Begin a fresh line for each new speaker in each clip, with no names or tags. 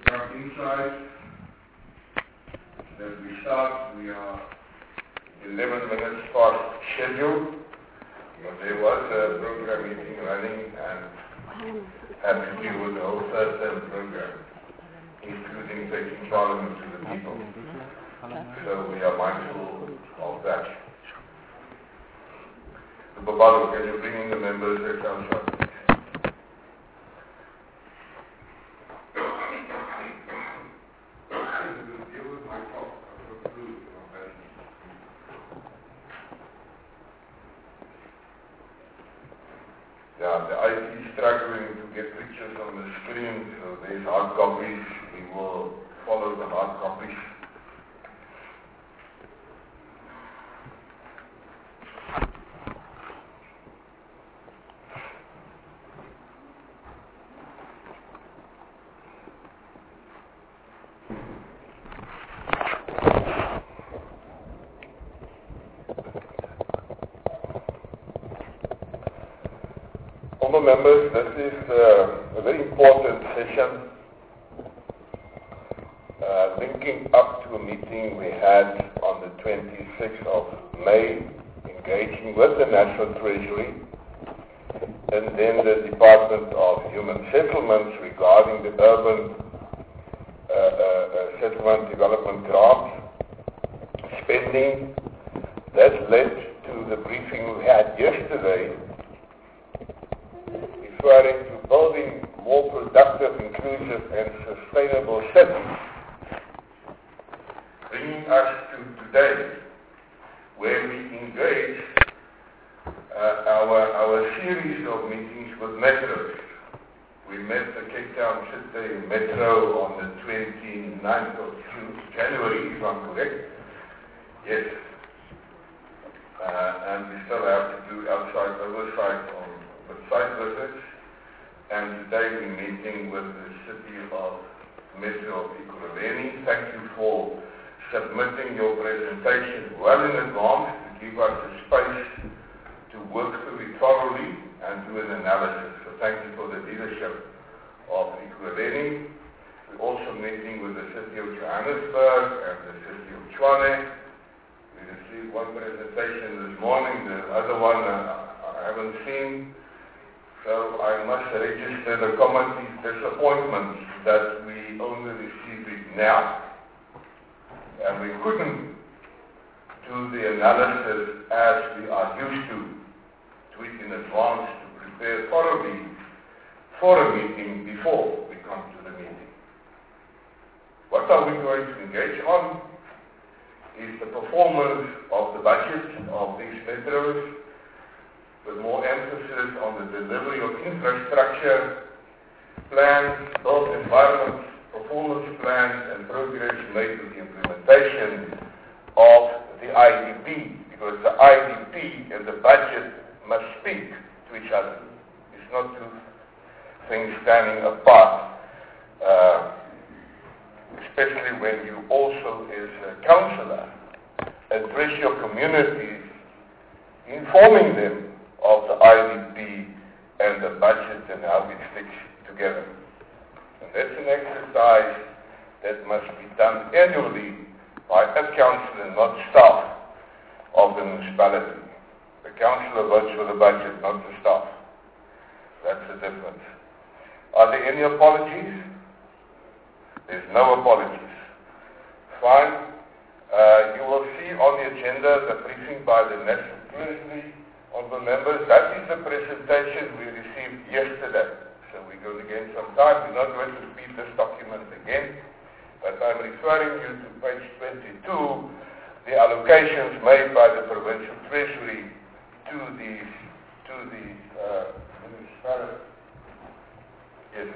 program inside. As we start, we are 11 minutes past schedule. But there was a program meeting running and had to deal with the whole third-term program, including taking Parliament to the people. So we are mindful of that. Babalo, can you bring in the members that outside? Yeah, the IT is struggling to get pictures on the screen, so there's hard copies. We will follow the hard copies. Members, this is a very important session linking up to a meeting we had on the 26th of May, engaging with the National Treasury and then the Department of Human Settlements regarding the urban settlement development grant spending. That led to the briefing we had yesterday, referring to building more productive, inclusive and sustainable cities, bringing us to today, where we engage our series of meetings with metros. We met the Cape Town City Metro on the 29th of January, if I'm correct. Yes. And we still have to do outside oversight on site visits. And today we're meeting with the City of Metro of Ekurhuleni. Thank you for submitting your presentation well in advance to give us the space to work through it thoroughly and do an analysis. So thank you for the leadership of Ekurhuleni. We're also meeting with the City of Johannesburg and the City of Tshwane. We received one presentation this morning, the other one I haven't seen. So I must register the committee's disappointment that we only received it now. And we couldn't do the analysis as we are used to it in advance to prepare thoroughly for a meeting before we come to the meeting. What are we going to engage on is the performance of the budget of these metros, with more emphasis on the delivery of infrastructure plans, built environment performance plans, and progress made with the implementation of the IDP, because the IDP and the budget must speak to each other. It's not two things standing apart, especially when you also, as a councillor, address your communities, informing them of the IDP and the budget and how it sticks together. And that's an exercise that must be done annually by a councillor, not staff of the municipality. The councillor votes for the budget, not the staff. That's the difference. Are there any apologies? There's no apologies. Fine. You will see on the agenda the briefing by the National Treasury. Honourable members, that is the presentation we received yesterday. So we're going to gain some time. We're not going to repeat this document again, but I'm referring you to page 22, the allocations made by the Provincial Treasury to the municipality. Yes.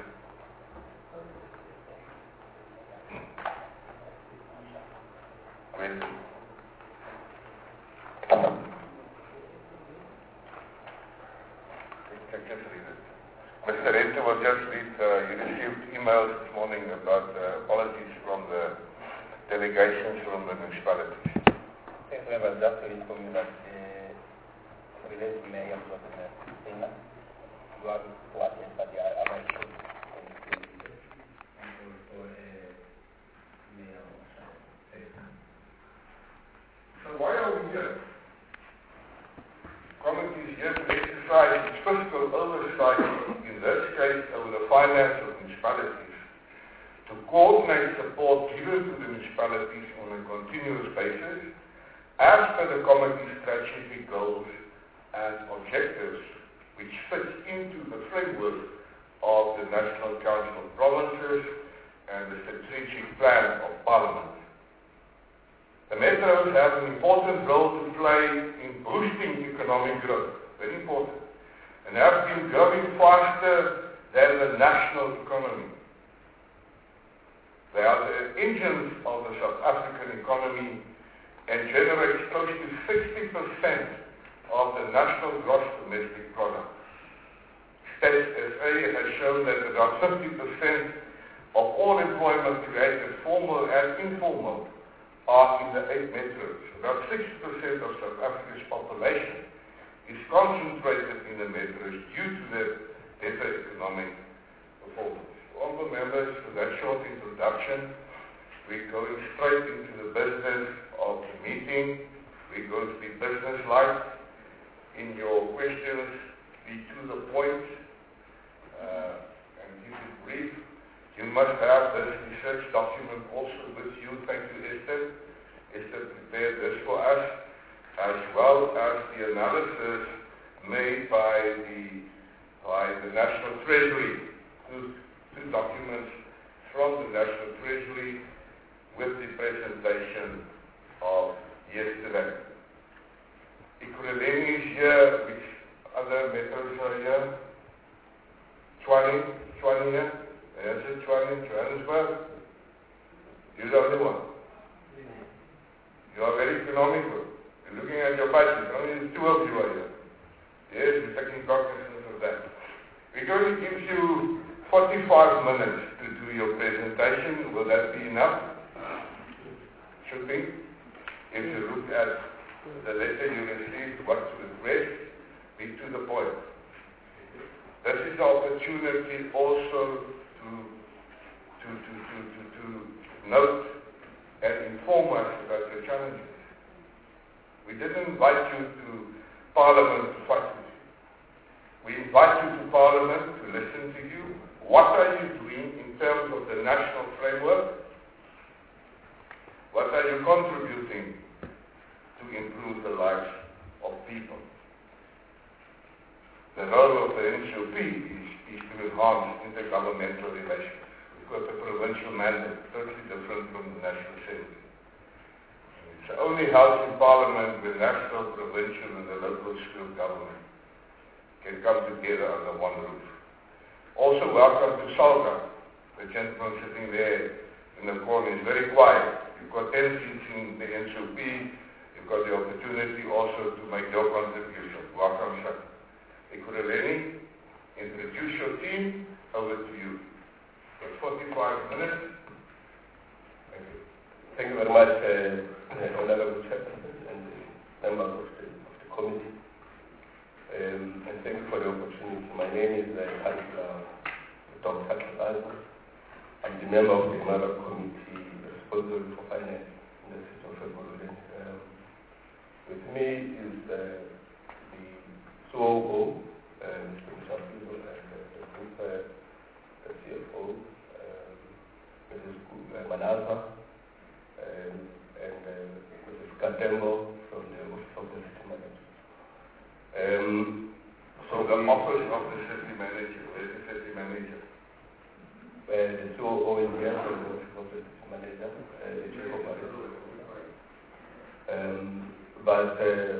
Mr. Rente will just read, you received emails this morning about apologies from the delegations from the municipalities.
Thanks very much. Just to inform you that related to May and Sina, you are to attend, but you are about to.
placed over the finance of municipalities to coordinate support given to the municipalities on a continuous basis as per the committee's strategic goals and objectives, which fits into the framework of the National Council of Provinces and the strategic plan of Parliament. The metros have an important role to play in boosting economic growth, very important, and have been growing faster than the national economy. They are the engines of the South African economy and generate close to 60% of the national gross domestic product. Stats SA has shown that about 50% of all employment created, formal and informal, are in the 8 metros. About 60% of South Africa's population is concentrated in the metros due to the better economic performance. Honourable members, with that short introduction, we're going straight into the business of the meeting. We're going to be business-like. In your questions, be to the point and keep it brief. You must have this research document also with you. Thank you, Esther. Esther prepared this for us, as well as the analysis made by the National Treasury. Two documents from the National Treasury with the presentation of yesterday. Ekurhuleni is here. Which other metros are here? Tshwane here? There's a Tshwane, Johannesburg. You're the only one. You are very economical. You're looking at your budget. Only 2 of you are here. Yes, we're taking cognizance of that. We're going to give you 45 minutes to do your presentation. Will that be enough? Should be. If you look at the letter you received, what to address, be to the point. This is the opportunity also to note and inform us about your challenges. We didn't invite you to Parliament to fight with you. We invite you to Parliament to listen to you. What are you doing in terms of the national framework? What are you contributing to improve the lives of people? The role of the NCOP is to enhance intergovernmental relations. We've got a provincial mandate, totally different from the National Assembly. It's the only house in Parliament where national, provincial and the local scale government can come together under one roof. Also, welcome to Salga. The gentleman sitting there in the corner is very quiet. You've got 10 seats in the NCOP. You've got the opportunity also to make your contribution. Welcome, sir. Ekurhuleni, introduce your team. Over to you. For 45 minutes. Thank you.
Thank you very much, Honourable Chairman and members of the committee. And thank you for the opportunity. My name is Councillor Dr. Katlazana. I'm the member of the Mother Committee responsible for finance in the city of Ekurhuleni. With me is the COO, Mr. Mshapilo, and the group CFO, Mrs. Manasa, and Mrs. Katembo from the Office of the City Manager.
So the Office of the City Manager, where is the City Manager?
The COO is here from the Office of the City Manager, the Chief Operator. But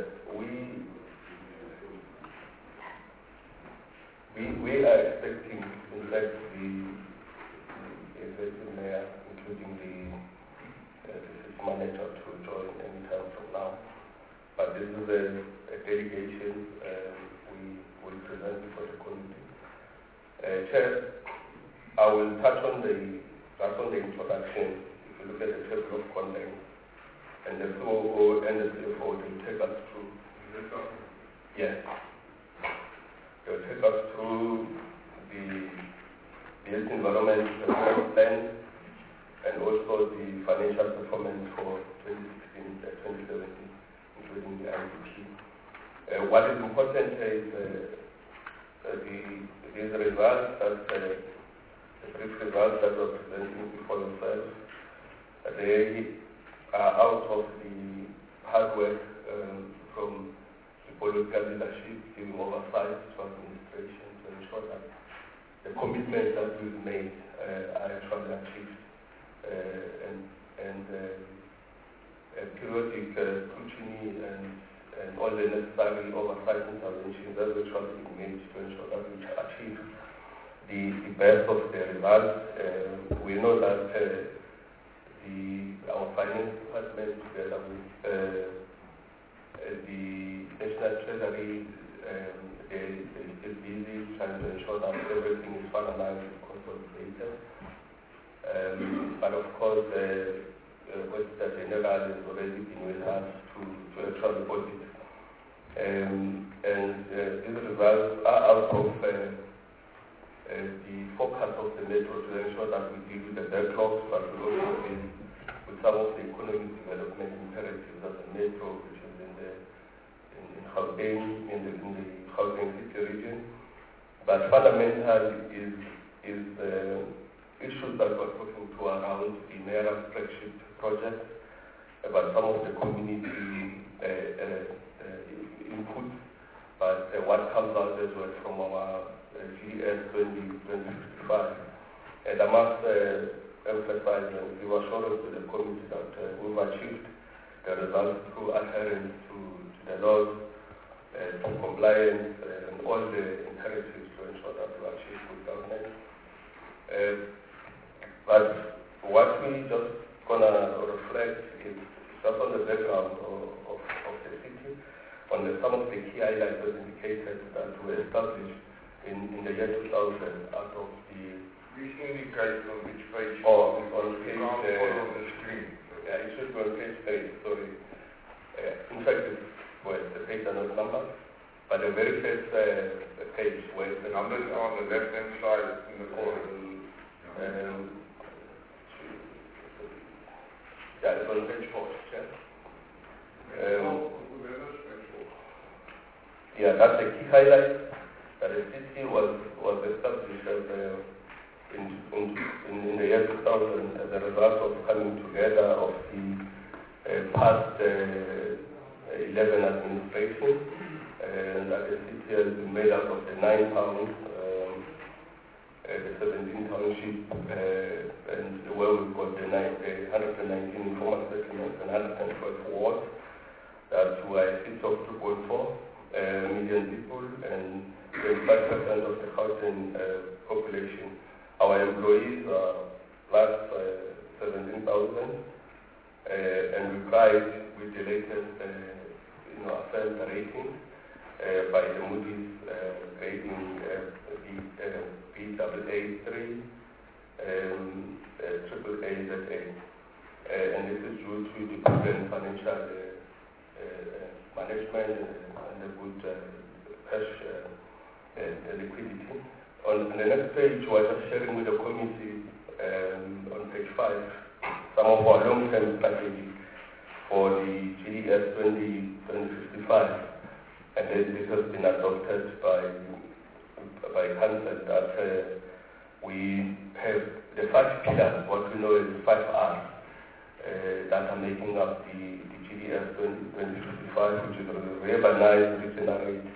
we are expecting, in fact, the executive mayor, including the city manager, to join anytime from now. But this is a delegation we will present before the committee. Chair, I will touch on the introduction. If you look at the table of contents, and the COO and the CFO will take us through. Yes. They'll take us through the health environment plan and also the financial performance for 2016-2017, including the IDP. What is important is these results, the brief results that we're presenting before yourselves, they are out of the hard work from the political leadership giving oversight to administration to ensure that the commitments that we've made are actually achieved, and periodic scrutiny and all the necessary oversight interventions that we're trying to make to ensure that we achieve the best of the results. We know that our finance department, together with the National Treasury, they still busy trying to ensure that everything is finalized and consolidated. But of course, Auditor General has already been with us to actually audit. These results are out of the focus of the Metro to ensure that we deal with the backlogs, but we also deal with some of the economic development imperatives of the Metro, which is in Gauteng, in the Gauteng City region. But fundamental is issues that we're talking to around the NERA flagship project, about some of the community input, but what comes out as well from our GDS 2055. And I must emphasize and give assurance to the committee that we've achieved the results through adherence to the laws, to compliance, and all the imperatives to ensure that we achieve good governance. But what we just gonna reflect is just on the background of the city, on some of the key highlights and indicators that were established in the year 2000 out of the...
Please indicate on which page.
On page...
on the screen.
Yeah, it should be on page 8, sorry. In fact, the page are not numbered, but the very first page where the
numbers are on the left-hand side in the corner.
Yeah, it's on page 4, yeah, that's the key highlight, that the city was established as in the year 2000 as a result of coming together of the past 11 administration, and that the city has been made up of the 9 towns, the 17 township, and where we've got the 119 informal settlements and 112 wards, that were a city of 2.4 million people and 25% of the housing population. Our employees are plus 17,000, and we pride with the latest affirmed rating by the Moody's rating BAA3, AAA, and this is due to the prudent financial management and the good cash liquidity. On the next page, we're just sharing with the committee on page 5 some of our long-term strategy for the GDS 2055, and this has been adopted by Council that we have the 5 pillars, what we know is 5 R's, that are making up the GDS 2055, which is re-urbanize, regenerate,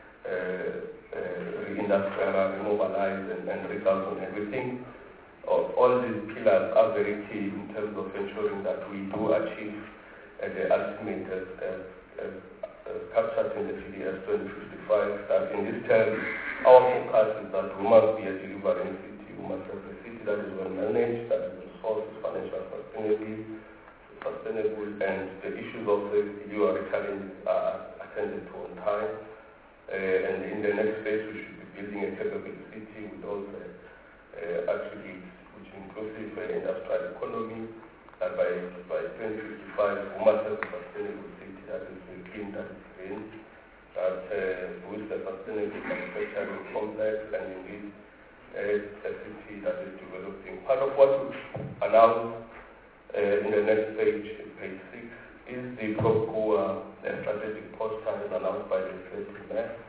reindustrialize, remobilize, and result. And we think all these pillars are very key in terms of ensuring that we do achieve the ultimate as captured in the GDS 2055, that in this term, our focus is that we must be a delivering city, we must have a city that is well managed, that is resources, financial sustainable, and the issues of the delivery challenges are attended to on time. And in the next phase, we should be building a capable city with all the attributes, which inclusive industrial economy, that by 2055, we must have a sustainable city that is clean, that is green, that with the sustainable manufacturing complex, and indeed a city that is developing. Part of what we announced in the next page, page 6, is the PropCo strategic poster announced by the Executive Mayor,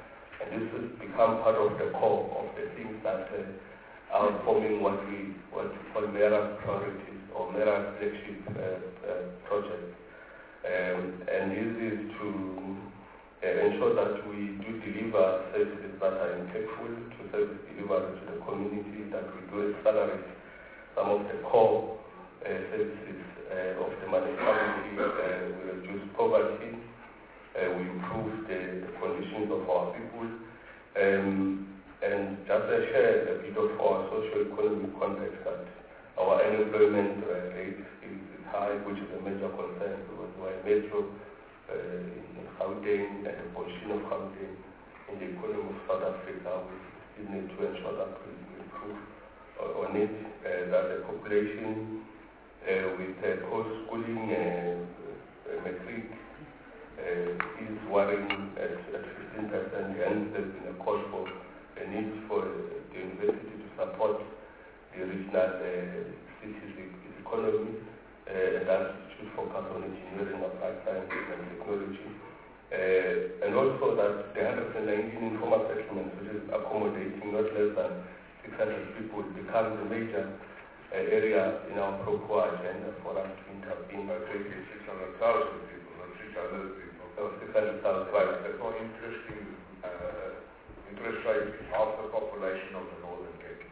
And this has become part of the core of the things that are forming what we call MERA priorities or MERA flagship projects. And this is to ensure that we do deliver services that are impactful to service delivery to the community, that we do accelerate some of the core services of the municipality, we reduce poverty, we improve the conditions of our people, and just share a bit of our socio-economic context that our unemployment rate is high, which is a major concern because we're a metro in Gauteng and a portion of Gauteng in the economy of South Africa. We still need to ensure that we improve on it, that the population with post-schooling matric is worrying at 15%, and there's been a call for a need for the university to support the regional cities economy, and that should focus on engineering, applied sciences and technology. And also that the 119 informal settlements, which is accommodating not less than 600 people, becomes a major area in our pro-poor agenda for us to intervene.
I think it's 600,000 people, not 600 people.
So 600,000.
Right. That's more interesting. Interest rate is half the population of the Northern Cape.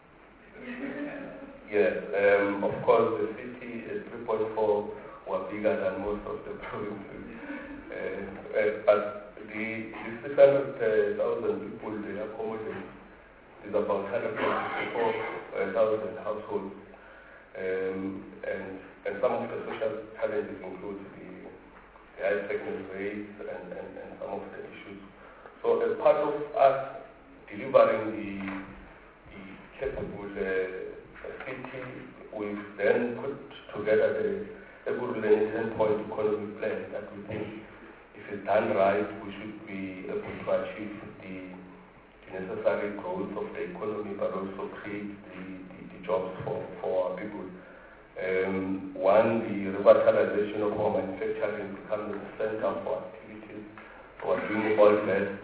Yes, of course the city is 3.4 were bigger than most of the provinces. But the 600,000 people they accommodate is about 154,000 households. And some of the social challenges include the high pregnancy rates and some of the issues. So as part of us delivering the capable city, we've then put together the Ekurhuleni 10-point economic plan that we think, if it's done right, we should be able to achieve the necessary growth of the economy, but also create the jobs for our people. One, the revitalization of our manufacturing becomes the center for activities. We're doing all best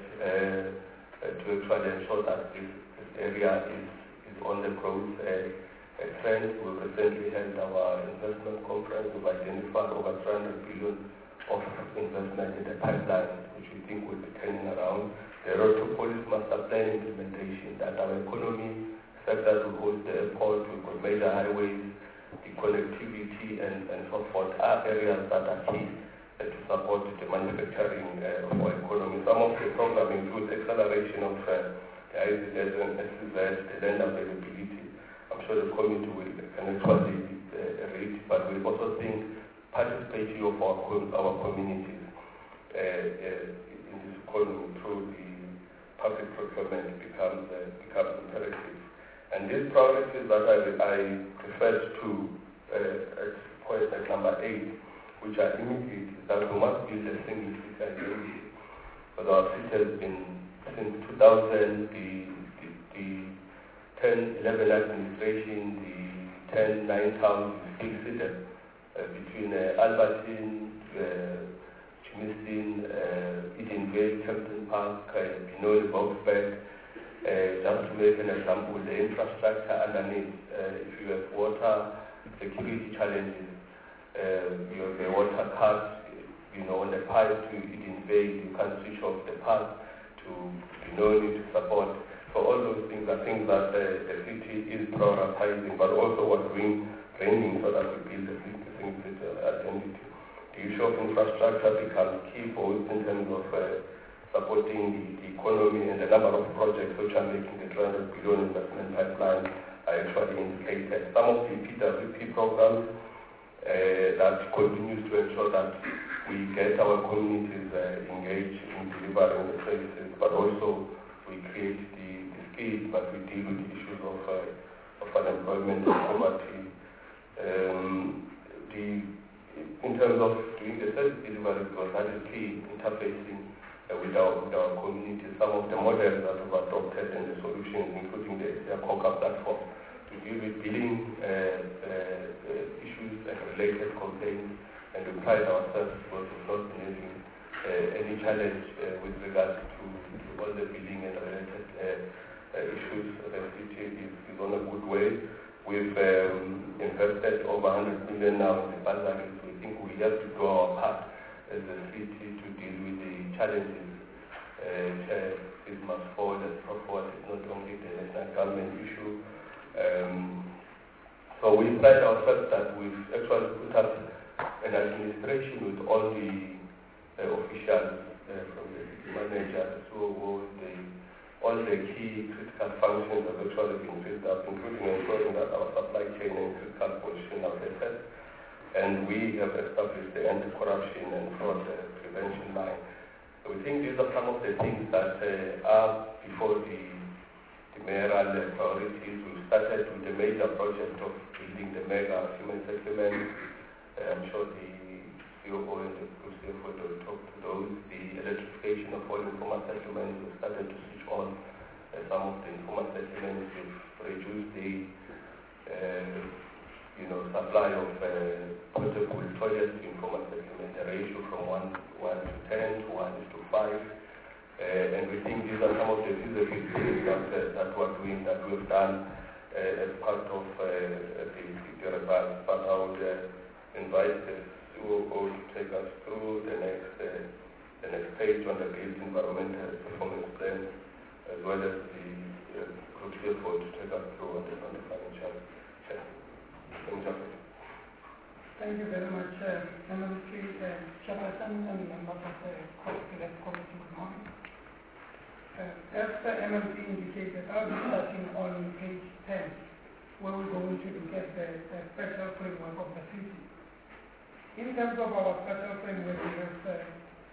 to actually ensure that this area is on the growth trend. We recently held our investment conference. We've identified over 300 billion of investment in the pipeline, which we think will be turning around. The road to police master plan implementation, that our economy sector will host the airport, we've got major highways, the connectivity and so forth are areas that are key to support the manufacturing of our economy. Some of the program includes acceleration of the IZS and SZ, the land availability. I'm sure the committee can actually read, but we also think participating of our communities in this economy through the public procurement becomes imperative. And these priorities that I referred to at point at number 8, which are immediate, is that we must build a single city identity. Because our city has been, since 2000, the 10-11 administration, the 10-9 towns still seated between Albertine, Chimistin, Edenvale, Kempton Park, Benoni, Boksburg. Just to make an example, the infrastructure underneath, if you have water security challenges, you have a water cut, on the pipe to Edenvale, you can switch off the pipe to Benoni to support. So all those things are things that the city is prioritizing, but also we're doing training so that we build a single city identity. The issue of infrastructure becomes key both in terms of supporting the economy, and the number of projects which are making the 300 billion investment pipeline are actually indicated. Some of the PWP programs that continues to ensure that we get our communities engaged in delivering the services, but also we create the skills, but we deal with the issues of unemployment and poverty. In terms of doing the service delivery, because that is key, interfacing with our community. Some of the models that we've adopted and the solutions, including the COCA platform, to deal with billing issues and related complaints, and we pride ourselves because we've not been having any challenge with regards to all the billing and related issues. The city is on a good way. We've invested over 100 million now in the bursaries. We think we have to do our part as a city to deal with the challenges. It must forward and so forth. It's not only the national government issue. So we pride ourselves that we've actually put up an administration with all the officials from the city manager, all the key critical functions have actually been built up, including ensuring that our supply chain and critical position are better. And we have established the anti-corruption and fraud prevention line. So we think these are some of the things that are before the mayoral priorities. We started with the major project of building the mega human settlement. I'm sure the COO and the group CFO will talk to those. The electrification of all informal settlements, we started to switch on some of the informal settlements. We've reduced the supply of portable toilets to informal settlement, the ratio from 1 to 10 to 1:5. And we think these are some of the feasibility things that we're doing, that we've done as part of the results. But I would invite the COO to take us through the next page on the built environmental performance plan, as well as the group CFO to take us through on the financial share.
Thank you very much, MMC Chairperson and members of the Select Committee. Good morning. As the MMC indicated, I'll be starting on page 10, where we're going to look at the special framework of the city. In terms of our special framework, we have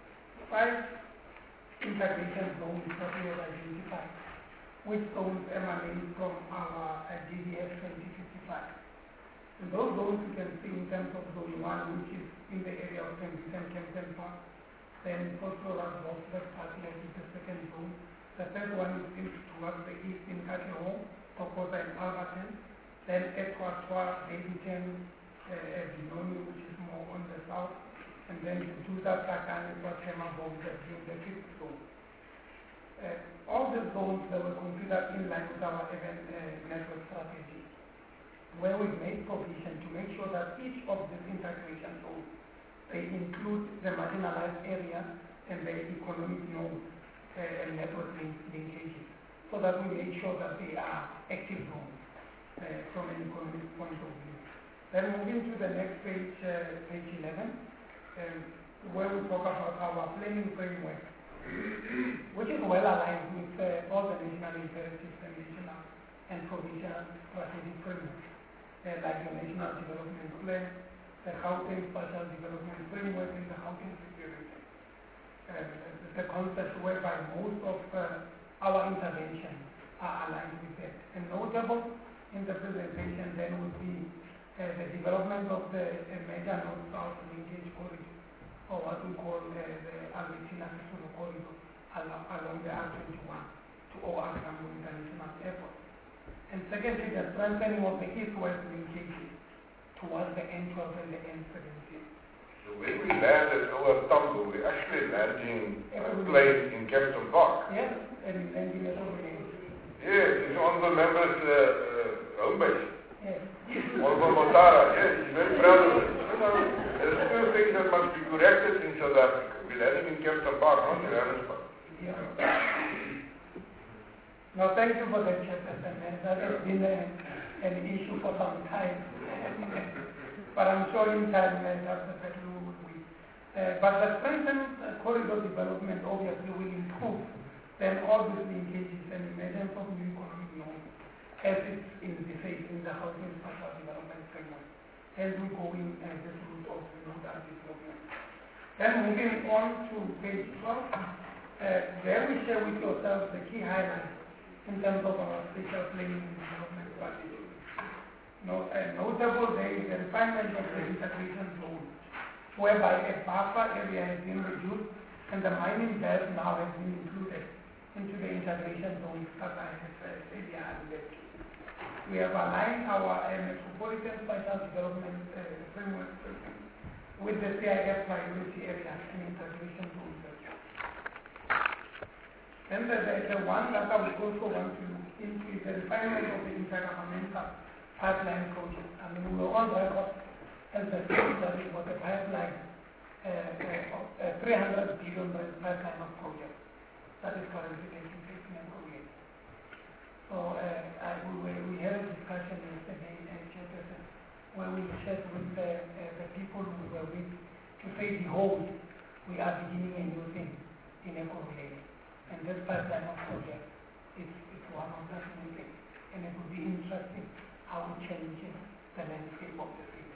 5 integration zones that we have identified, which zones emanate from our DDF 2055. And those zones you can see in terms of zone 1, which is in the area of Kempton Park, then Potorola, Boxburg, Parkland is the second zone. The third one is towards the east in Katlehong, Tokoza and Alberton, then Etwatwa, Davidton, Vinoni, which is more on the south, and then Duda, Takane, Watema, Boxburg, the fifth zone. All the zones that were considered in line with our event network strategy, where we made provision to make sure that each of these integration zones, they include the marginalized area and the economic nodes and network linkages, so that we make sure that they are active zones from an economic point of view. Then moving to the next page, page 11, where we talk about our planning framework, which is well aligned with all the national imperatives and national and provincial strategic frameworks. Like the National Development Plan, the Gauteng Spatial Development Framework, and the Gauteng Security. The concept whereby most of our interventions are aligned with that. And notable in the presentation then would be the development of the major north-south linkage corridor, or what we call the Albertina-Sisulu corridor, along the R21 to OR Tambo International Airport. And secondly, the strengthening of the east-west linkages towards the N12 and the N17.
So when we land at OR Tambo, we're actually landing a plane in Kempton Park.
Yes, and landing at OR.
Yes, it's on the members' home base.
Yes.
Oliver Motara, yes, he's very proud of it. There's two things that must be corrected in South Africa. We're landing in Kempton Park, not in Johannesburg.
Yeah. No, thank you for that, Chairperson. That has been an issue for some time. But I'm sure in time, Dr. Petru will win. But the strengthened corridor development obviously will improve then all these linkages and emergence of new economic nodes as it's in the Housing Spatial Development Framework, as we go in this route of nodal development. Then moving on to page 12, there we share with yourselves the key highlights in terms of our spatial planning and development strategy. Notable there is the refinement of the integration zone, whereby a buffer area has been reduced and the mining belt now has been included into the integration zone that I have earlier alluded to. We have aligned our metropolitan spatial development framework with the CIF priority areas and integration process. And the one that I would also want to look into is the refinement of the intergovernmental pipeline project. I mean, we were on record as the state that it was a pipeline, 300 billion pipeline of projects that is currently taking place in Korea. So we had a discussion yesterday, Chairperson, where we shared with the people who were with to say, behold, we are beginning a new thing in Korea. And this pipeline of projects is one of that new things. And it will be interesting how it changes the landscape of the city.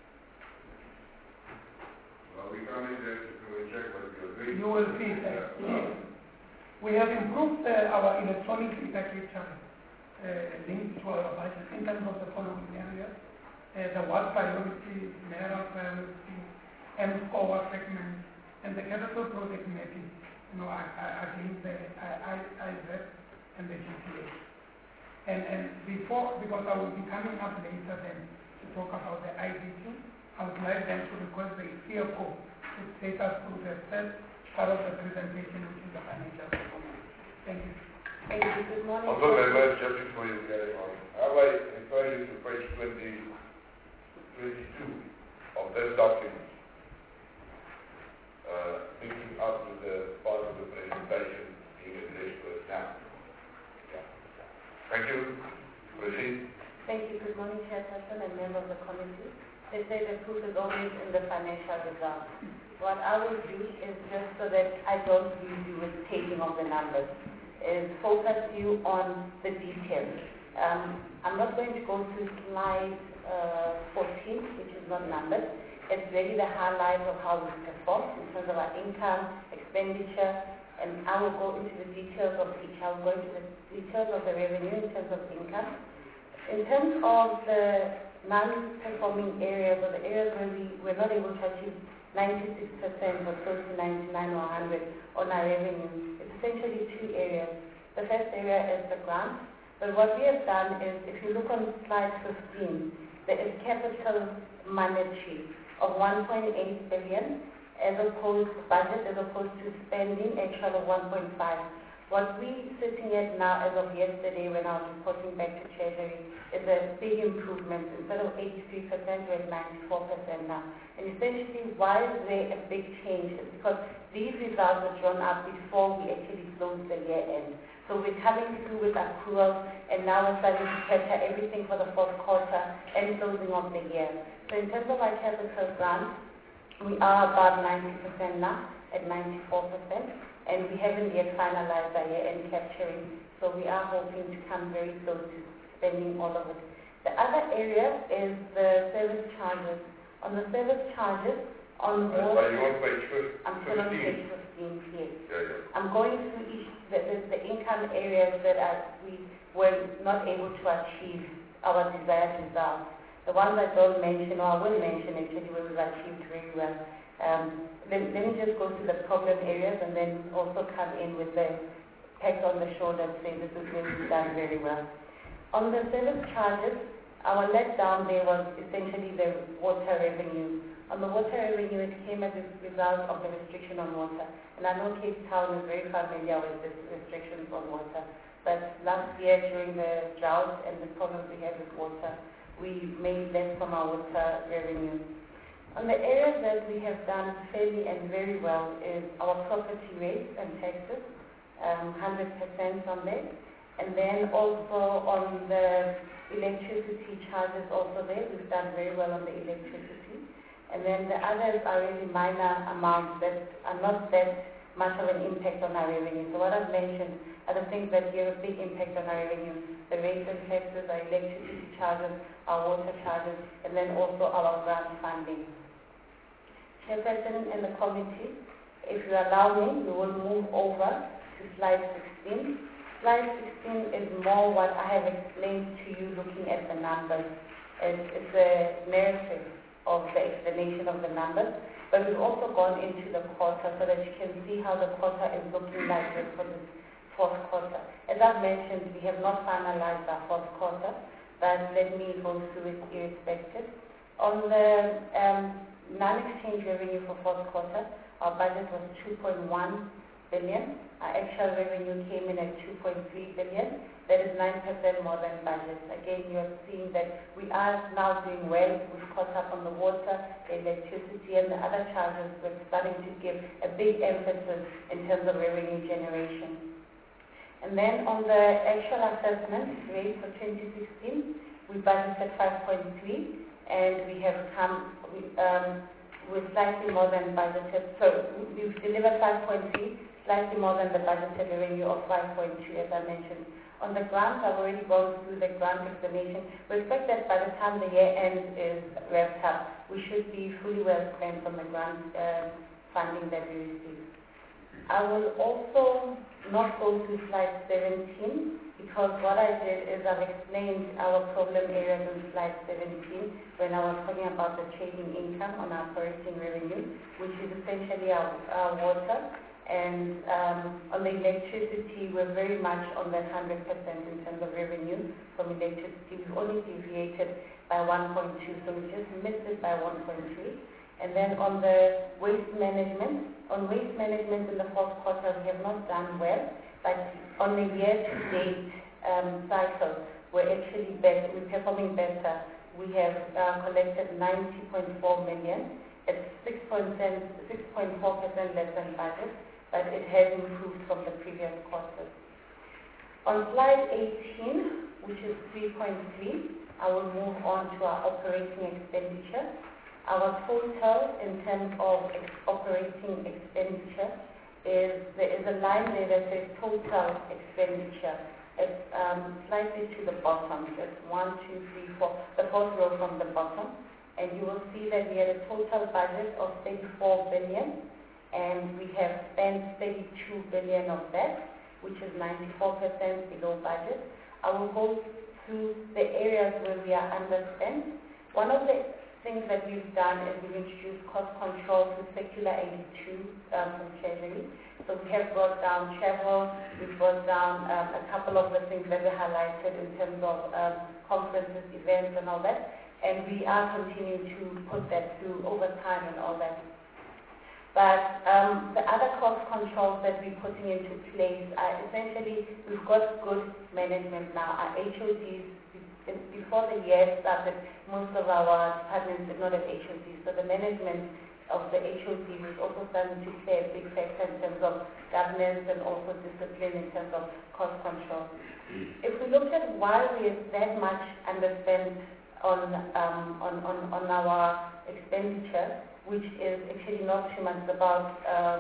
Well, we come in there to check what you agree.
You will see that. Yes. We have improved our electronic literature linked to our budget in terms of the following areas. The WAD priority, mayoral priority, M-score segment, and the capital project mapping, against the IZ and the GTA. And before, because I will be coming up later then to talk about the IDT, I would like them to request the CFO to take us through the third part of the presentation, which is the financial performance. Thank you.
Thank you. Good morning.
Also, members, just before you carry on, I would refer you to page 22 of this document, linking up to the part of the presentation being addressed to us now. Yeah. Thank you. Proceed.
Thank you. Good morning, Chairperson and members of the committee. They say the proof is always in the financial results. What I will do is, just so that I don't leave you with taking of the numbers, is focus you on the details. I'm not going to go to slide 14, which is not numbered. It's really the highlights of how we perform in terms of our income, expenditure, and I will go into the details of each. I will go into the details of the revenue in terms of income. In terms of the non-performing areas, or the areas where we were not able to achieve 96% or close to 99 or 100 on our revenue, it's essentially two areas. The first area is the grant, but what we have done is, if you look on slide 15, there is capital monetary of 1.8 billion as opposed to budget, as opposed to spending actual of 1.5. What we're sitting at now, as of yesterday when I was reporting back to Treasury, is a big improvement. Instead of 83%, we're at 94% now. And essentially, why is there a big change? It's because these results were drawn up before we actually closed the year end. So we're coming through with accruals, and now we're starting to capture everything for the fourth quarter and closing of the year. So in terms of our capital grant, we are about 90% now, at 94%. And we haven't yet finalized our year-end capturing, so we are hoping to come very close to spending all of it. The other area is the service charges. On the service charges, on board...
Are you on page 15?
I'm still on page 15, yes.
Yeah.
I'm going through each, the income areas that we were not able to achieve our desired results. The ones I don't mention, or I will mention actually, where we've achieved very well. Let me just go to the problem areas and then also come in with the pat on the shoulder and say this is where we've done very well. On the service charges, our letdown there was essentially the water revenue. On the water revenue, it came as a result of the restriction on water. And I know Cape Town is very familiar with the restrictions on water. But last year, during the drought and the problems we had with water, we made less from our water revenue. On the areas that we have done fairly and very well is our property rates and taxes, 100% on there. And then also on the electricity charges also there, we've done very well on the electricity. And then the others are really minor amounts that are not that much of an impact on our revenue. So what I've mentioned are the things that give a big impact on our revenue: the rates and taxes, our electricity charges, our water charges, and then also our grant funding. Chairperson and the committee, if you allow me, we will move over to slide 16. Slide 16 is more what I have explained to you looking at the numbers. It's a narrative of the explanation of the numbers, but we've also gone into the quarter so that you can see how the quarter is looking like for this fourth quarter. As I've mentioned, we have not finalized our fourth quarter, but let me go through it irrespective. On the non-exchange revenue for fourth quarter, our budget was 2.1 billion. Our actual revenue came in at 2.3 billion. That is 9% more than budget. Again, you're seeing that we are now doing well. We've caught up on the water, the electricity, and the other charges. We're starting to give a big emphasis in terms of revenue generation. And then on the actual assessment rate for 2016, we budgeted 5.3, and we have come with slightly more than budgeted. So we've delivered 5.3, slightly more than the budgeted revenue of 5.2, as I mentioned. On the grant, I've already gone through the grant explanation. We expect that by the time the year end is wrapped up, we should be fully well spent on the grant funding that we receive. I will also not go to slide 17, because what I did is I've explained our problem areas on slide 17 when I was talking about the trading income on our operating revenue, which is essentially our water. And on the electricity, we're very much on that 100% in terms of revenue from electricity. We've only deviated by 1.2, so we just missed it by 1.3. And then on the waste management, in the fourth quarter, we have not done well, but on the year-to-date cycle, we're actually better, we're performing better. We have collected 90.4 million. It's 6.4% less than budget, but it has improved from the previous quarters. On slide 18, which is 3.3, I will move on to our operating expenditure. Our total in terms of operating expenditure there is a line there that says total expenditure. It's slightly to the bottom. It's 1, 2, 3, 4, the fourth row from the bottom. And you will see that we had a total budget of 34 billion, and we have spent 32 billion of that, which is 94% below budget. I will go through the areas where we are underspent. One of the things that we've done is we've introduced cost control through Circular 82 from Treasury. So we have brought down travel, we've brought down a couple of the things that we highlighted in terms of conferences, events, and all that. And we are continuing to put that through over time and all that. But the other cost controls that we're putting into place are essentially, we've got good management now. Our HODs, before the year started, most of our departments did not have HODs. So the management of the HOD was also starting to play a big factor in terms of governance and also discipline in terms of cost control. If we look at why we are that much underspent on our expenditure, which is actually not too much, about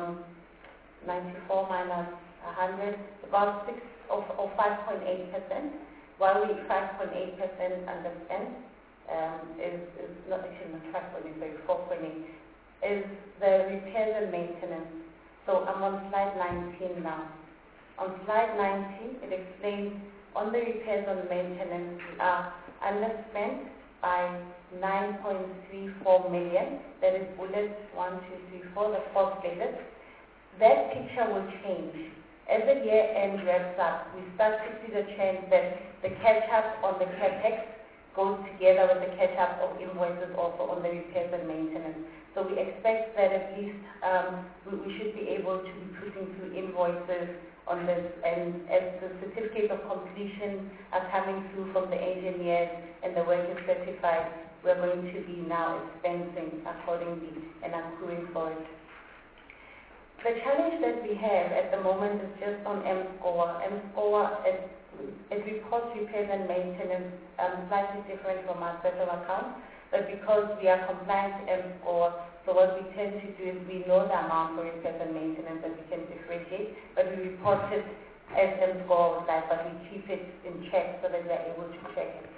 94 minus 100, about 6 or 5.8%. While we 5.8% underspend is not actually not 5.8, sorry, 4.8, is the repairs and maintenance. So I'm on slide 19 now. On slide 19, it explains on the repairs and maintenance, we are underspent by 9.34 million. That is bullets 1, 2, 3, 4, the fourth bullet. That picture will change. As the year end wraps up, we start to see the trend that the catch-up on the CapEx goes together with the catch-up of invoices also on the repairs and maintenance. So we expect that at least we should be able to be putting through invoices on this, and as the certificates of completion are coming through from the engineers and the work is certified, we're going to be now expensing accordingly and accruing for it. The challenge that we have at the moment is just on M-Score. M-Score, it reports repairs and maintenance slightly different from our set of accounts, but because we are compliant to M-Score, so what we tend to do is we know the amount for repairs and maintenance that we can differentiate, but we report it as M-Score would like, but we keep it in check so that we are able to check it.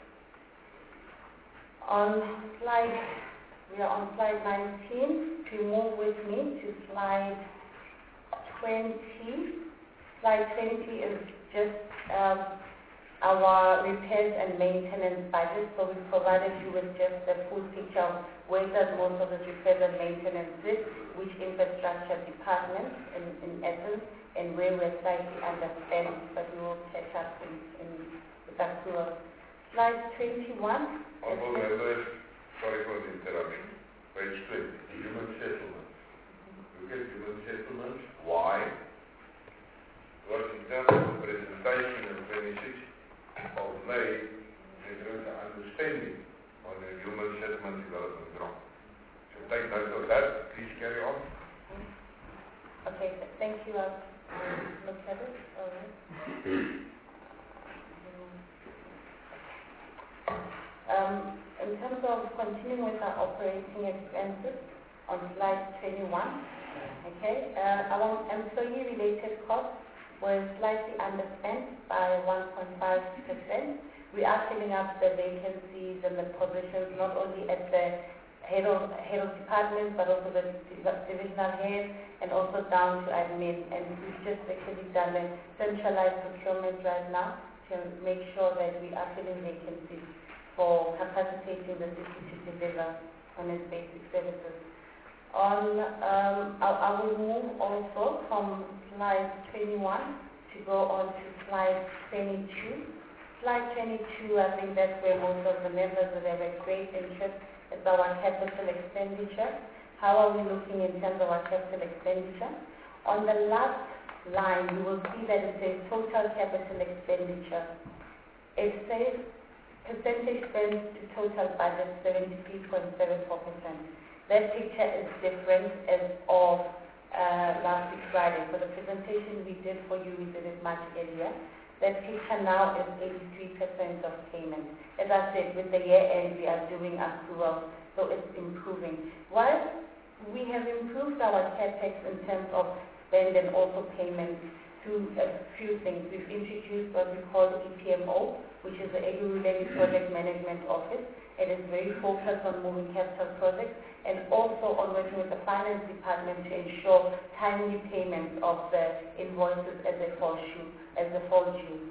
We are on slide 19. If you move with me to slide 20. Slide 20 is just our repairs and maintenance budget. So we provided you with just a full picture of where does most of the repairs and maintenance sit, which infrastructure departments in essence, and where we're slightly underspent, but we will catch up with that through. Slide 21.
Honorable members, sorry for the interruption. Page 20. spending on the human settlement development grant. So take note of that. Please carry on.
Okay, thank you. I'll look at it. All right. In terms of continuing with our operating expenses, on slide 21, okay, our employee-related costs were slightly underspent by 1.5%. We are filling up the vacancies and the positions not only at the head of departments, but also the divisional head, and also down to admin. And we've just actually done a centralized procurement right now to make sure that we are filling vacancies for capacitating the city to deliver on its basic services. I will move also from slide 21 to go on to slide 22. Slide 22, I think that's where most of the members will have a great interest. It's our capital expenditure. How are we looking in terms of our capital expenditure? On the last line, you will see that it says total capital expenditure. It says percentage spent to total budget 73.74%. That picture is different as of last week Friday. For the presentation we did for you, we did it much earlier. That picture now is 83% of payment. As I said, with the year end, we are doing accrual, so it's improving. While we have improved our CapEx in terms of spend and also payments through a few things. We've introduced what we call EPMO, which is the Ekurhuleni Project Management Office. It is very focused on moving capital projects and also on working with the finance department to ensure timely payments of the invoices as they fall due.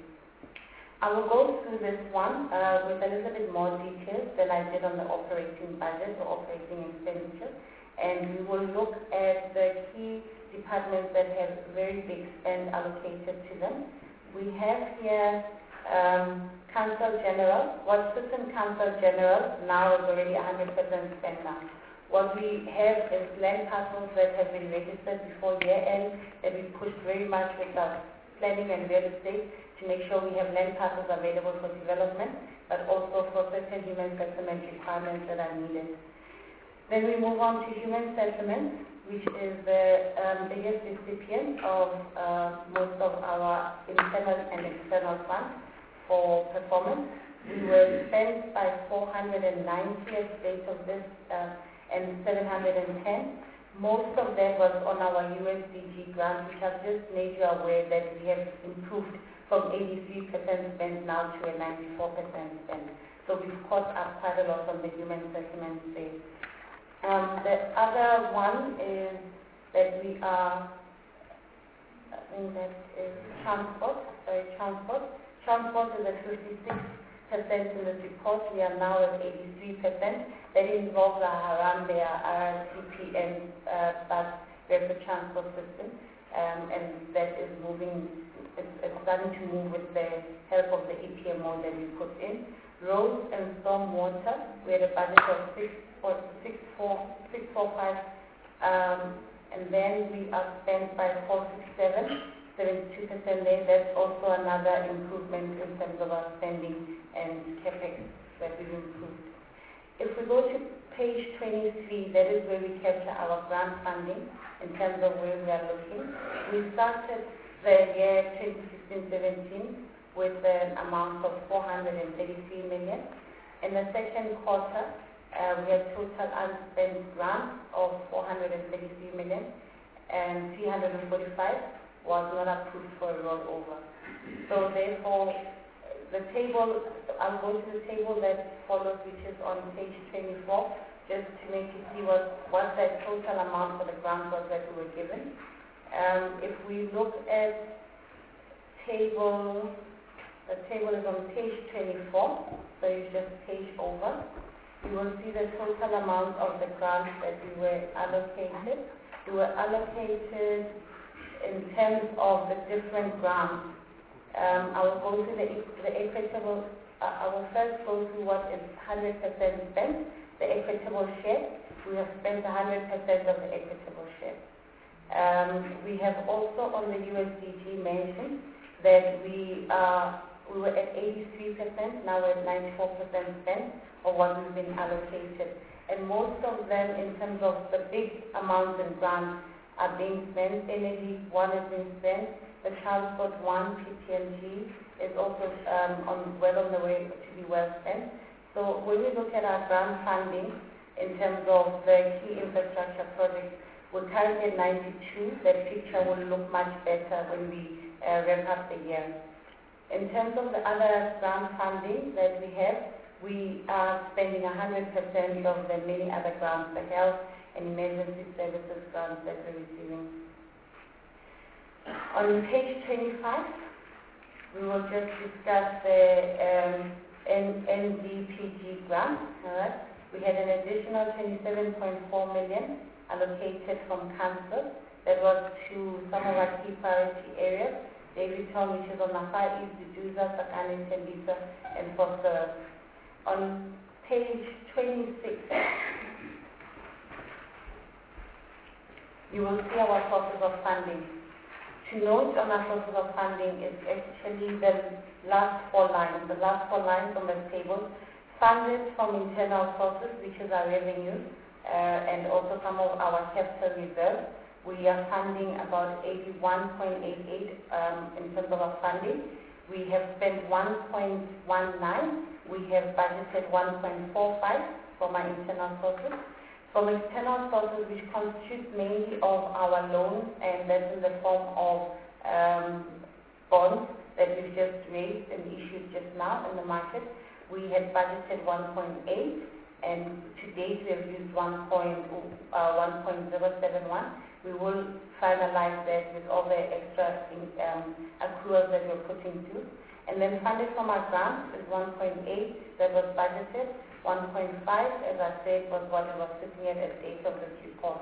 I will go through this one with a little bit more details than I did on the operating budget or operating expenditure, and we will look at the key departments that have very big spend allocated to them. We have here Council General. What sits in Council General now is already 100% spent now. What we have is land parcels that have been registered before year end that we pushed very much with our planning and real estate to make sure we have land parcels available for development, but also for certain human settlement requirements that are needed. Then we move on to human settlement, which is the biggest recipient of most of our internal and external funds for performance. We were spent by 490 at date of this and 710. Most of that was on our USDG grant, which I've just made you aware that we have improved from 83% spend now to a 94% spend. So we've caught up quite a lot on the human settlement space. The other one is that we are, I think that is transport. Transport is at 56% in the report. We are now at 83%. That involves our Harambe, our RTP and bus rapid transport system. And that is moving, it's starting to move with the help of the EPMO that we put in. Roads and storm water, we had a budget of 645, and then we are spent by 467, 72% there. That's also another improvement in terms of our spending and CapEx that we've improved. If we go to page 23, that is where we capture our grant funding in terms of where we are looking. We started the year 2016-17 with an amount of 433 million. In the second quarter, we had total unspent grants of 433 million, and 345 was not approved for a rollover. So therefore, the table, I'll go to the table that follows, which is on page 24, just to make you see what that total amount for the grant was that we were given. If we look at the table is on page 24, so you just page over. You will see the total amount of the grants that we were allocated. We were allocated in terms of the different grants. I will go through the equitable. I will first go through what is 100% spent. The equitable share, we have spent 100% of the equitable share. We have also on the USDG mentioned that we are We were at 83%, now we're at 94% spent of what we've been allocated. And most of them, in terms of the big amounts in grants, are being spent. Energy 1 is being spent. The transport 1, PPMG, is also well on the way to be well spent. So when we look at our grant funding, in terms of the key infrastructure projects, we're currently at 92. That picture will look much better when we wrap up the year. In terms of the other grant funding that we have, we are spending 100% of the many other grants, the health and emergency services grants that we're receiving. On page 25, we will just discuss the NDPG grant. Right? We had an additional 27.4 million allocated from council that was to some of our key priority areas, Davidton, which is on the far east, Duduza, Sakane, Tembisa, and Phosphorus. On page 26, you will see our sources of funding. To note on our sources of funding is actually the last four lines. The last four lines on the table, funded from internal sources, which is our revenue, and also some of our capital reserves. We are funding about 81.88 in terms of our funding. We have spent 1.19. We have budgeted 1.45 from our internal sources. From external sources, which constitute mainly of our loans, and that's in the form of bonds that we've just raised and issued just now in the market, we had budgeted 1.8, and to date we have used 1.071. We will finalize that with all the extra accruals that we're putting through. And then funded from our grants is 1.8 that was budgeted. 1.5, as I said, was what it was sitting at the date of this report.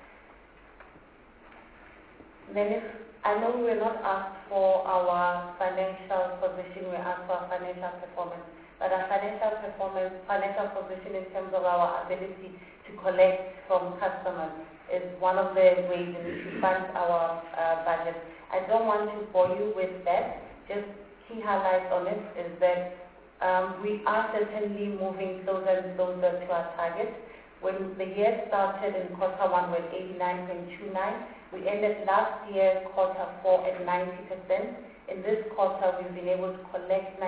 Then I know we were not asked for our financial position, we asked for our financial performance. But our financial position in terms of our ability to collect from customers is one of the ways in which we fund our budget. I don't want to bore you with that. Just key highlights on it is that we are certainly moving closer and closer to our target. When the year started in quarter 1 with 89.29, we ended last year quarter 4 at 90%. In this quarter, we've been able to collect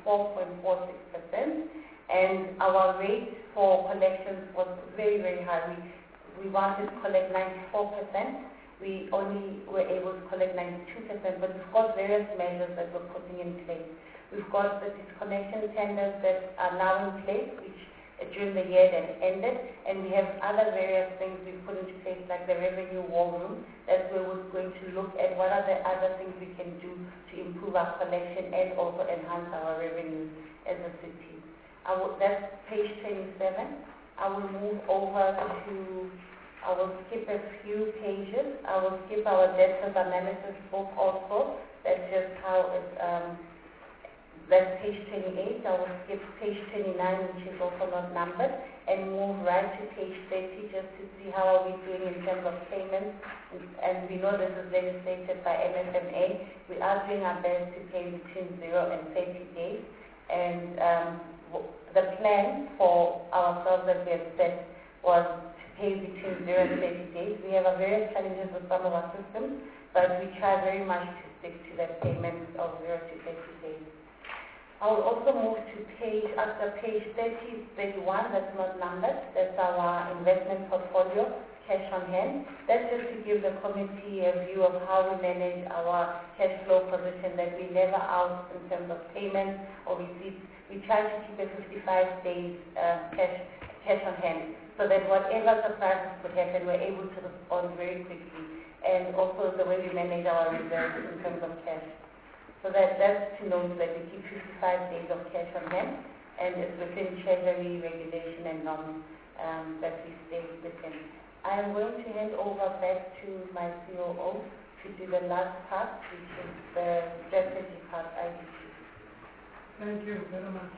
94.46%, and our rate for collections was very, very high. We wanted to collect 94%. We only were able to collect 92%, but we've got various measures that we're putting in place. We've got the disconnection tenders that are now in place, which during the year that ended, and we have other various things we've put into place, like the revenue war room, that we're going to look at what are the other things we can do to improve our collection and also enhance our revenues as a city. That's page 27. I will move over to, I will skip a few pages. I will skip our debtors analysis book also. That's just how it's that's page 28. I will skip page 29, which is also not numbered, and move right to page 30 just to see how are we doing in terms of payments. And we know this is legislated by MFMA. We are doing our best to pay between 0 and 30 days. And the plan for ourselves that we have set was to pay between 0 and 30 days. We have various challenges with some of our systems, but we try very much to stick to that payment of 0 to 30 days. I will also move to after page 30, 31, that's not numbered. That's our investment portfolio, cash on hand. That's just to give the committee a view of how we manage our cash flow position, that we never out in terms of payments or receipts. We try to keep a 55 days cash on hand, so that whatever surprises could happen, we're able to respond very quickly. And also the way we manage our reserves in terms of cash. So that's to note that we keep 55 days of cash on hand, and it's within Treasury regulation and norms that we stay within. I am going to hand over back to my COO to do the last part, which is the strategy part, IDP.
Thank you very much,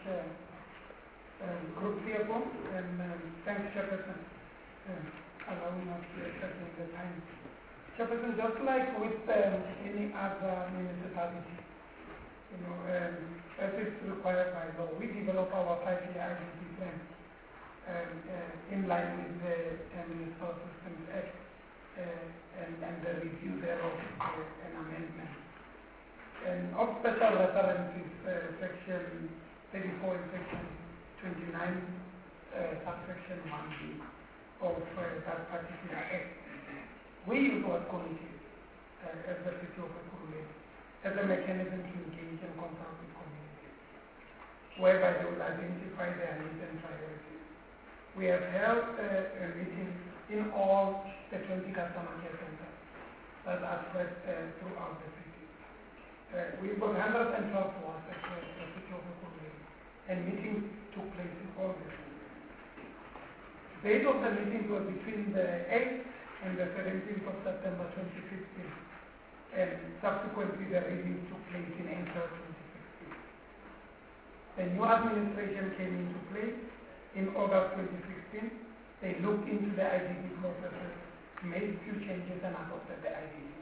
Group CFO, and thanks, Chairperson, allowing us to accept the time. Chairperson, just like with any other municipality, as is required by law. We develop our 5-year IDP plan in line with the Municipal Systems Act and the review thereof an amendment. And of special reference is section 34 and section 29, subsection 1B of that particular act. We use what committees as the City of Ekurhuleni as a mechanism to engage and consult with communities, whereby they will identify their needs and priorities. We have held a meeting in all the 20 customer care centers that are spread throughout the city. We've got 112 wards at the City of Ekurhuleni, and meetings took place in all the cities. The date of the meetings was between the 8th and the 17th of September 2015, and subsequently the reviews took place in April 2016. The new administration came into place in August 2016. They looked into the IDP processes, made few changes and adopted the IDP.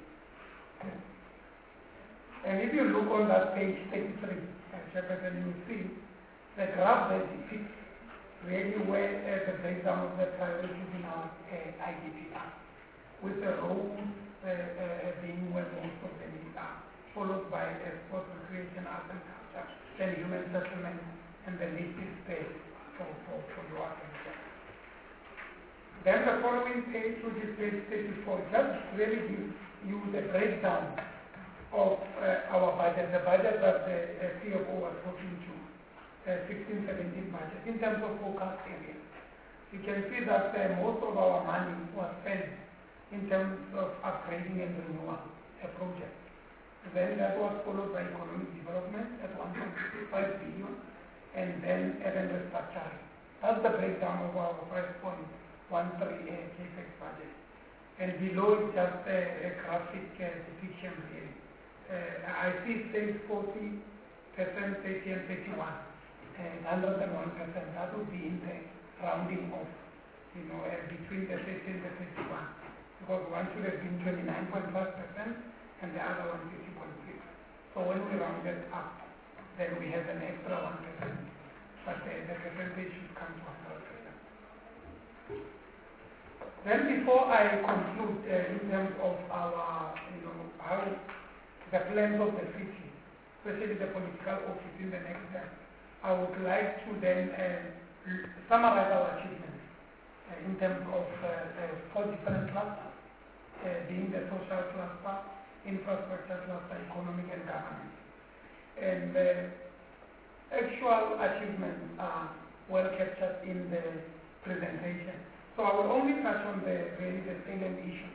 And if you look on that page 33, Chairperson, you will see the graph that depicts really where the breakdown of the priorities in our IDP are, with the roads being where most of them are, followed by sports, recreation, arts and culture, then human settlement, and the list is there for your attention. Then the following page, which is page 34, just really gives you the breakdown of our budget, the budget that the CFO was talking to, 16-17 budget, in terms of forecast areas. You can see that most of our money was spent in terms of upgrading and renewal a project. Then that was followed by economic development at 1.5 billion, and then urban restructuring. That's the breakdown of our 5.13 CAPEX budget. And below is just a graphic depiction really. I see states 40%, 30 and 31, and 101%. That would be in the rounding off, between the 30 and the 31. Because one should have been 29.5% and the other one 50.6. So when we round it up, then we have an extra 1%, but the percentage should come to 100%. Then before I conclude in terms of our, how the plans of the city, especially the political office in the next term, I would like to then summarize our achievements in terms of 4 different clusters. Being the social cluster, infrastructure cluster, economic and governance. And the actual achievements are well captured in the presentation. So I will only touch on the salient issues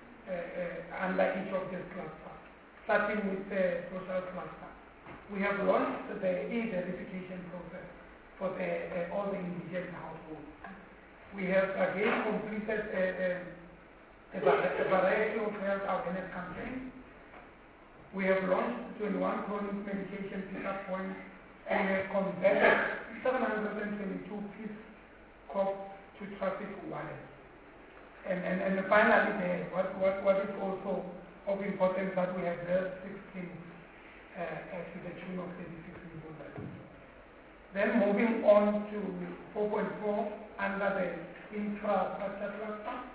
under each of these clusters, starting with the social cluster. We have launched the e-verification process for all the indigent households. We have again completed a variety of health awareness campaigns. We have launched 21 chronic medication pickup points, and we have converted 722 Peace Corps to traffic wardens. And finally, what is also of importance that we have built 6 clinics to the tune of 36 million. Then moving on to 4.4 under the infrastructure cluster.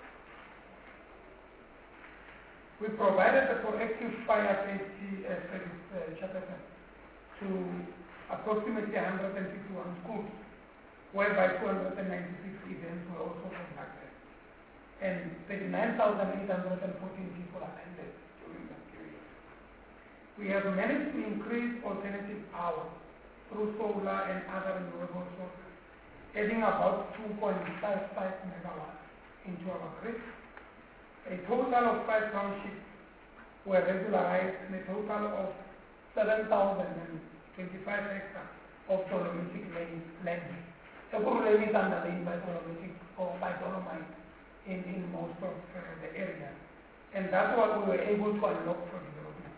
We provided a proactive fire safety service to approximately 151 schools, whereby 296 events were also conducted, and 39,814 people attended during that period. We have managed to increase alternative power through solar and other renewable sources, adding about 2.55 megawatts into our grid. A total of 5 townships were regularized, and a total of 7,025 hectares of dolomitic land. Ekurhuleni is underlain by dolomitic or by dolomite in most of the area, and that's what we were able to unlock for development.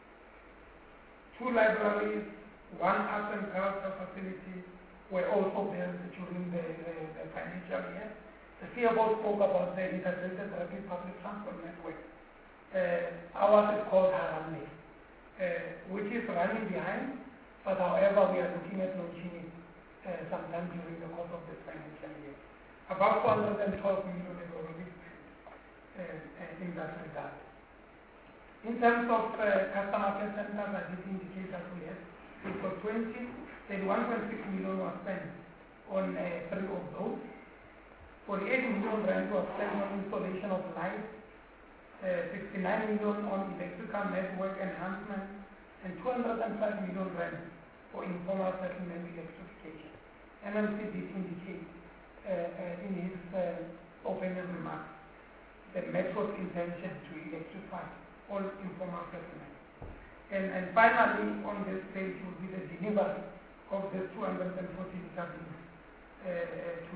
2 libraries, 1 arts and culture facility were also built during the financial year. The CFO spoke about the integrated rapid public transport network. Ours is called Haramne. which is running behind, but however we are looking at launching it sometime during the course of this financial year. About 412 million is already spent in that regard. In terms of customer care centers, I did indicate that we've got 20, then 1.6 million was spent on 3 of those. 48 million rand was spent on installation of lights, 69 million on electrical network enhancement, and 205 million rand for informal settlement electrification. MMC did indicate in his opening remarks the Metro's intention to electrify all informal settlements. And finally, on this page will be the delivery of the 240 litre to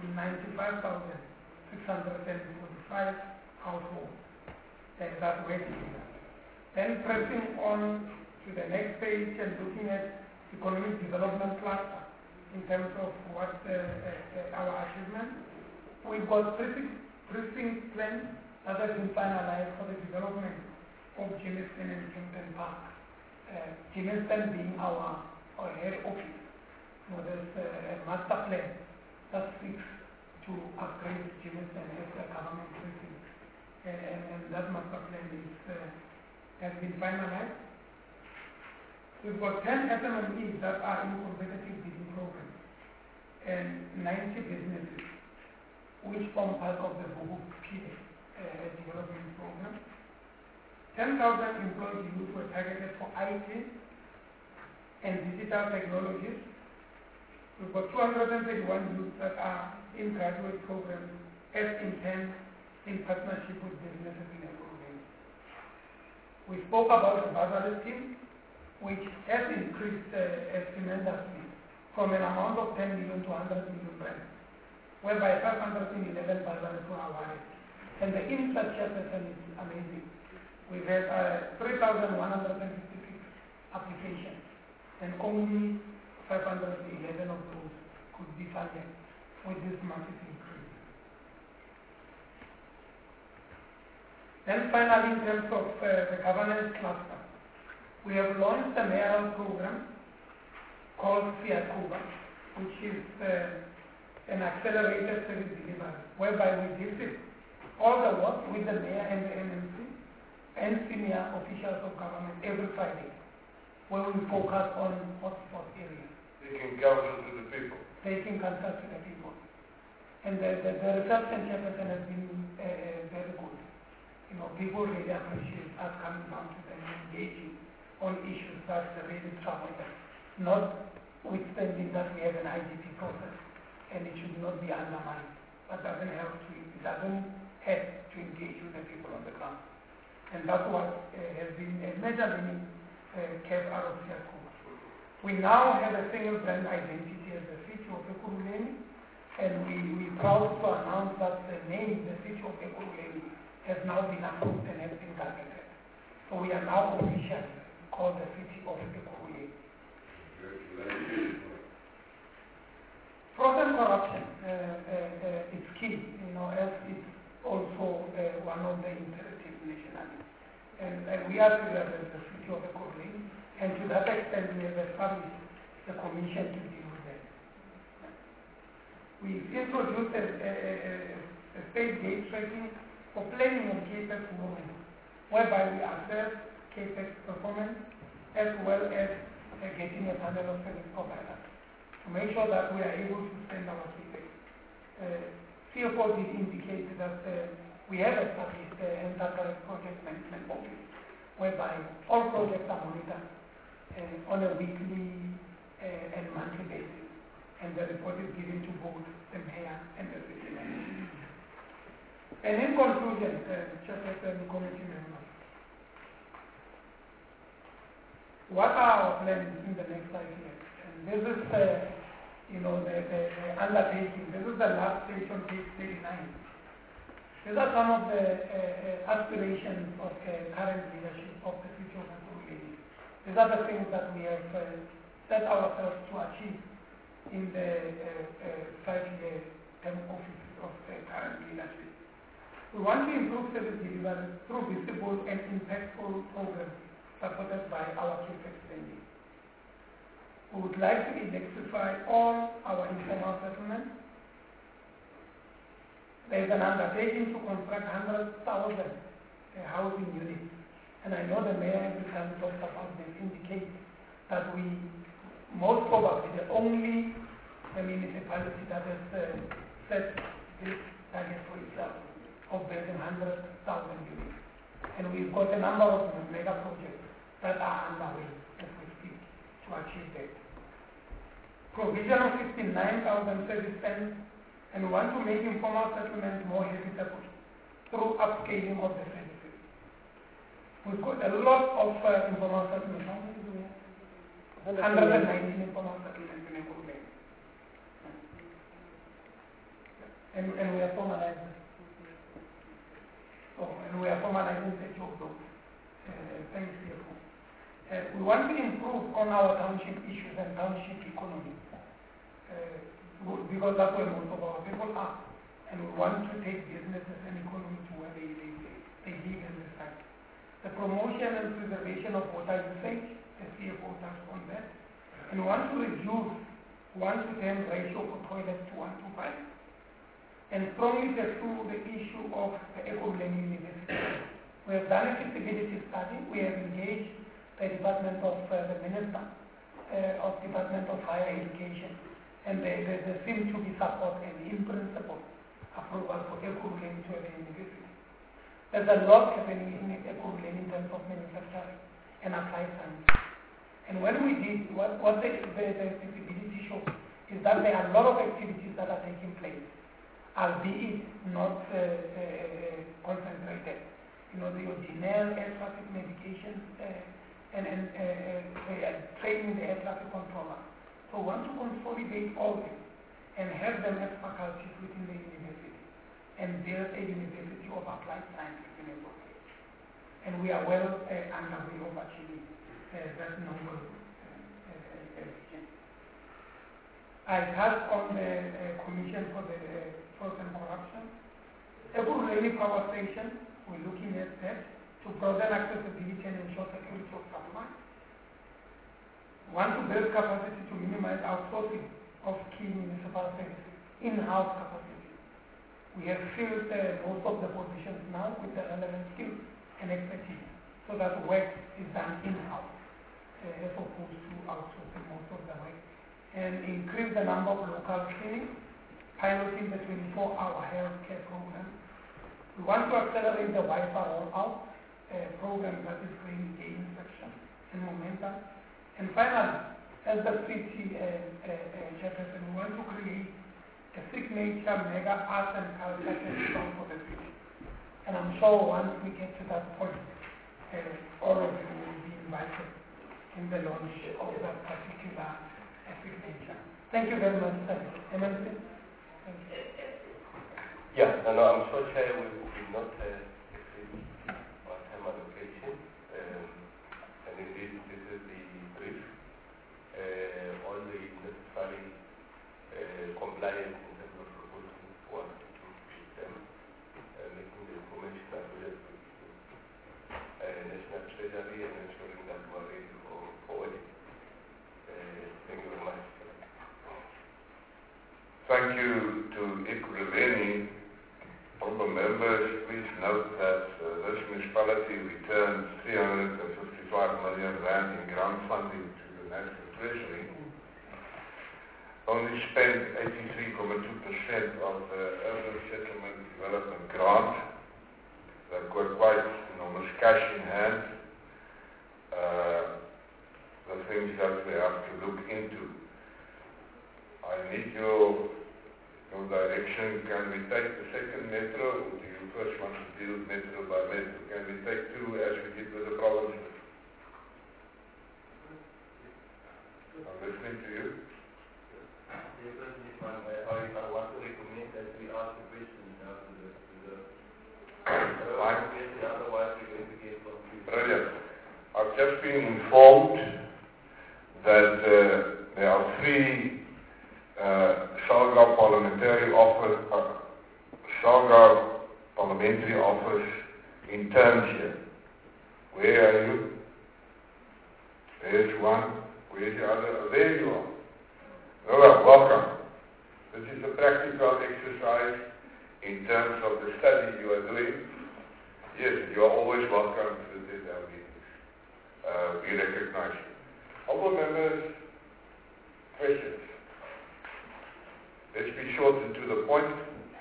95,645 households that were delivered. Then pressing on to the next page and looking at economic development cluster in terms of what our achievements. We've got precinct plans that have been finalized for the development of Germiston and Kempton Park. Germiston being our head office. There's a master plan that seeks to upgrade Germiston as a government precinct. And that master plan has been finalized. We've got 10 SMMEs that are in competitive bidding programs and 90 businesses which form part of the BUBUP development program. 10,000 employed youth were targeted for IT and digital technologies. We've got 231 youth that are in graduate programs as intended in partnership with businesses in a program. We spoke about the bursary scheme, which has increased tremendously from an amount of 10 million to 100 million rand, whereby 511 bursaries were awarded. And the infrastructure is amazing. We've had 3,156 applications, and only 511 of those could be funded with this massive increase. Then finally, in terms of the governance cluster, we have launched a mayoral program called FIACUBA, which is an accelerated service delivery, whereby we visit all the work with the mayor and the MMC and senior officials of government every Friday, where we focus on hotspot areas.
Taking counsel to the people.
Taking counsel to the people. And the reception chairperson has been very good. People really appreciate us coming down to them and engaging on issues that really trouble them. Notwithstanding that we have an IGP process and it should not be undermined, but doesn't have to engage with the people on the ground. And that's what has been a major learning curve out of FIACUBA. We now have a single brand identity as the City of Ekurhuleni, and we're proud to announce that the name, the City of Ekurhuleni, has now been approved and has been targeted. So we are now officially called the City of Ekurhuleni. Fraud and corruption is key, as it's also one of the imperatives nationally. And we are serious as the City of Ekurhuleni, and to that extent we have established a commission to deal with that. We've introduced a state gate tracking for planning and CAPEX movement, whereby we assess CAPEX performance as well as getting a panel of service providers to make sure that we are able to spend our CAPEX. CFO did indicate that we have established the Enterprise Project Management Office, whereby all projects are monitored on a weekly and monthly basis, and the report is given to both the mayor and the city manager. And in conclusion, Chairperson, committee members, what are our plans in the next 5 years? And this is the undertaking. This is the last page on page 39. These are some of the aspirations of the current leadership of the City of Ekurhuleni. These are the things that we have set ourselves to achieve in the 5-year term office of the current leadership. We want to improve service delivery through visible and impactful programs supported by our CAPEX spending. We would like to electrify all our informal settlements. There is an undertaking to construct 100,000 housing units. And I know the mayor every time talks about them indicates that we, most probably, the only municipality that has set this target for itself of building 100,000 units. And we've got a number of mega projects that are underway as we speak to achieve that. Provision of 59,000 service pens, and we want to make informal settlements more habitable through upscaling of the services. We've got a lot of informal settlements. How many do we have? 119 informal settlements in Ekurhuleni. And we are formalizing. And we are formalizing 30 of those. Thanks, CFO. We want to improve on our township issues and township economy. Because that's where most of our people are. And we want to take businesses and economy to where they live and reside. The promotion and preservation of water usage, the CFO touched on that. And we want to reduce 1-to-10 ratio for toilets to 1-to-5. And strongly pursue the issue of the Ekurhuleni University. We have done a feasibility study. We have engaged the Department of the Minister of Department of Higher Education. And there seems to be support and in principle approval for Ekurhuleni to have a university. There's a lot happening in Ekurhuleni in terms of manufacturing and applied science. And when we did, what the feasibility showed is that there are a lot of activities that are taking place, albeit not concentrated. You know, the ordinary air traffic navigation and training the air traffic controller. So we want to consolidate all this and have them as faculties within the university and build a university of applied sciences in Ekurhuleni. And we are well underway of achieving that noble vision. I touched on the Commission for the Fraud and Corruption. Ekurhuleni Power Station, we're looking at that to broaden accessibility and ensure security of supply. We want to build capacity to minimize outsourcing of key municipal services, in-house capacity. We have filled most of the positions now with the relevant skills and expertise, so that work is done in-house as opposed to outsourcing most of the work. And increase the number of local clinics, piloting the 24-hour healthcare program. We want to accelerate the Wi-Fi rollout program that is gaining traction and momentum. And finally, as the city chairperson, we want to create a signature mega arts and culture festival for the city. And I'm sure once we get to that point, all of you will be invited in the launch of that particular signature. Thank you very much, sir. Emerson? Thank you.
Yeah, no, I'm sure, Chair, we did not exceed our time allocation. And indeed, this is the brief. All the necessary compliance in terms of proposing what to do with them, making the information available to National Treasury and ensuring that we are ready for audit. Thank you very much.
Thank you to Ekurhuleni. Honourable members, please note that this municipality returned 355 million rand in grant funding to the National Treasury. Only spent 83.2% of the urban settlement development grant. They've got quite enormous cash in hand. The things that we have to look into. I need your direction. Can we take the second metro, or do you first want to deal metro by metro? Can we take two as we did with the provinces? I'm listening to you.
I want to recommend that we ask the questions now to the otherwise we're going to get confused.
Brilliant. I've just been informed that there are three SALGA parliamentary office interns here. Where are you? There's one. Where's the other? Oh, there you are. Well, welcome. This is a practical exercise in terms of the study you are doing. Yes, you are always welcome to attend our meetings. We recognize you. Honorable members, questions? Let's be short and to the point.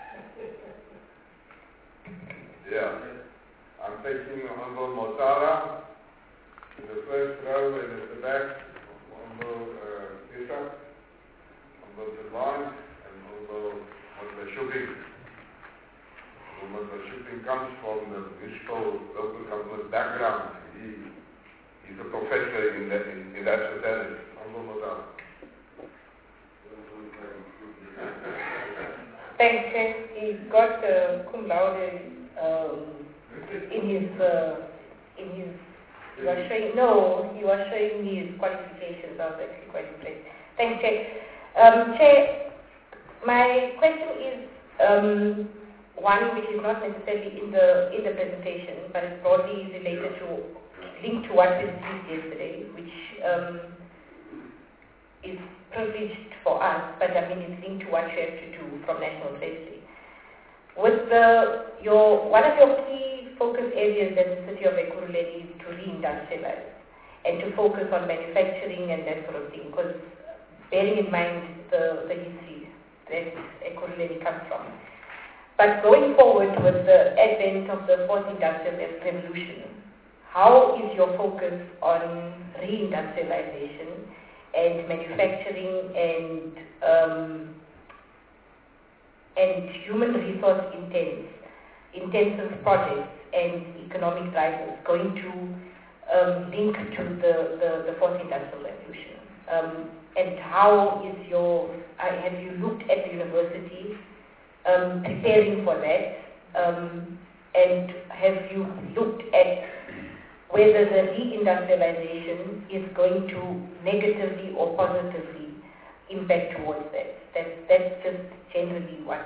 Yeah. I'm taking Honorable Motala in the first row and at the back, Honorable Issa, Honorable Terwine, and Honorable Motla-Shopping. Honorable Motla-Shopping comes from the municipal local government background. He's a professor in that fraternity. Honorable Motala.
Thanks, Chair. He got cum laude he was showing his qualifications. I was actually quite impressed. Thanks, Chair. Chair, my question is one which is not necessarily in the presentation, but it's broadly related to, linked to what we received yesterday, which is privileged for us, but I mean it's linked to what you have to do from National Treasury. With one of your key focus areas at the City of Ekurhuleni is to re-industrialize and to focus on manufacturing and that sort of thing, because bearing in mind the history that Ekurhuleni comes from. But going forward with the advent of the fourth industrial revolution, how is your focus on re-industrialization and manufacturing and human resource intensive projects and economic drivers going to link to the fourth industrial revolution? And how is have you looked at the university preparing for that? And have you looked at whether the reindustrialization is going to negatively or positively impact towards that? That's just generally what,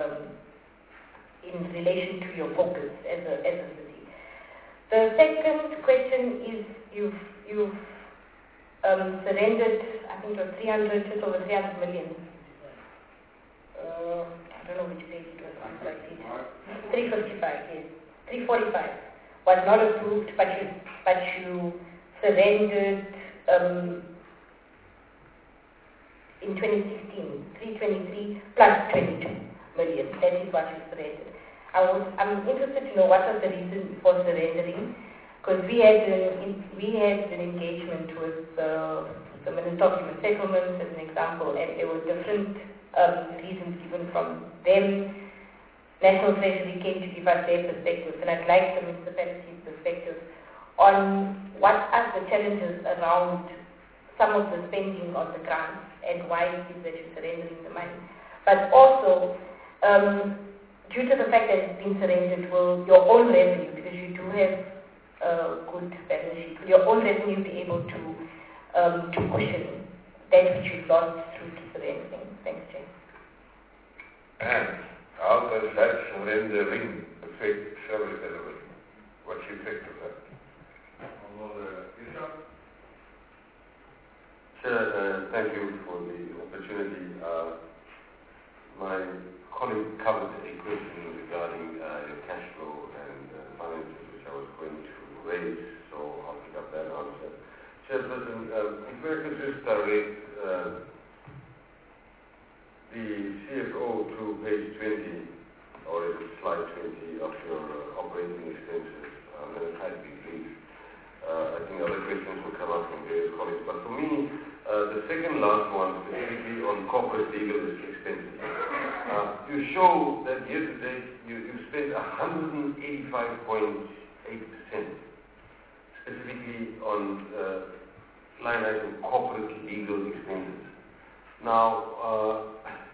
in relation to your focus as a city. The second question is you've surrendered, I think it was just over 300 million. I don't know which page it was on, but I see 355, yes. 345 was not approved, but you surrendered in 2016, 323 plus 22 million. That is what you surrendered. I'm interested to know what was the reason for surrendering, because we had an engagement with the Minister of Human Settlements as an example, and there were different reasons given from them. National Treasury came to give us their perspectives, and I'd like the municipality's perspective on what are the challenges around some of the spending on the grants and why it is that you're surrendering the money. But also, due to the fact that it's been surrendered, will your own revenue, because you do have a good balance sheet, will your own revenue be able to cushion that which you've lost through to surrendering? Thanks, Chair.
And how does that surrendering affect service delivery? What's the effect of that?
Chair, thank you for the opportunity. My colleague covered a question regarding your cash flow and finances, which I was going to raise, so I'll pick up that answer. Chairperson, if I could just direct the CFO to page 20, or is it slide 20 of your operating expenses. I'm going to try to be brief. I think other questions will come up from various colleagues, but for me, the second last one, specifically on corporate legal expenses. You show that year to date you spent 185.8%, specifically on line item corporate legal expenses. Now,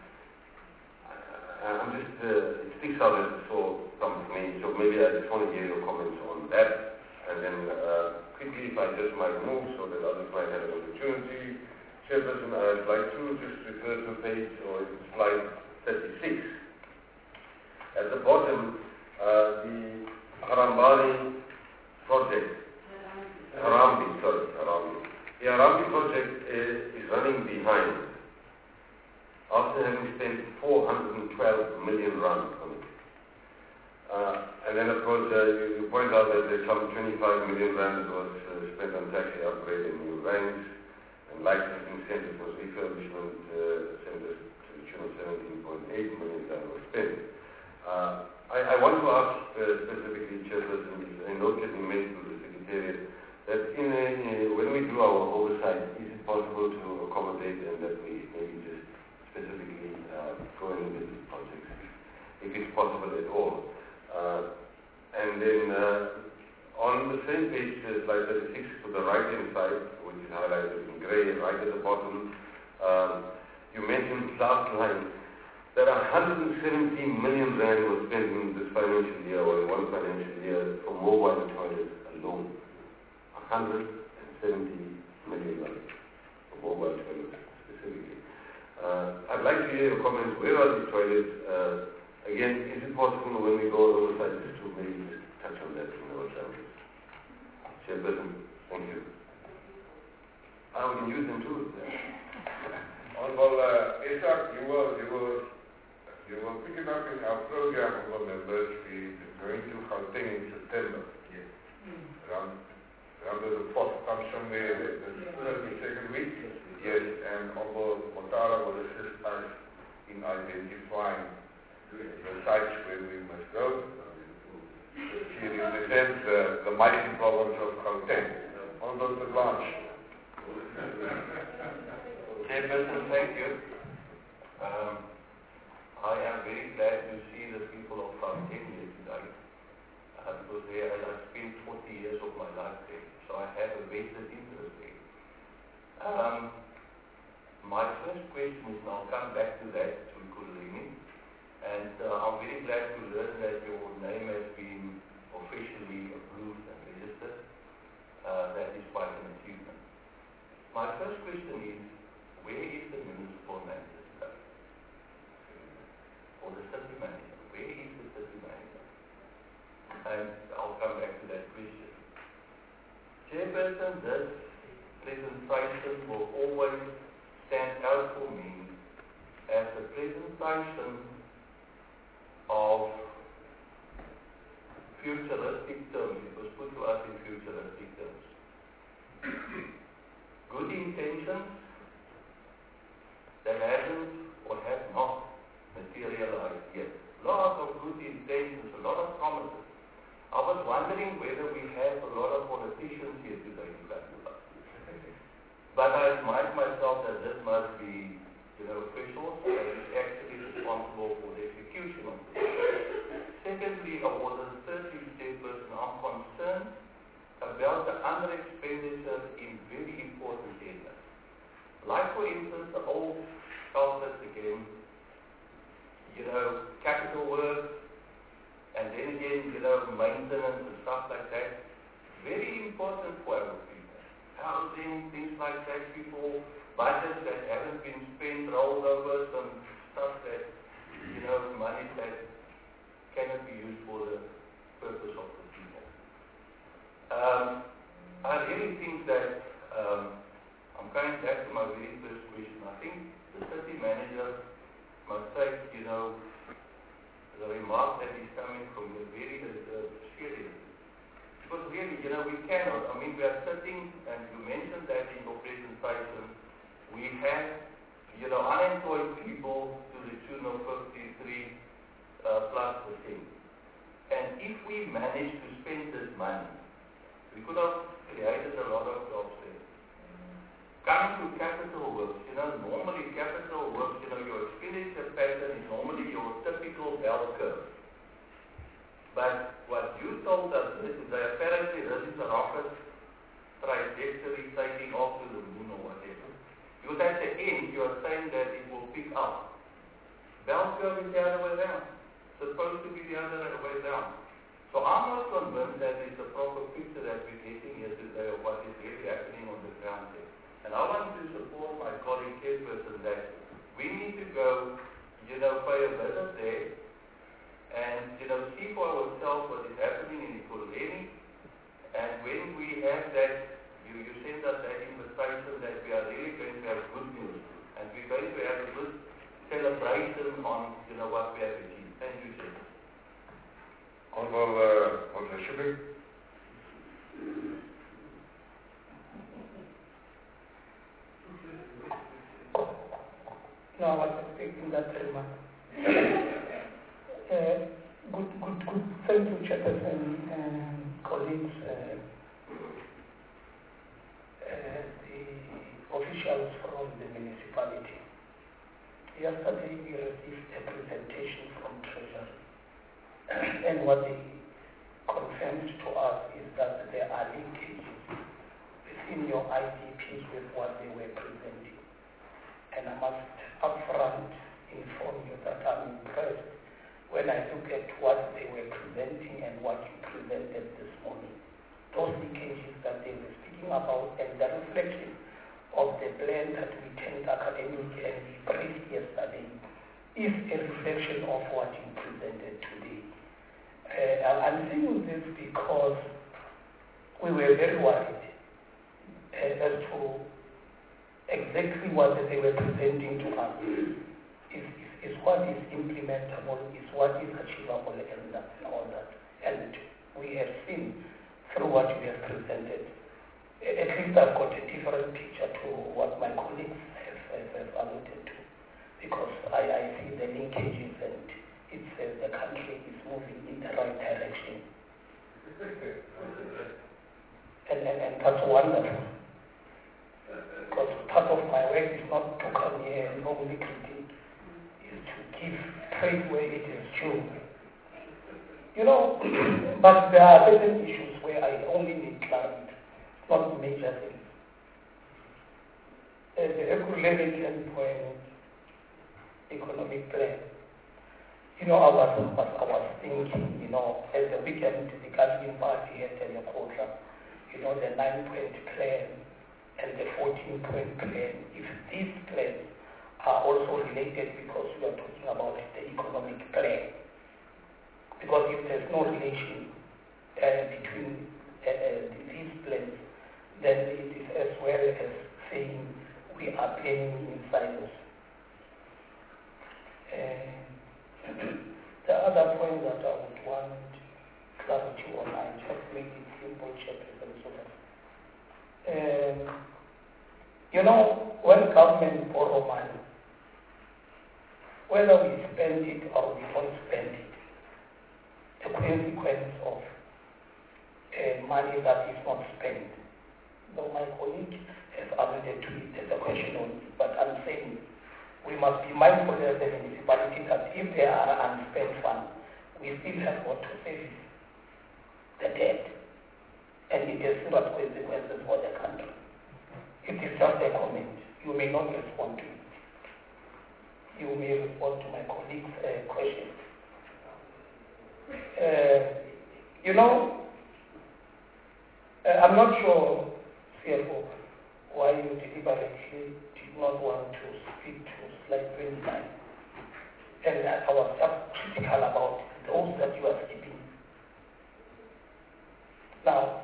I'm just, it sticks out as a sore thumb for me, so maybe I just want to hear your comments on that. And then quickly, if I just might move so that others might have an opportunity. Chairperson, I'd like to just refer to page or slide 36. At the bottom, the Harambani project, Harambee.
The Arambi project is running behind after having spent 412 million rand on it. And then, of course, you point out that there's some 25 million rand was spent on taxi upgrade and new vans and licensing centers for refurbishment centers to the tune of 17.8 million rand was spent. I want to ask specifically, Chairperson, a note can be made to the Secretariat that when we do our oversight, is it possible to accommodate and that we maybe just specifically go and visit projects, if it's possible at all. And then on the same page, slide 36, to the right-hand side, which is highlighted in grey, right at the bottom, you mentioned last line that 170 million rand was spent in this financial year, or in one financial year, for mobile toilets alone. 170 million rand for mobile toilets specifically. I'd like to hear your comments. Where are these toilets? Again, is it possible when we go oversight just to maybe just touch on that in our chapters? Chairperson, thank you. We can use them too.
Honorable Isak, you will pick it up in our program, honorable members. We are going to Gauteng in September. Yes. Around the 4th, comes somewhere, the 32nd week. Yes, and Honorable Montara will assist us in identifying the sites where we must go. She represents the mighty province of Gauteng. Honorable de Blanche.
Chairperson, thank you. I am very glad to see the people of Gauteng here today. Because there I spent 40 years of my life there, so I have a vested interest there. My first question is, and I'll come back to that, to Ekurhuleni, and I'm very glad to learn that your name has been officially approved and registered. That is quite an achievement. My first question is, where is the municipal manager today? Or the city manager? Where is the city manager? And I'll come back to that question. Chairperson, this presentation will always stand out for me as a presentation of futuristic terms. It was put to us in futuristic terms. Good intentions that hasn't or have not materialized yet. Lots of good intentions, a lot of promises. I was wondering whether we have a lot of politicians here today in Kandula. But I remind myself that this must be, officials that is actually responsible for the execution of this. Secondly, I was a third chairperson. I'm concerned about the under-expenditure in very important areas. Like, for instance, the old culverts again, capital work, and then again, maintenance and stuff like that. Very important for our people. Housing, things like that, people, budgets that haven't been spent, rolled over, some stuff that, money that cannot be used for the purpose of the people. I really think that, I'm going back to my very first question. I think the city manager must take, the remark that is coming from you very seriously. Because really, we cannot. We are sitting, and you mentioned that in your presentation, we have, unemployed people to the tune of 53+%. And if we manage to spend this money, we could have created a lot of jobs there. Coming to capital works, normally capital works, your expenditure pattern is normally your typical bell curve. But what you told us is that apparently this is a rocket trajectory taking off to the moon or whatever. Because at the end, you are saying that it will pick up. Bell curve is the other way around. Supposed to be the other way around. So I'm not convinced that it's a proper picture that we're getting here today of what is really happening on the ground there. And I want to support my colleague Chairperson that we need to go, pay a visit there and, see for ourselves what is happening in Ekurhuleni. And when we have that, You sent us that invitation that we are really going to have good news, and we're going to have a good celebration on, what we have achieved. Thank you, Chair.
Honorable Shibby.
No, I was expecting that remark. Good. Thank you, Chairperson and colleagues, the officials from the municipality. Yesterday we received a presentation from Treasury, and what they confirmed to us is that there are linkages within your IDPs with what they were presenting. And I must upfront inform you that I'm impressed when I look at what they were presenting and what you presented this morning. Those linkages that they were speaking about and the reflection of the plan that we turned academic and we briefed yesterday is a reflection of what you presented today. I'm saying this because we were very worried as to exactly what they were presenting to us is what is implementable, is what is achievable, and all that. And we have seen through what you have presented. At least I've got a different picture to what my colleagues have alluded to, because I see the linkages and it says the country is moving in the right direction. And that's wonderful. Because part of my work is not to come here and only critique, is to give praise where it is due. But there are certain issues where I only need clarity, not major things. The economic endpoint economic plan. I was thinking, as the weekend, the Gathering Party had a quota, the 9-point plan and the 14-point plan, if these plans are also related, because we are talking about the economic plan. Because if there's no relation between these plans, then it is as well as saying we are planning in silos. The other point that I would want clarity on, I just make it simple, Chairperson, so that when government borrow money, whether we spend it or we don't spend it, the consequence of money that is not spent. Though my colleague has alluded to it, there's a question on it, but I'm saying we must be mindful as a municipality that if there are unspent funds, we still have got to service the debt, and it has serious consequences for the country. It is just a comment. You may not respond to it. You may respond to my colleague's question. I'm not sure, CFO, why you deliberately did not want to speak to slide 29. And I was just critical about those that you are skipping. Now,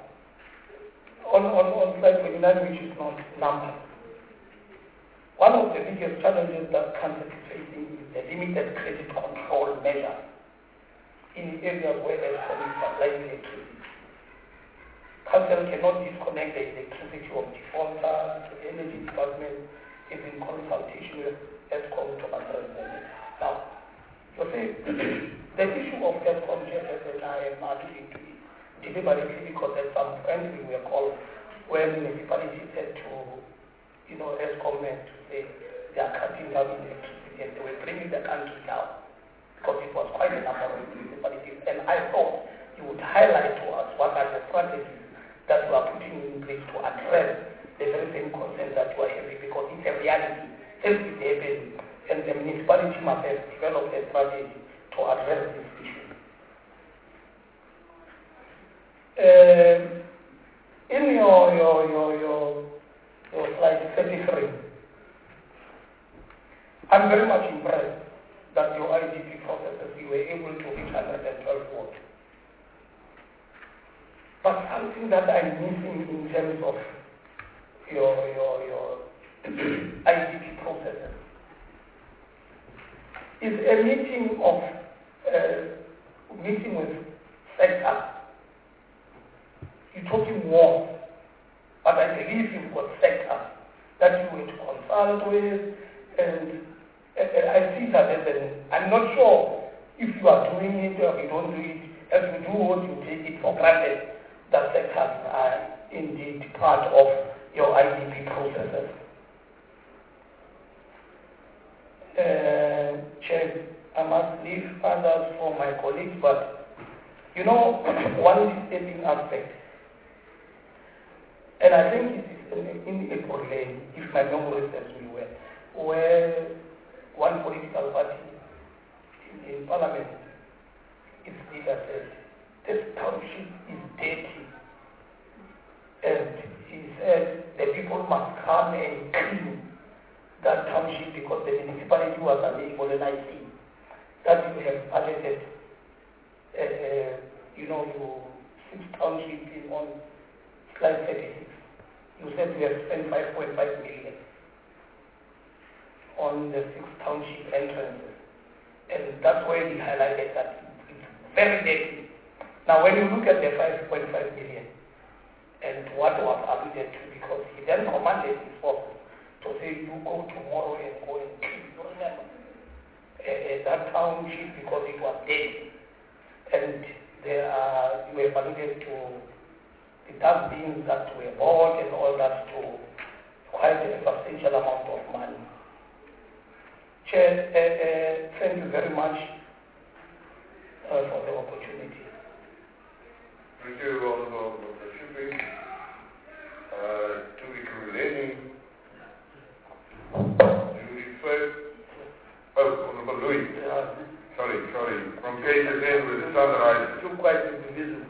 on slide 29, which is not numbered, one of the biggest challenges that country is facing is the limited credit control measure in areas where Eskom is supplying electricity. Council cannot disconnect the electricity of defaulters. The Energy Department is in consultation with Eskom to address them. Now, you see, the issue of Eskom, and I am arguing to it deliberately because at some point we were called where municipalities had to, Eskom meant to say they are cutting down electricity and they were bringing the country down because it was quite a number of municipalities. And I thought you would highlight to us what are the strategies that you are putting in place to address the very same concerns that you are having, because it's a reality. This is happening, and the municipality must have developed a strategy to address this issue. In your slide 33, I'm very much impressed that your IDP processes, you were able to reach 112 votes. But something that I'm missing in terms of your IDP processes. Is a meeting with sectors. You're talking more, but I believe you've got sectors that you were to consult with, and I see that as I'm not sure if you are doing it or you don't do it. As you do what you take it for granted that sectors are indeed part of your IDP processes. Chair, I must leave others for my colleagues, but one disturbing aspect, and I think it is in April Lane, if my memory serves me well, where one political party in Parliament, its leader said, this township is dirty, and he said the people must come and clean that township because the municipality was unable, and I see that you have budgeted, your 6th township on slide 36. You said you have spent 5.5 million on the 6th township entrances, and that's where he highlighted that it's very dirty. Now, when you look at the 5.5 million and what was alluded to, because he then commanded his forces to say, you go tomorrow and go and kill that township because it was dead. And you have alluded to the dustbins that were bought and all that to quite a substantial amount of money. Chair, thank you very much for the opportunity.
Thank you, Honorable Dr. Shipping. To Ikuruleni, you referred, Honorable Louis, sorry, from KZN with the Sunrise.
Too quite invisible.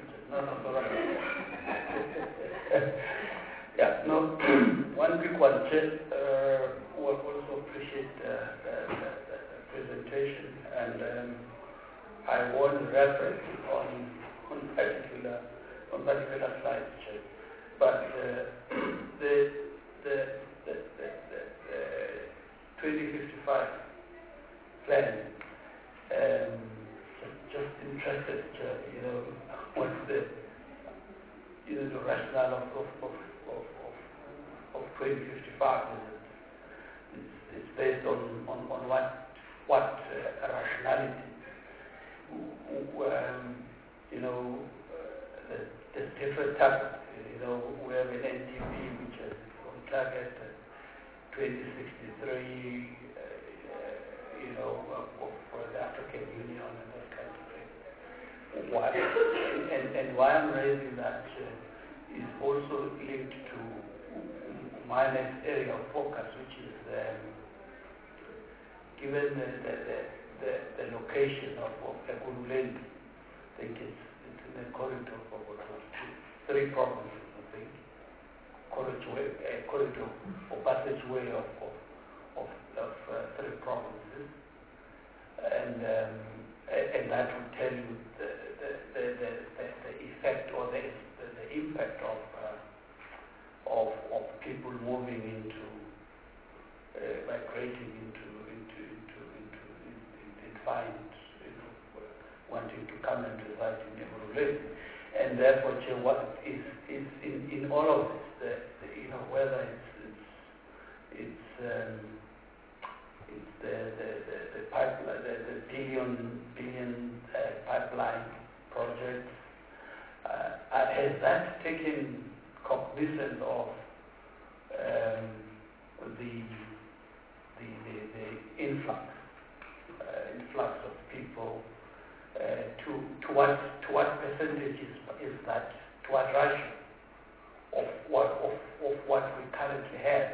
No, one quick one, Chair. We also appreciate the presentation, and I want reference on particular slides, Chair. But the 2055 plan, just interested, what's the rationale of 2055? It's based on what rationality? The different targets. We have an NTP which is on target 2063, for the African Union and that kind of thing. Why? And why I'm raising that is also linked to my next area of focus, which is given the location of Ekurhuleni. I think it's in the corridor of three provinces, I think. Corridor or passageway of three provinces, and that will tell you the effect or the impact of people moving into migrating into find wanting to come and reside in Ekurhuleni, and therefore, what is in all of this, whether it's the pipeline, the billion pipeline projects, has that taken cognizance of the influx of people? To what percentage is that? To what ratio of what we currently have?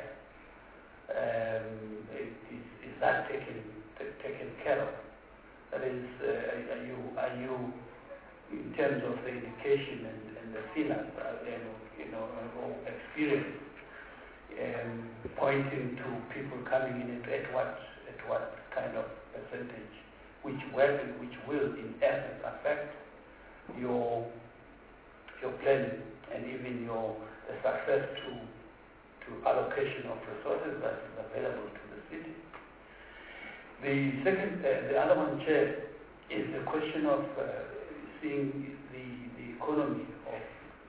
Is that taken care of? That is, are you in terms of the education and the finance or experience, pointing to people coming in at what kind of percentage, which will in essence affect your planning and even the success to allocation of resources that is available to the city. The other one, Chair, is the question of seeing the economy of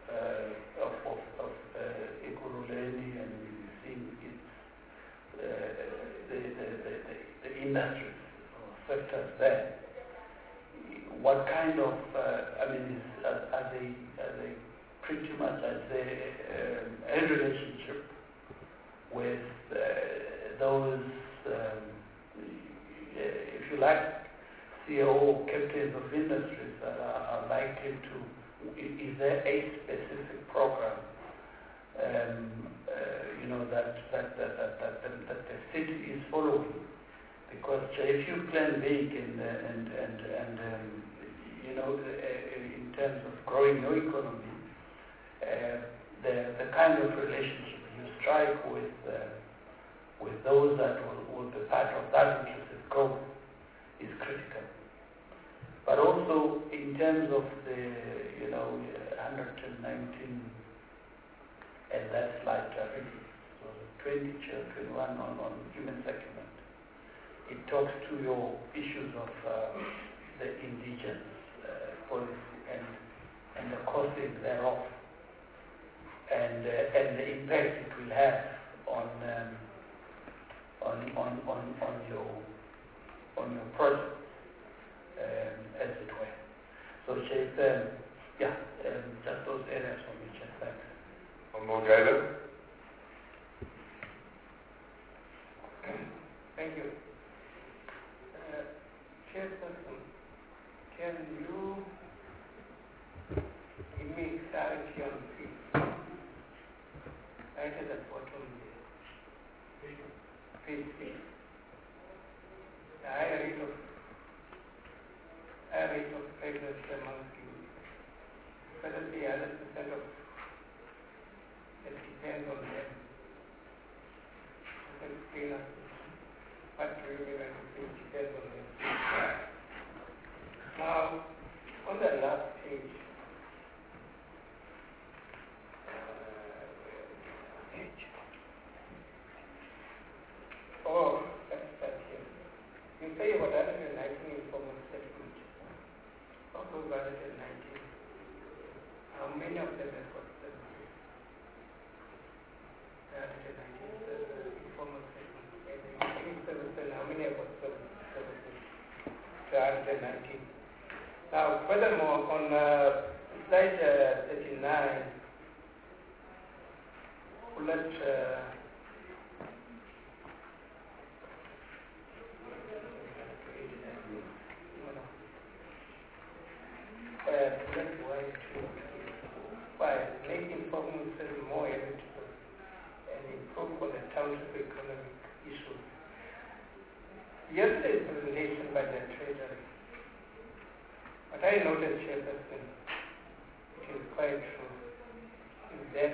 Ekurhuleni and seeing its the industries or sectors there. What kind of are they pretty much as a relationship with those if you like CEO captains of industries that are likely to, is there a specific program that the city is following? Because if you plan big and in terms of growing your economy, the kind of relationship you strike with those that will be part of that inclusive growth is critical. But also in terms of the 119 and that slide, so 20, 21 on human settlement, it talks to your issues of the indigenous policy and the costing thereof, and the impact it will have on your project, as it were. So, Chief, just those areas for me, Chief. Thanks.
Honorable Galen.
Thank you. Chairperson, can you give me clarity on fees? Right at the bottom there. Phase 6. The higher rate of pregnancy amongst youth. Whether the other percent of it depends on them. You can explain us what do you mean when you say it depends on them. Now, on the last page, that's that here. You say about 119 informal settlement. Of those 119, how many of them have got services? 119 informal settlement. And services, how many have got services? 119. Now, furthermore, on slide 39, bullet make informal service more equitable and improve on the township economic issues. Yesterday's presentation by the Treasury, what I noticed, Chairperson, which is quite true, is that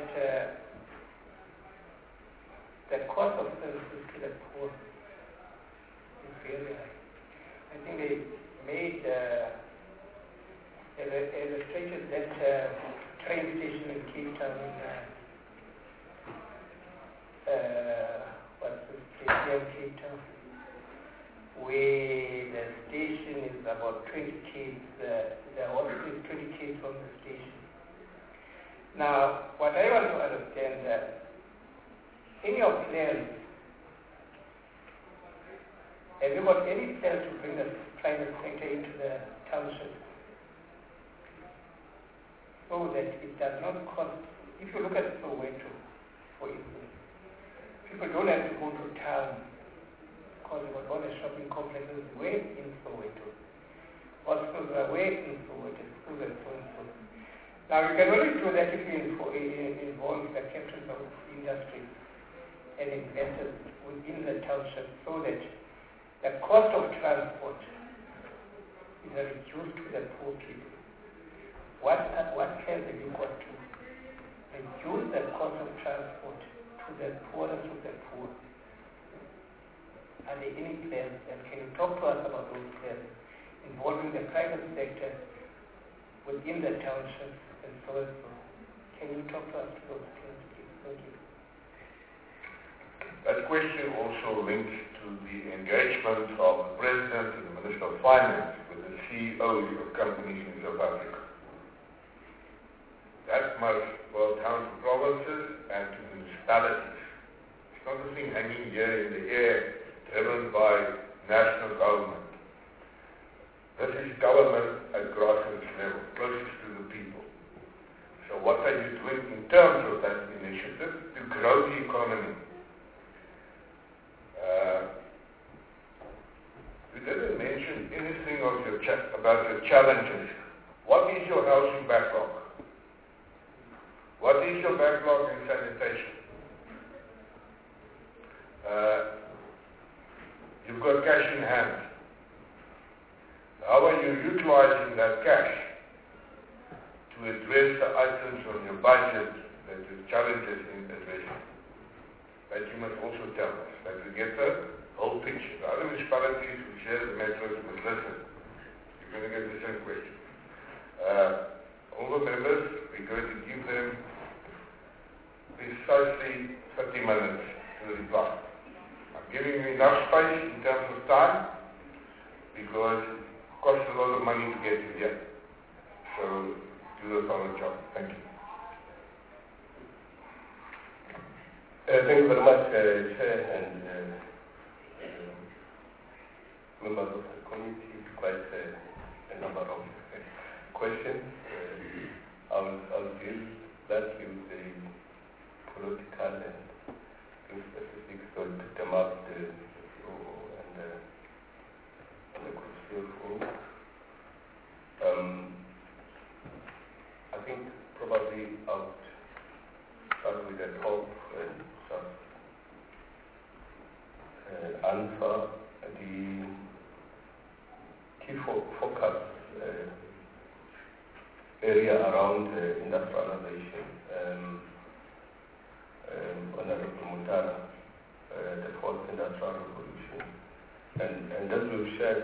the cost of services to the poor is very high. I think they made illustrated that train station in Cape Town, Cape Town, where the station is about 20 km, the hospital is 20 km from the station. Now, what I want to understand that in your plans, have you got any plans to bring the private sector into the township? So that it does not cost. If you look at Soweto, for instance, people don't have to go to town because they've got all the shopping complexes way in Soweto. Hospitals are way in Soweto, schools and so and so. Now you can only do that if you involve the captains of industries and investors within the township so that the cost of transport is reduced to the poor people. What plans have you got to reduce the cost of transport to the poorest of the poor? Are there any plans, and can you talk to us about those plans involving the private sector within the townships and so and so? Can you talk to us about those plans, please? Thank you.
That question also links to the engagement of the President and the Minister of Finance with the CEOs of companies in South Africa. That must boil down to provinces and to municipalities. It's not a thing hanging here in the air, driven by national government. This is government at grassroots level, closest to the people. So what are you doing in terms of that initiative to grow the economy? You didn't mention anything of about your challenges. What is your housing backlog? What is your backlog in sanitation? You've got cash in hand. How are you utilizing that cash to address the items on your budget that the challenges in addressing? That you must also tell us, that we get the whole picture. The other municipalities who share the metros must listen. You're going to get the same question. All the members, we're going to give them precisely 30 minutes to reply. I'm giving you enough space in terms of time because it costs a lot of money to get you here. So do a thorough job. Thank you.
Thank you very much, Chair and members of the committee. Quite a number of questions. I'll deal that with the political and specific, so to pick them up the I think probably I'll start with the top and answer the key focus area around industrialization. Honorable Mutara, the fourth industrial revolution, and as we've shared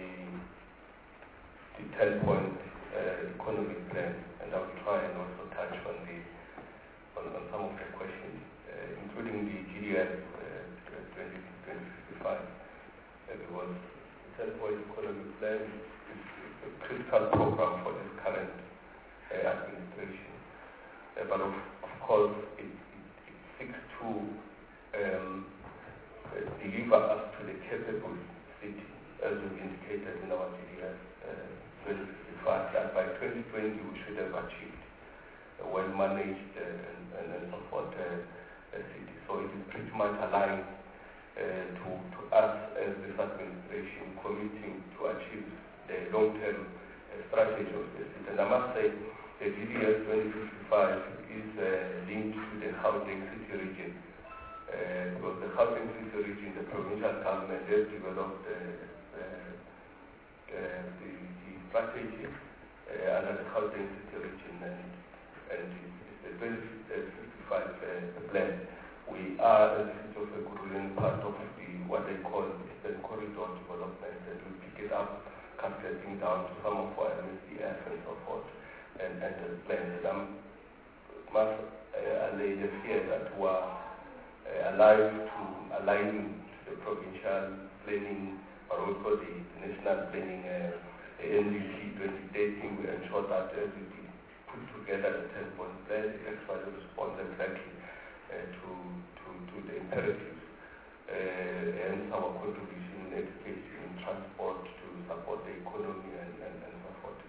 the 10-point economic plan, and I'll try and also touch on some of the questions, including the GDF 2055. Because the 10-point economic plan is a critical program for this current administration, but of course it seeks to deliver us to the capable city, as we've indicated in our GDF 2055, that by 2020 we should have achieved a well-managed and support city. So it is pretty much aligned to us as this administration committing to achieve the long-term strategy of the city. And I must say the GDF 2055 is linked to the housing city region. Because the housing city region, the provincial government has developed the strategy under the housing city region, and it's the 2055 plan. We are a city of a Gurulian part of what they call the corridor development, and we pick it up, cascading down to some of our MSDF and so forth, and the plans. And I must allay the fear that we are alive to aligning to the provincial planning, but also the national planning, the NDC 2018. We ensure that as we put together the 10-point plan, it actually responds exactly to the imperatives. Hence our contribution in education, in transport, to support the economy and so forth.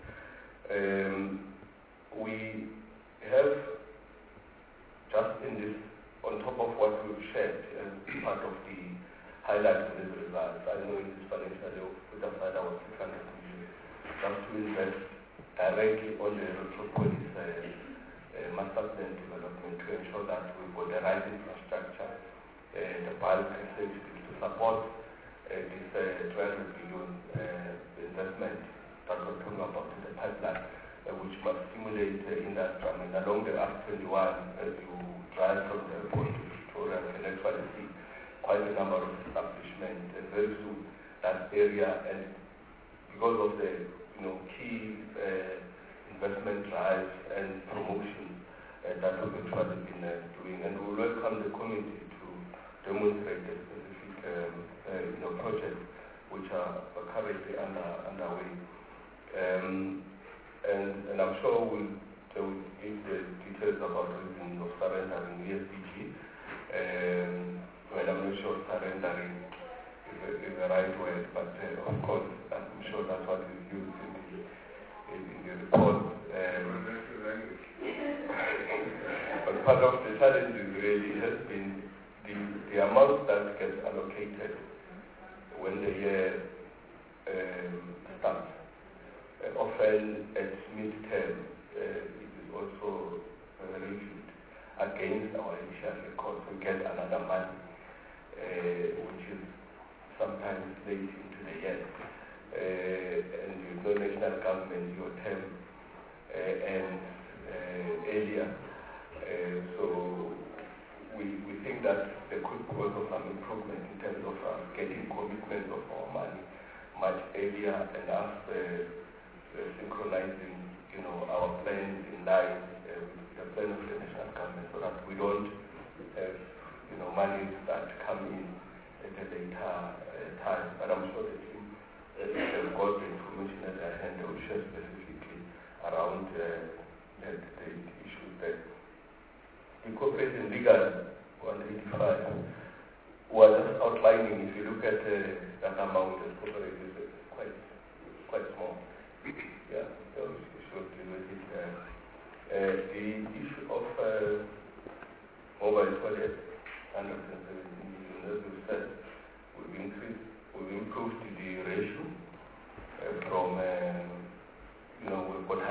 We have just in this, on top of what we've shared as part of the highlights of these results, I know in this financial year we put aside our 600 million just to invest directly on the metropolis master plan development to ensure that we've got the right infrastructure, the bulk essentially to support this 12 billion investment that we're talking about in the pipeline, which must stimulate industry. I mean, along the R21, as you drive from the airport to Victoria, you can actually see quite a number of establishments, and very soon that area, and because of the key investment drives and promotion that we've actually been doing, and we welcome the community to demonstrate the specific projects which are currently underway. And I'm sure they will give the details about reasons of surrendering ESPG. Well, I'm not sure surrendering is the right word, but of course, I'm sure that's what is used in the report. But part of the challenge really has been the amount that gets allocated when the year starts. Often at mid-term, it is also reviewed against our initial record. We get another month, which is sometimes late into the year. And you know, national government, your term ends earlier. So we think that there could be also some improvement in terms of getting commitment of our money much earlier and us synchronizing, our plans in line with the plan of the national government, so that we don't have, monies that come in at a later time. But I'm sure the team, if they've got the information at their hand, they will share specifically around the issues there. The corporation legal 185 was just outlining. If you look at that amount, the corporation is quite small. Yeah, so we should deal with it. The issue of mobile toilet, 117 million, as we said, we've improved the ratio from, we've got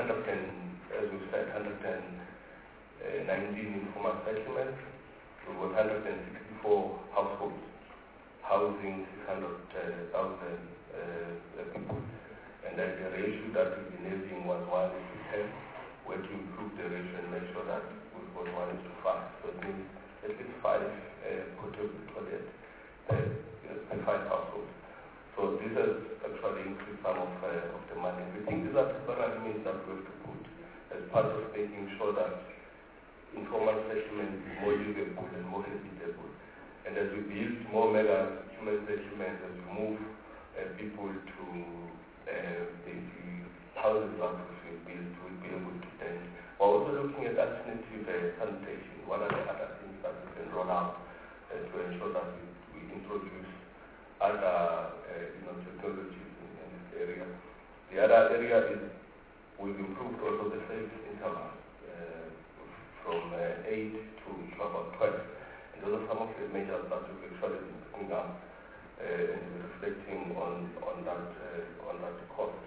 119 informal settlements. We've got 164 households, housing 600,000 people. And then the ratio that we've been using was 1:10. We had to improve the ratio and make sure that we've got 1:5. So it means at least 5 portable toilets per 5 households. So this has actually increased some of the money. We think these are temporary means that we have to put as part of making sure that informal settlement is more livable and more habitable. And as we build more mega human settlements, as we move people to the houses that we build, we'll be able to then. We're also looking at alternative sanitation. What are the other things that we can roll out to ensure that we introduce other technologies in this area. The other area is we've improved also the sales interval from 8 to about 12. And those are some of the measures that we've actually been picking up and reflecting on that cost.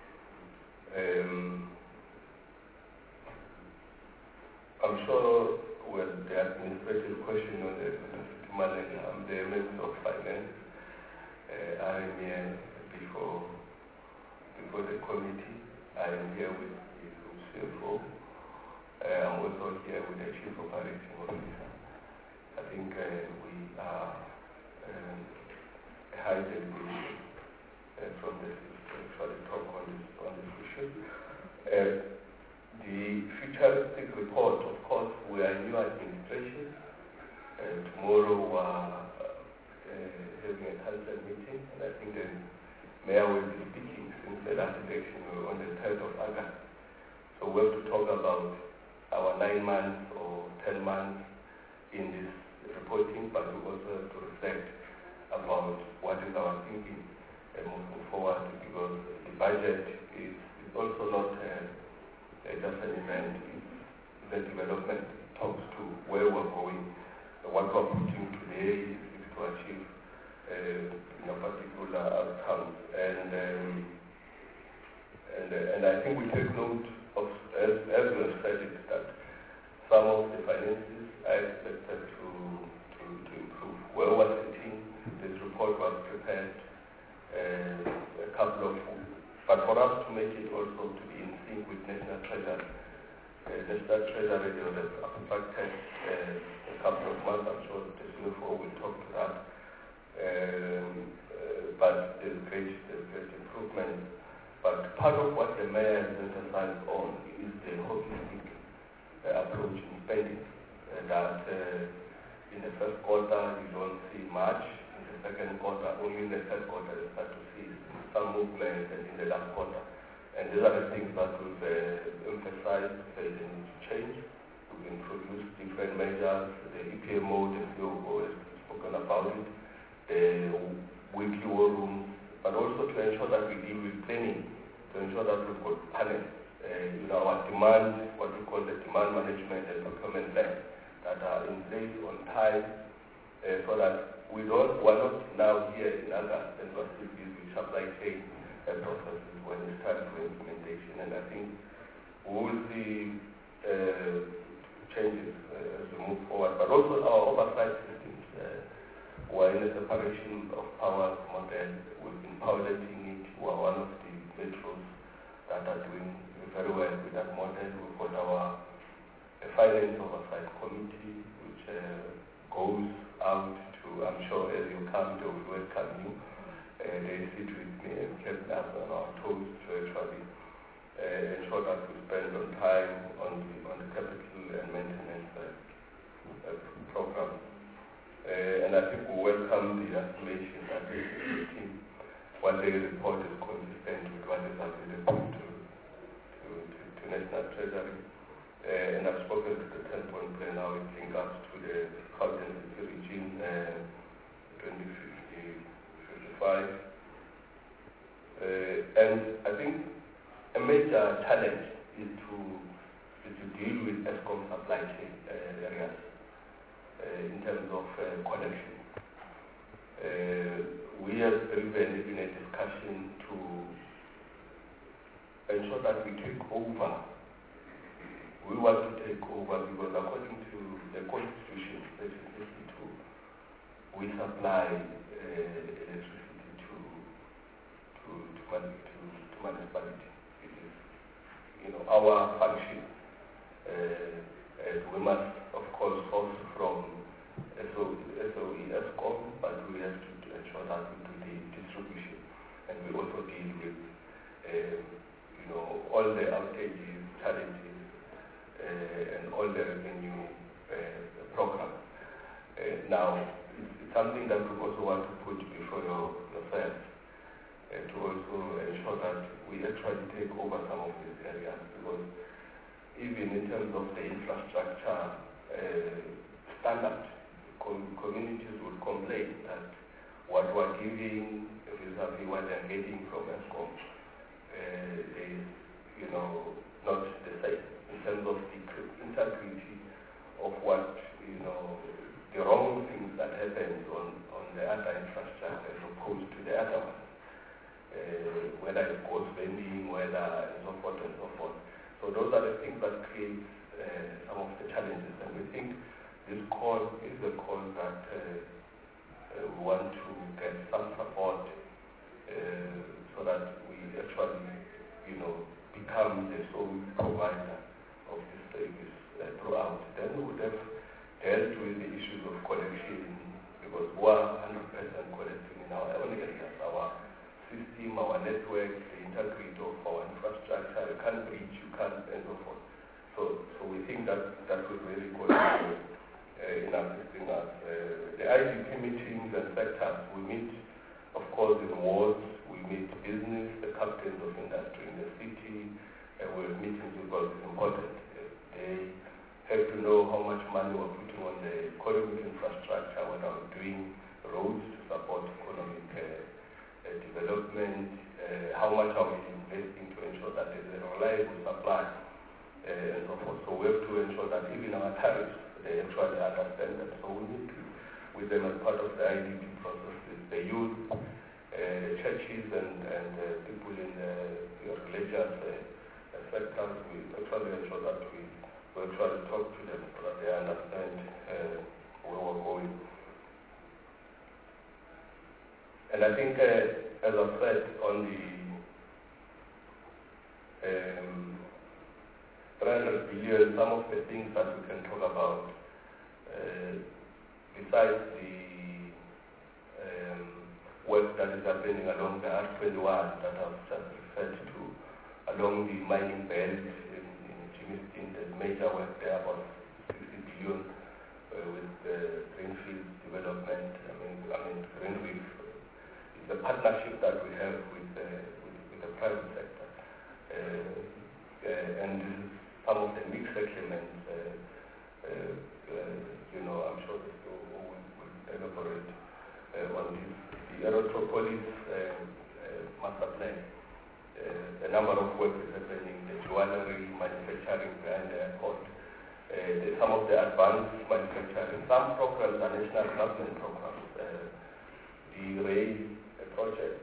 I'm sure when the administrative question on the manager, I'm the Minister of Finance. I'm here before the committee. I'm here with the CFO. I'm also here with the Chief Operating Officer. I think we are a high delegation from the system for the talk on this issue. The futuristic report, of course, we are new administration. Tomorrow we are having a council meeting, and I think the mayor will be speaking since the last election on the 3rd of August. So we have to talk about our 9 months or 10 months in this reporting, but we also have to reflect about what is our thinking moving forward, because the budget is also not just an event, it's the development. It talks to where we're going, what we're putting today is to achieve particular outcomes. And I think we take note of, as we have said it, that some of the finances are expected to improve. Where we're sitting, this report was prepared a couple of weeks. But for us to make it also to be in sync with National Treasury, National Treasury they would have abstracted a couple of months. I'm sure the CFO will talk to that. But there's great improvement. But part of what the mayor has emphasized on is the holistic approach in spending. That In the first quarter, you don't see much. In the second quarter, only in the third quarter, you start to see some movement, and in the last quarter. And these are the things that we've emphasized that they need to change. We've introduced different measures, the EPA mode, the CEO has spoken about it, the weekly war rooms, but also to ensure that we deal with planning, to ensure that we've got panels, our demand, what we call the demand management and procurement plan, that are in place on time, so that we're not now here in August and we're still busy with supply chain processes when it's time for implementation. And I think we will see changes as we move forward, but also our oversight systems. We're in a separation of powers model. We've been piloting it. We're one of the metros that are doing very well with that model. We've got our finance oversight committee, which goes out to, I'm sure as you come, they will welcome you. They sit with me and kept us on our toes to actually ensure that we spend on time on the capital and maintenance program. And I think we welcome the estimation that they are what they report is consistent with what is available to National Treasury. And I've spoken to the 10-point plan, how it links up to the Gauteng regime 2055. And I think a major challenge is to deal with ESCOM supply chain areas in terms of connection. We have driven in a discussion to ensure that we take over. We want to take over because according to the Constitution, Section 52, we supply electricity to municipality. It is, our function. We must, of course, source from SOE ESCOM, but we have to ensure that we do the distribution, and we also deal with, all the outages, challenges, and all the revenue programs. Now, it's something that we also want to put before yourself, to also ensure that we actually take over some of these areas, because even in terms of the infrastructure standard, communities will complain that what we're giving vis-a-vis what they're getting from ESCOM is, not the same in terms of the integrity of what, the wrong things that happens on the other infrastructure as opposed to the other ones, whether it's cost spending, whether and so forth and so forth. So those are the things that create some of the challenges, and we think this call is a call that we want to get some support so that we actually, become the sole provider of this service throughout. Then we would have dealt with the issues of connection, because we are 100% connecting in our own areas, our system, our network, the integrity of our infrastructure, you can't reach, you can't, and so forth. So we think that will really contribute in assisting us. The IDP meetings and sectors, we meet, of course, in wards, we meet business, the captains of industry in the city, we have meetings because it's important. They have to know how much money we're putting on the economic infrastructure, what we're doing, roads to support economic development, how much are we investing to ensure that there's a reliable supply, and so forth. So we have to ensure that even our tariffs, they actually understand that. So we need to, with them as part of the IDP processes, the youth, the churches and people in the religious sectors, we actually ensure that we actually talk to them so that they understand where we're going. And I think, as I said, on the 300 billion, some of the things that we can talk about, besides the work that is happening along the R21 that I've just referred to, along the mining belt in Germiston, there's major work there, about 60 billion with greenfield development. I mean Greenreef is a partnership that we have with the private sector, and this is some of the mixed settlements. I'm sure that you will elaborate on this. The Aerotropolis master plan. A number of work is happening. The jewelry manufacturing behind the airport. Some of the advanced manufacturing. Some programs are national government programs. The rail project,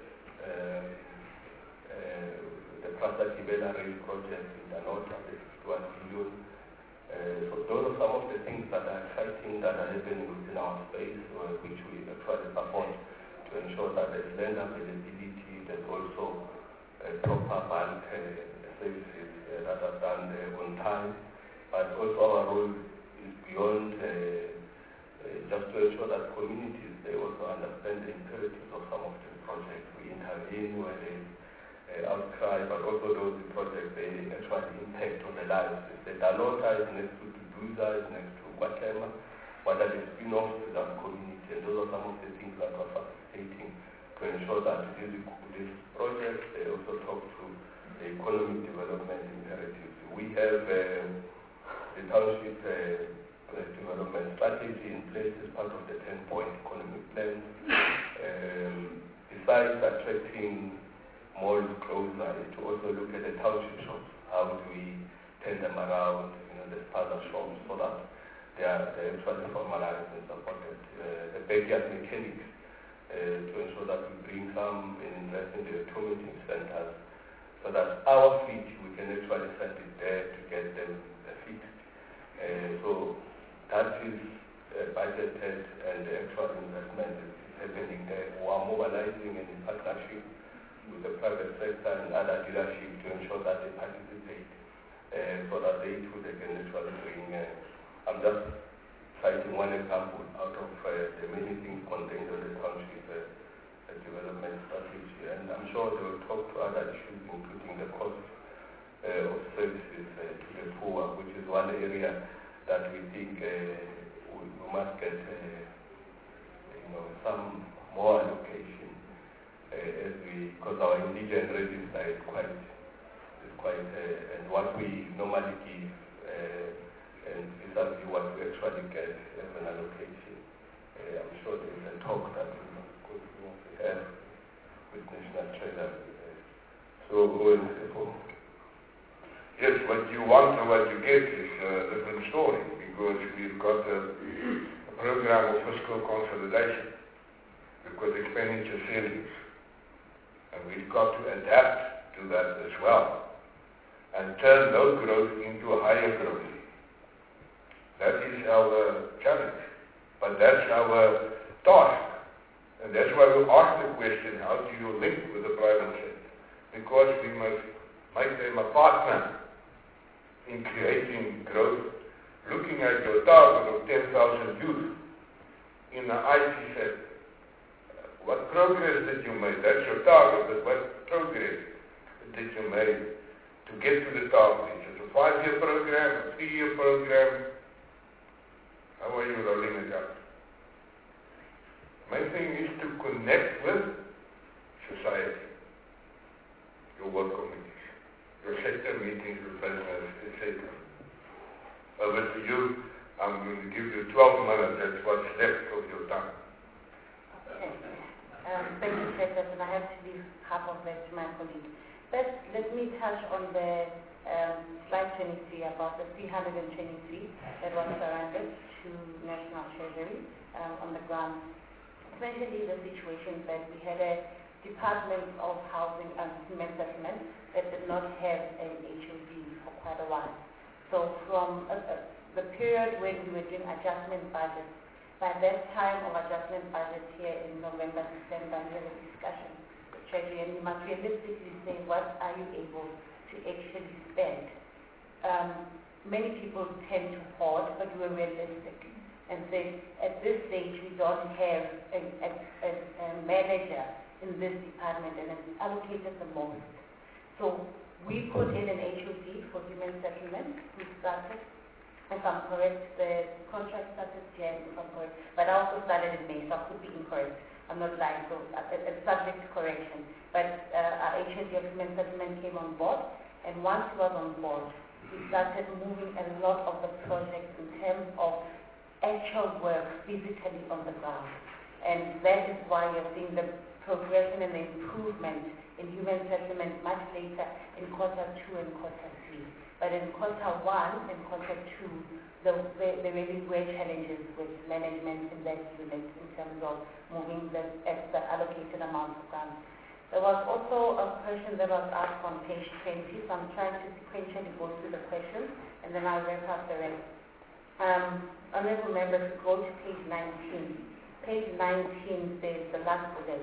the Prasa Kibela rail project in Danota, the 51 billion. So those are some of the things that are exciting that are happening within our space, which we actually support to ensure that there's land availability, there's also proper bulk services that are done on time, but also our role is beyond just to ensure that communities, they also understand the imperatives of some of these projects. We intervene where there's outcry, but also those projects, they actually impact on the lives. The Danota is next to Duduza, is next to Guatemala, what are the spin-offs to that community, and those are some of the things that we're facilitating to ensure that these projects, they also talk to the economic development imperatives. We have the township development strategy in place as part of the 10-point economic plan. Besides attracting malls closer, is to also look at the township shops. How do we turn them around, the other shops, so that they are actually formalized and supported. The backyard mechanics, to ensure that we bring some and invest in the automating centers, so that our fleet, we can actually send it there to get them fixed. So that is budgeted, and the actual investment is happening there. We are mobilizing and in partnership with the private sector and other dealerships to ensure that they participate, so that they too they can actually bring. I'm just citing one example out of the many things contained in the township development strategy, and I'm sure they will talk to other issues, including the cost of services to the poor, which is one area that we think we must get some more allocation, because our indigent register is quite, and what we normally give and vis-a-vis what we actually get as an allocation. I'm sure there is a talk that we have with National Treasury. So going forward.
Yes, what you want and what you get is a different story, because we've got a program of fiscal consolidation. We've got expenditure ceilings, and we've got to adapt to that as well, and turn low growth into a higher growth. That is our challenge, but that's our task, and that's why we ask the question, how do you link with the private sector? Because we must make them a partner in creating growth. Looking at your target of 10,000 youth in the IT sector, what progress did you make? That's your target, but what progress did you make to get to the target? Is it a 5-year program, a 3-year program? How are you rolling it out? My thing is to connect with society, your work committees, your sector meetings with business, etc. Over to you. I'm going to give you 12 minutes. That's what's left of your time.
Okay. Thank you, Chairperson. I have to leave half of that to my colleague. First, let me touch on the slide 23 about the 323 that was surrendered to National Treasury on the ground. Especially the situation that we had a Department of Housing and Human Settlement that did not have an HOD for quite a while. So from the period when we were doing adjustment budgets, by that time of adjustment budget here in November, December, we had a discussion with Treasury, and you must realistically say, what are you able to actually spend? Many people tend to hoard, but we're realistic and say, at this stage, we don't have a manager in this department, and it's allocated the most. So we put in an HOD for human settlement. We started If I'm correct, the contract started Jan, if I'm correct, but I also started in May, so I could be incorrect. I'm not lying, so it's subject to correction. But our ancient human settlement came on board, and once it was on board, we started moving a lot of the projects in terms of actual work physically on the ground. And that is why you're seeing the progression and the improvement in human settlement much later in quarter 2 and quarter 3. But in quarter 1 and quarter 2, there really were challenges with management in that unit in terms of moving the allocated amount of grants. There was also a question that was asked on page 20, so I'm trying to sequentially go through the questions and then I'll wrap up the rest. Honorable members, go to page 19. Page 19 says the last bullet.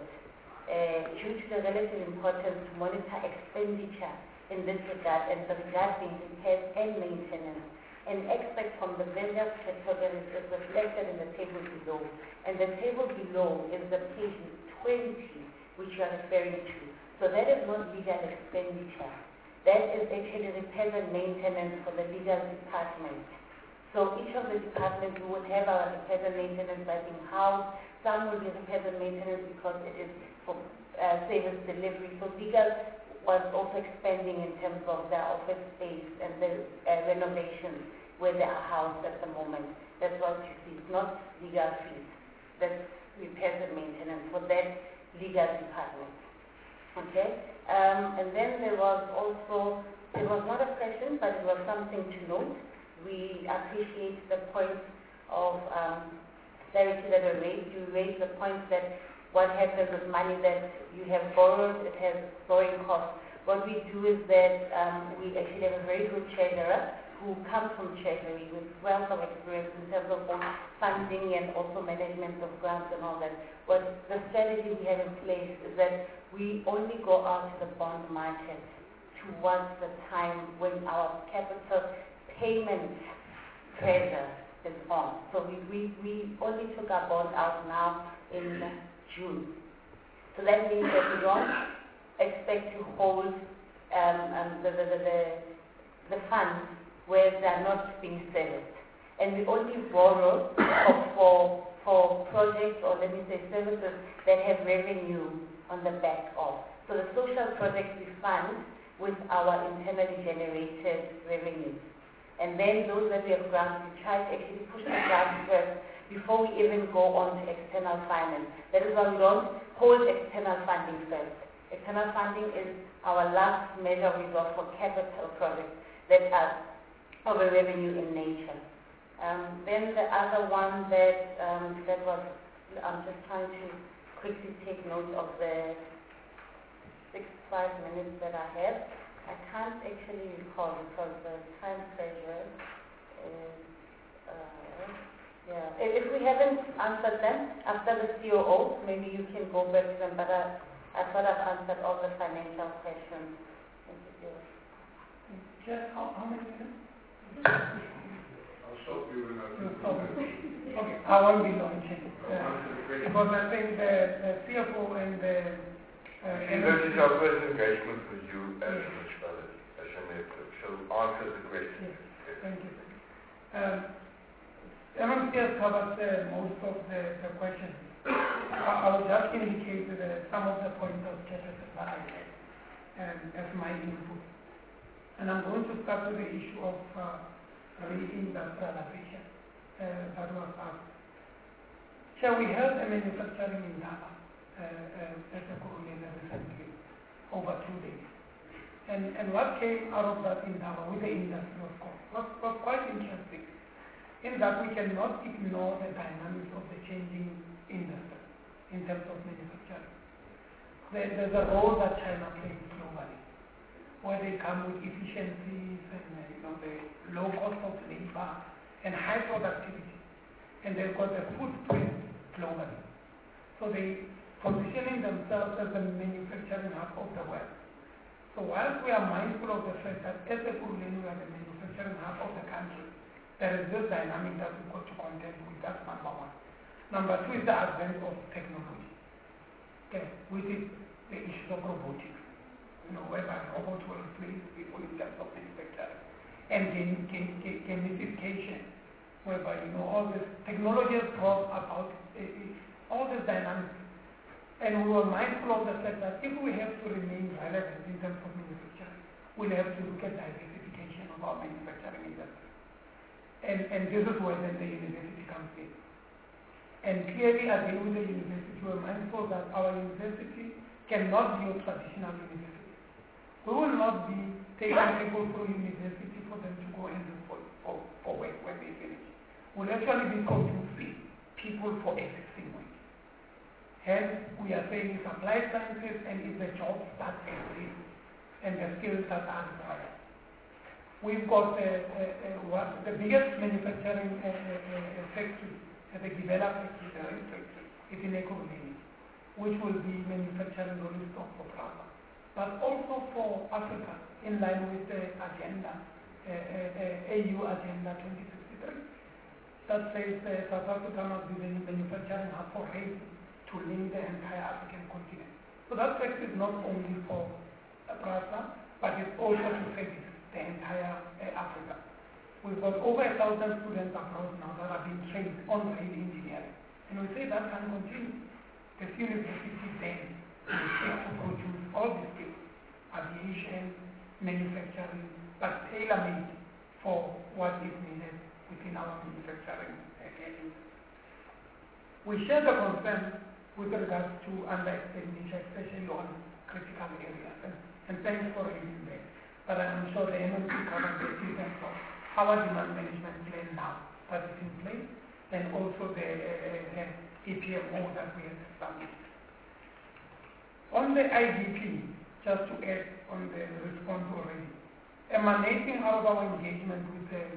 Due to the relative importance to monitor expenditure in this regard and the regard being repairs and maintenance, and extract from the vendor categories is reflected in the table below. And the table below is the page 20, which you are referring to. So that is not legal expenditure. That is actually repairs and maintenance for the legal department. So each of the departments we will have our repairs and maintenance like in-house. Some will be repairs and maintenance because it is for service delivery. So legal was also expanding in terms of their office space and the renovations where they are housed at the moment. That's what you see. It's not legal fees. That's repairs and maintenance for that legal department. Okay? And then there was also, it was not a question, but it was something to note. We appreciate the point of clarity that were raised. You raised the point that what happens with money that you have borrowed, it has borrowing costs. What we do is that we actually have a very good treasurer who comes from treasury with wealth of experience in terms of both funding and also management of grants and all that. What the strategy we have in place is that we only go out to the bond market towards the time when our capital payment pressure is on. So we only took our bond out now in June. So that means that we don't expect to hold the funds where they are not being serviced. And we only borrow for projects or let me say services that have revenue on the back of. So the social projects we fund with our internally generated revenues. And then those that we have grants, we try to actually push the grants first before we even go on to external finance. That is why we don't hold external funding first. External funding is our last measure we go for capital projects that are of a revenue in nature. Then the other one that was, I'm just trying to quickly take note of the 5 minutes that I have. I can't actually recall because the time pressure is, yeah. If we haven't answered them after the COO, maybe you can go back to them, but I thought I've answered all the financial questions.
Just how many minutes?
I'll stop you when I
Okay, I won't be launching. Because I think the CFO and the
this is our first engagement with you as a municipality, as a mayor. So answer the question.
Yes, thank you. MMC has covered most of the questions. I will just indicate some of the points of Chairperson that I had as my input. And I'm going to start with the issue of reindustrialization that was asked. Shall we have a manufacturing in Dhaka at the Kuruleni recently, over 2 days? And what came out of that in Dhaka with the industry, of course, was quite interesting, in that we cannot ignore the dynamics of the changing industry in terms of manufacturing. There's a role that China plays globally, where they come with efficiencies and the low cost of labor and high productivity, and they've got a footprint globally. So they positioning themselves as the manufacturing hub of the world. So whilst we are mindful of the fact that as a Kuruleni we are the manufacturing hub of the country, there is this dynamic that we've got to contend with. That's number one. Number two is the advent of technology. Okay, with it, the issues of robotics, whereby robots will replace people in terms of manufacturing. and gamification, whereby, all this technology has brought about all this dynamics. And we were mindful of the fact that if we have to remain relevant in terms of manufacturing, we'll have to look at diversification of our manufacturing industry. And this is where then the university comes in. And clearly, again, with the university, we're mindful that our university cannot be a traditional university. We will not be taking people through university for them to go and look for work when they finish. We'll actually be producing people for existing work. Hence, we are saying it's applied sciences and it's the jobs that exist and the skills that are required. We've got the biggest manufacturing factory, the Gibela factory, the rail factory, is in Ekurhuleni, which will be manufacturing rolling stock for Prasa, but also for Africa, in line with the agenda, AU Agenda 2063, that says South Africa must be the manufacturing hub for rail to link the entire African continent. So that factory is not only for Prasa, but it's also to service the entire Africa. We've got over 1,000 students abroad now that are being trained on rail engineering. And we say that can continue. This university then will seek to produce all the skills, aviation, manufacturing, but tailor-made for what is needed within our manufacturing industry. We share the concern with regards to under-expenditure, especially on critical areas. And thanks for raising that. But I'm sure the MMP covers the details of our demand management plan now that is in place, and also the EPMO that we have established. On the IDP, just to add on the response already, emanating out of our engagement with the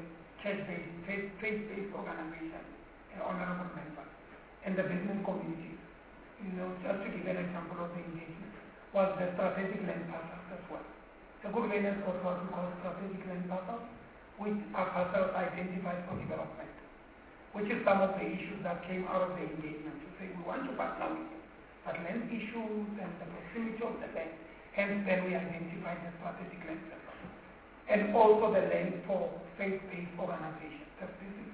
faith-based organization, honorable members, and the business community, just to give an example of the engagement, was the strategic land parcels as well. The good learners got what we call strategic land parcels, which are parcels identified for development, which is some of the issues that came out of the engagement. To say we want to partner with you, but land issues and the proximity of the land, hence then we identified the strategic land parcels. And also the land for faith-based organizations. This is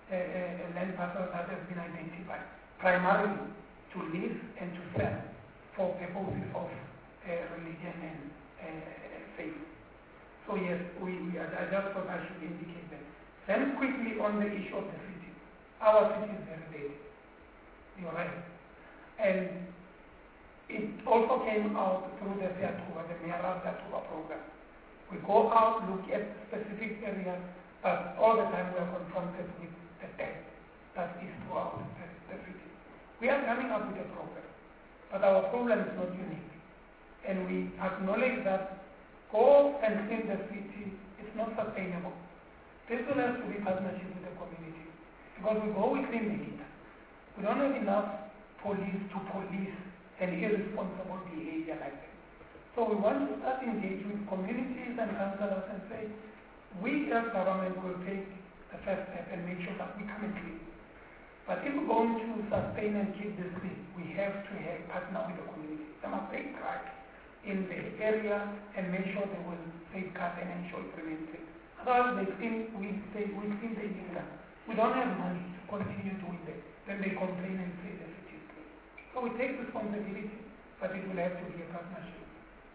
a land parcel that has been identified primarily to live and to sell for purposes of religion and faith. So yes, I just thought I should indicate that. Then quickly on the issue of the city. Our city is very big. You're right. And it also came out through the Fiatuba, the Mayoral Fiatuba program. We go out, look at specific areas, but all the time we are confronted with the debt that is throughout the city. We are coming up with a program, but our problem is not unique. And we acknowledge that go and clean the city is not sustainable. This will have to be partnership with the community. Because we go, we clean the heat. We don't have enough police to police an irresponsible behavior like that. So we want to start engaging with communities and councillors and say, we as government will take the first step and make sure that we come and clean. But if we're going to sustain and keep this thing, we have to partner with the community. They must take pride in the area and make sure they will safeguard and ensure it remains safe. Otherwise, they think we think they think that we don't have money to continue doing that. Then they complain and say the city is clean. So we take responsibility, but it will have to be a partnership.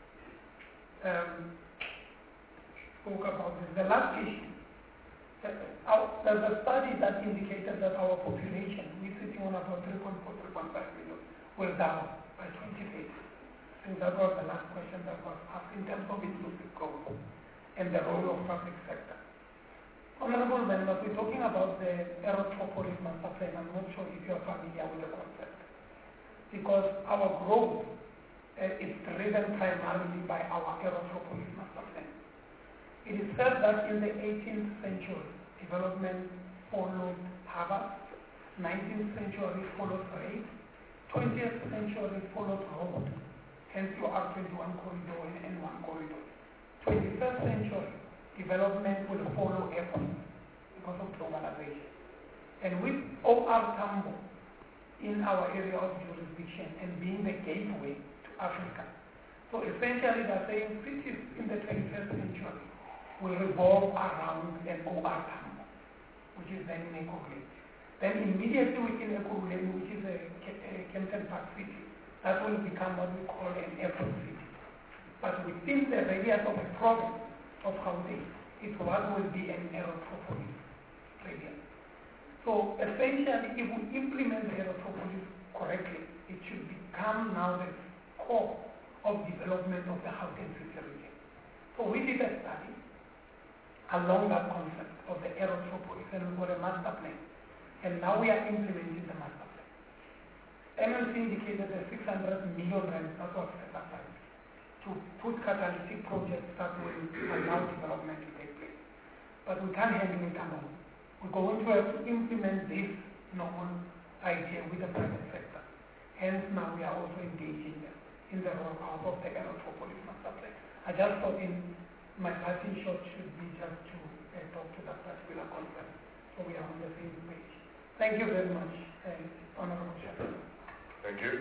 Spoke about this. The last issue. There's a study that indicated that our population, we're sitting on about 3.4, 3.5 million, will down by 2030. I think that was the last question that was asked in terms of inclusive growth and the role of public sector. Honorable members, we're talking about the Aerotropolis Master Plan. I'm not sure if you're familiar with the concept. Because our growth is driven primarily by our Aerotropolis Master Plan. It is said that in the 18th century, development followed harbors, 19th century followed trade, 20th century followed road, hence your R21 corridor and N1 corridor. 21st century, development will follow airports because of globalization. And with OR Tambo in our area of jurisdiction and being the gateway to Africa. So essentially they're saying cities in the 21st century will revolve around an OR terminal, which is then in Ekurhuleni. Then immediately within Ekurhuleni, which is a Kempton Park city, that will become what we call an airport city. But within the radius of a province of Gauteng, it will be an aerotropolis radius. So essentially, if we implement the aerotropolis correctly, it should become now the core of development of the Gauteng city region. So we did a study along that concept of the aerotropolis, and we got a master plan. And now we are implementing the master plan. MLC indicated the 600 million rand that was set aside to put catalytic projects that will allow development to take place. But we can't handle it alone. We're going to have to implement this novel idea with the private sector. Hence now we are also engaging in the rollout of the aerotropolis master plan. I just thought in my passing shot should be just to talk to that particular concept, so we are on the same page. Thank you very much, Honorable Chairman.
Thank you.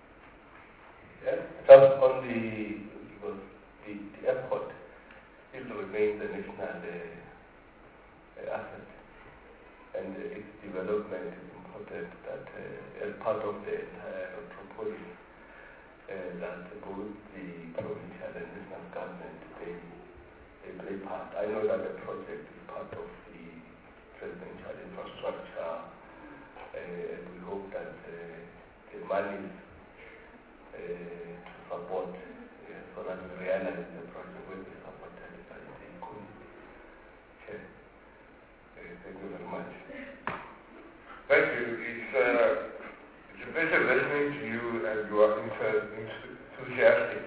Yes, just on because the airport still remains a national asset, and its development is important that as part of the entire metropolis, that both the provincial and national government they play part. I know that the project is part of the presidential infrastructure, and we hope that the money to support so that we realize the project will be supported by the economy. Okay. Thank you very much.
Thank you. It's a pleasure listening to you, and you are enthusiastic.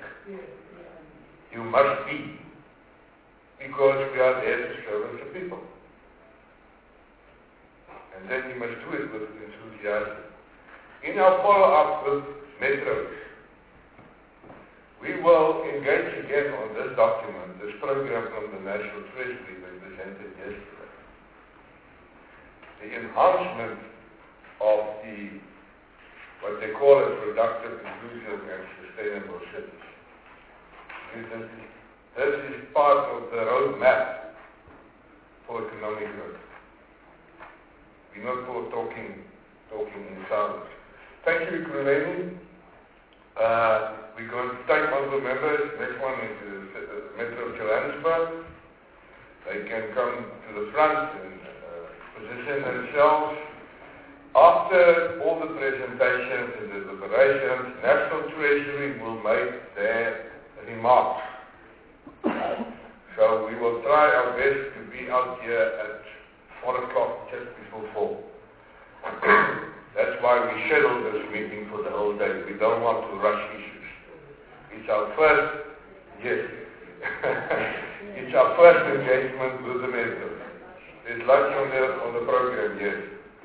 You must be, because we are there to serve the people. And then you must do it with enthusiasm. In our follow-up with metros, we will engage again on this document, this program from the National Treasury that we presented yesterday. The enhancement of what they call a productive, inclusive, and sustainable cities. This is part of the roadmap for economic growth. We're not for talking in sounds. Thank you, Ekurhuleni. We're going to take on the members. Next one is the Metro of Johannesburg. They can come to the front and position themselves. After all the presentations and the deliberations, National Treasury will make their remarks. So we will try our best to be out here at 4 o'clock, just before 4. That's why we scheduled this meeting for the whole day. We don't want to rush issues. It's our first, yes, it's our first engagement with the Metro. There's lunch on the program, yes.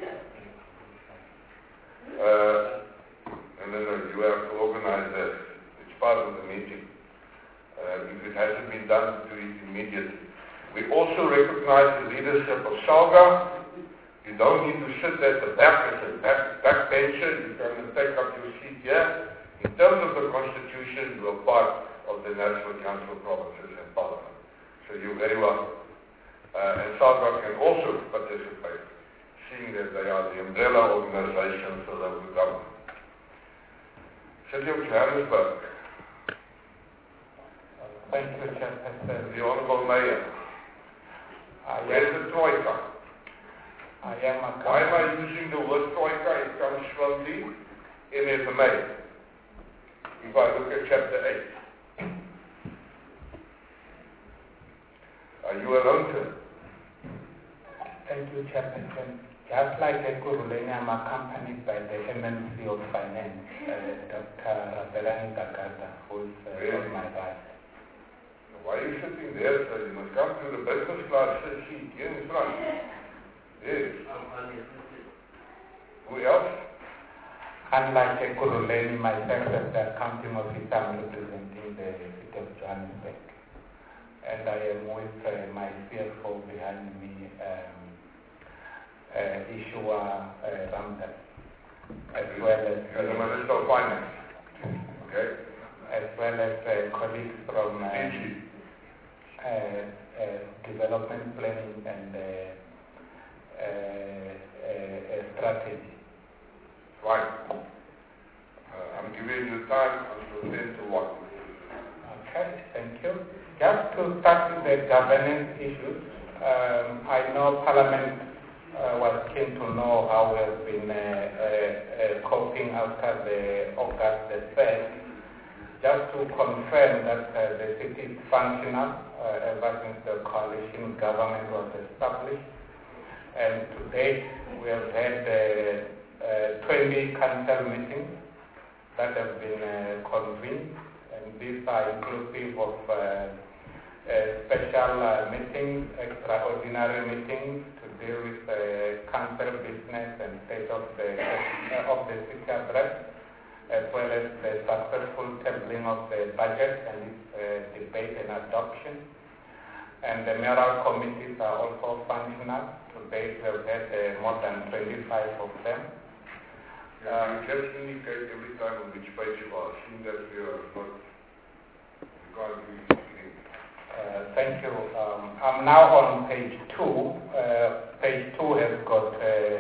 No, you have to organize that. It's part of the meeting. If it hasn't been done, do it immediately. We also recognize the leadership of SALGA. You don't need to sit at the back as a backbencher. You can take up your seat here. In terms of the Constitution, you are part of the National Council of Provinces and Parliament. So you're very welcome. And SALGA can also participate, seeing that they are the umbrella organization for local government. City of Johannesburg.
Thank you, Chairperson.
The Honorable Mayor. Where's the Troika?
I am a
Why am I using the word Troika? It comes from the NFMA. If I look at Chapter 8. Are you alone, sir?
Thank you, Chairperson. Just like Ekurhuleni, I'm accompanied by the MNC of Finance, Dr. Rabelani Gagata, who is on my right.
Why are you sitting there, sir? You must come to the business class seat here in front. Yes. Who else?
Unlike Ekurhuleni, myself as the accounting officer, I'm representing the City of Johannesburg. And I am with my CFO behind me, Ishua Ramdas, as well as
the Minister of Finance. Okay.
As well as colleagues from development planning and strategy.
Right. I'm giving you time until 10 to 1.
Okay, thank you. Just to start with the governance issues, I know Parliament was keen to know how we have been coping after the August the 3rd. Just to confirm that the city is functional ever since the coalition government was established. And to date, we have had 20 council meetings that have been convened, and these are inclusive of special meetings, extraordinary meetings to deal with council business and state of the city address, as well as the successful tabling of the budget and its debate and adoption. And the mayoral committees are also functional. To date, we have had more than 25 of them.
You just indicate every time on which page you are, seeing that we are not, you can't really screen.
Thank you. I'm now on page 2. Page 2 has got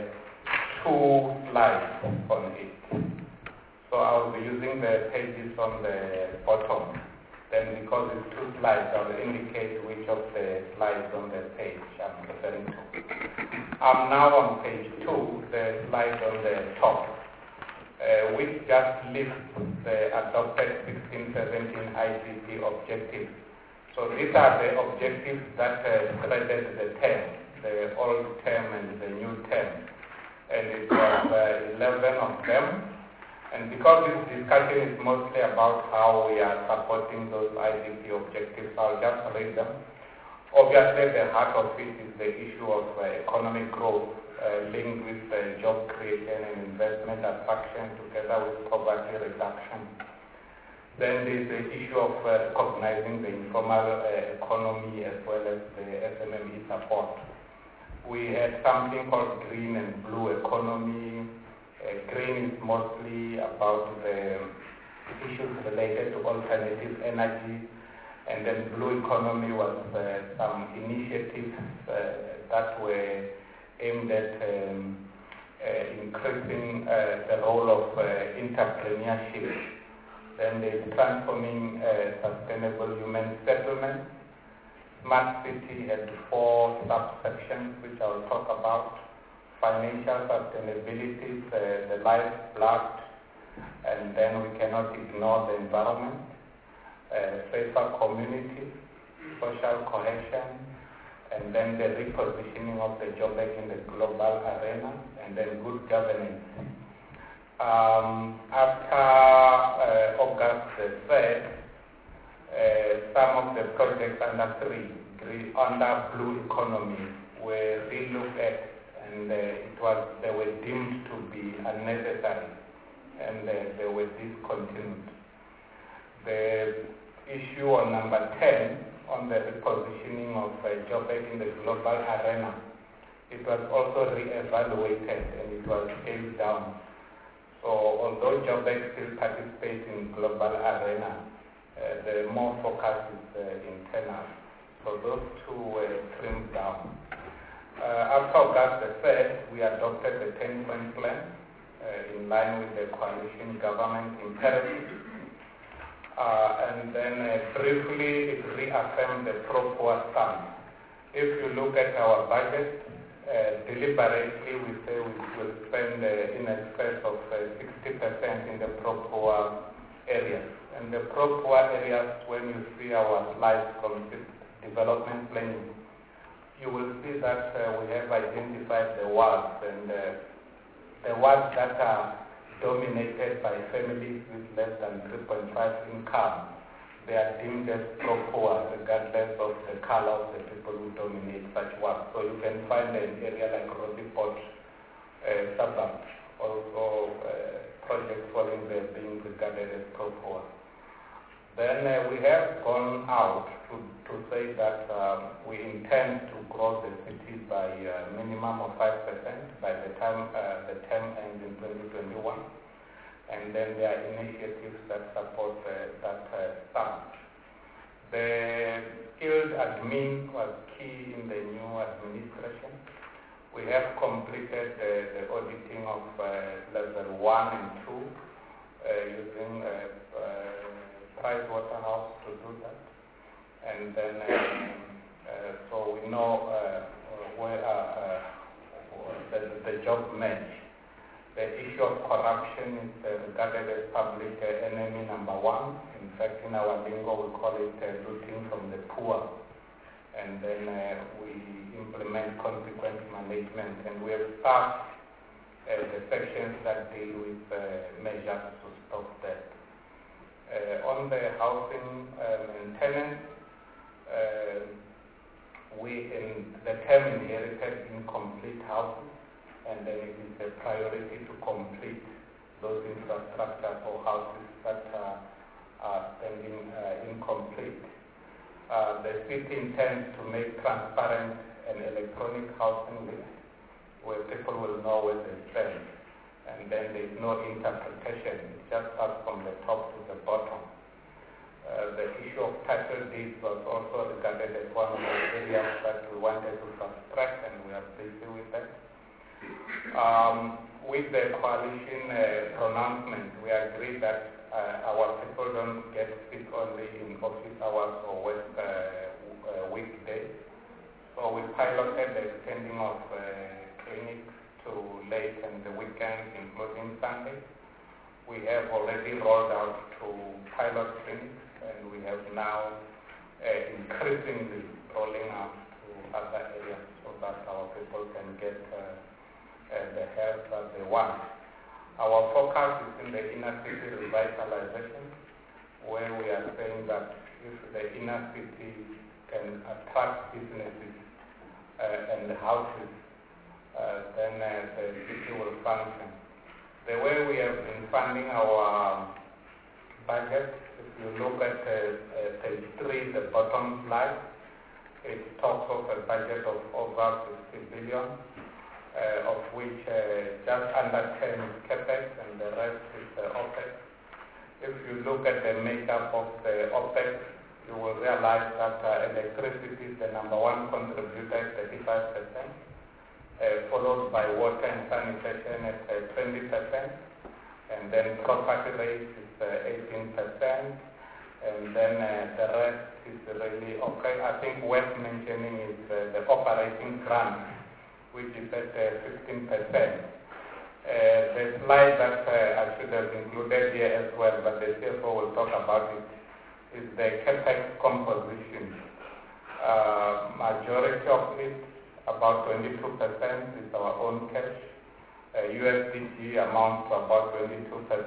2 slides on it. So I'll be using the pages on the bottom. Then because it's 2 slides, I'll indicate which of the slides on the page I'm referring to. I'm now on page 2, the slide on the top, which just lists the adopted 16-17 ICT objectives. So these are the objectives that threaded the term, the old term and the new term. And it was 11 of them. And because this discussion is mostly about how we are supporting those ICT objectives, I'll just read them. Obviously, the heart of it is the issue of economic growth linked with job creation and investment attraction together with poverty reduction. Then there's the issue of recognizing the informal economy as well as the SMME support. We had something called green and blue economy. Green is mostly about the issues related to alternative energy, and then blue economy was some initiatives that were aimed at increasing the role of entrepreneurship. Then there's transforming sustainable human settlement. Smart city had 4 subsections which I'll talk about. Financial sustainability, the lifeblood, and then we cannot ignore the environment, safer communities, social cohesion, and then the repositioning of the Joburg in the global arena, and then good governance. After August the 3rd, some of the projects under blue economy were relooked at, and they were deemed to be unnecessary, and they were discontinued. The issue on number 10 on the repositioning of Joburg in the global arena, it was also re-evaluated and it was scaled down. So although Joburg still participates in global arena, the more focus is internal. So those 2 were trimmed down. After August the 3rd, we adopted the 10-point plan in line with the coalition government imperatives. And then briefly, it reaffirmed the pro-poor stance. If you look at our budget, deliberately we say we will spend in excess of 60% in the pro-poor areas. And the pro-poor areas, when you see our slides from development planning, you will see that we have identified the wards, and the wards that are dominated by families with less than 3.5 income, they are deemed as pro-poor regardless of the color of the people who dominate such wards. So you can find an area like Rosiport suburb, also projects falling there being regarded as pro-poor. Then we have gone out to say that we intend to grow the city by a minimum of 5% by the time the term ends in 2021. And then there are initiatives that support that stance. The skilled admin was key in the new administration. We have completed the auditing of level 1 and 2 using Pricewaterhouse to do that. And then, so we know where the job match. The issue of corruption is regarded as public enemy number 1. In fact, in our lingo, we call it looting from the poor. And then we implement consequence management, and we have started the sections that deal with measures to stop that. On the housing maintenance, the term inherited incomplete houses, and then it is a priority to complete those infrastructures or houses that are standing incomplete. The city intends to make transparent an electronic housing list where people will know where they stand, and then there is no interpretation. It just starts from the top to the bottom. The issue of title deeds was also regarded as one of the areas that we wanted to fast-track, and we are busy with that. With the coalition pronouncement, we agree that our people don't get sick only in office hours or weekdays. So we piloted the extending of clinics to late and the weekends, including Sundays. We have already rolled out to pilot clinics, and we have now increasingly rolling out to other areas so that our people can get the help that they want. Our focus is in the inner city revitalization, where we are saying that if the inner city can attract businesses and the houses, then the city will function. The way we have been funding our budget, if you look at page 3, the bottom slide, it talks of a budget of over 50 billion. Of which just under 10 is CapEx and the rest is OpEx. If you look at the makeup of the OpEx, you will realize that electricity is the number 1 contributor at 35%, followed by water and sanitation at 20%, and then property rates is 18%, and then the rest is really okay. I think worth mentioning is the operating grant, which is at 15%. The slide that I should have included here as well, but the CFO will talk about it, is the CapEx composition. Majority of it, about 22%, is our own cash. USDG amounts to about 22%.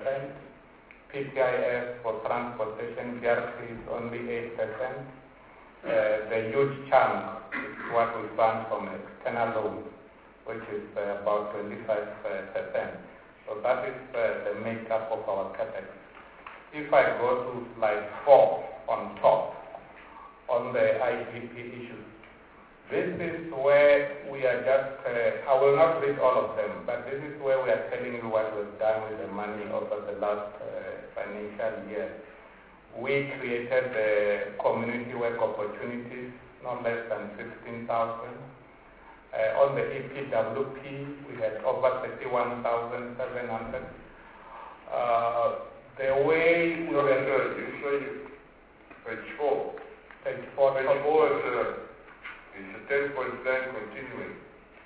PTIS for transportation, BRC is only 8%. The huge chunk is what we fund from external loans, which is about 25%. So that is the makeup of our CapEx. If I go to slide 4 on top, on the IDP issues, this is where we are just, I will not read all of them, but this is where we are telling you what was done with the money over the last financial year. We created the community work opportunities, not less than 15,000. On the EPWP, we had over 31,700. The way we
you say page 4.
Page 4.
Page 4 is a 10-point plan continuing.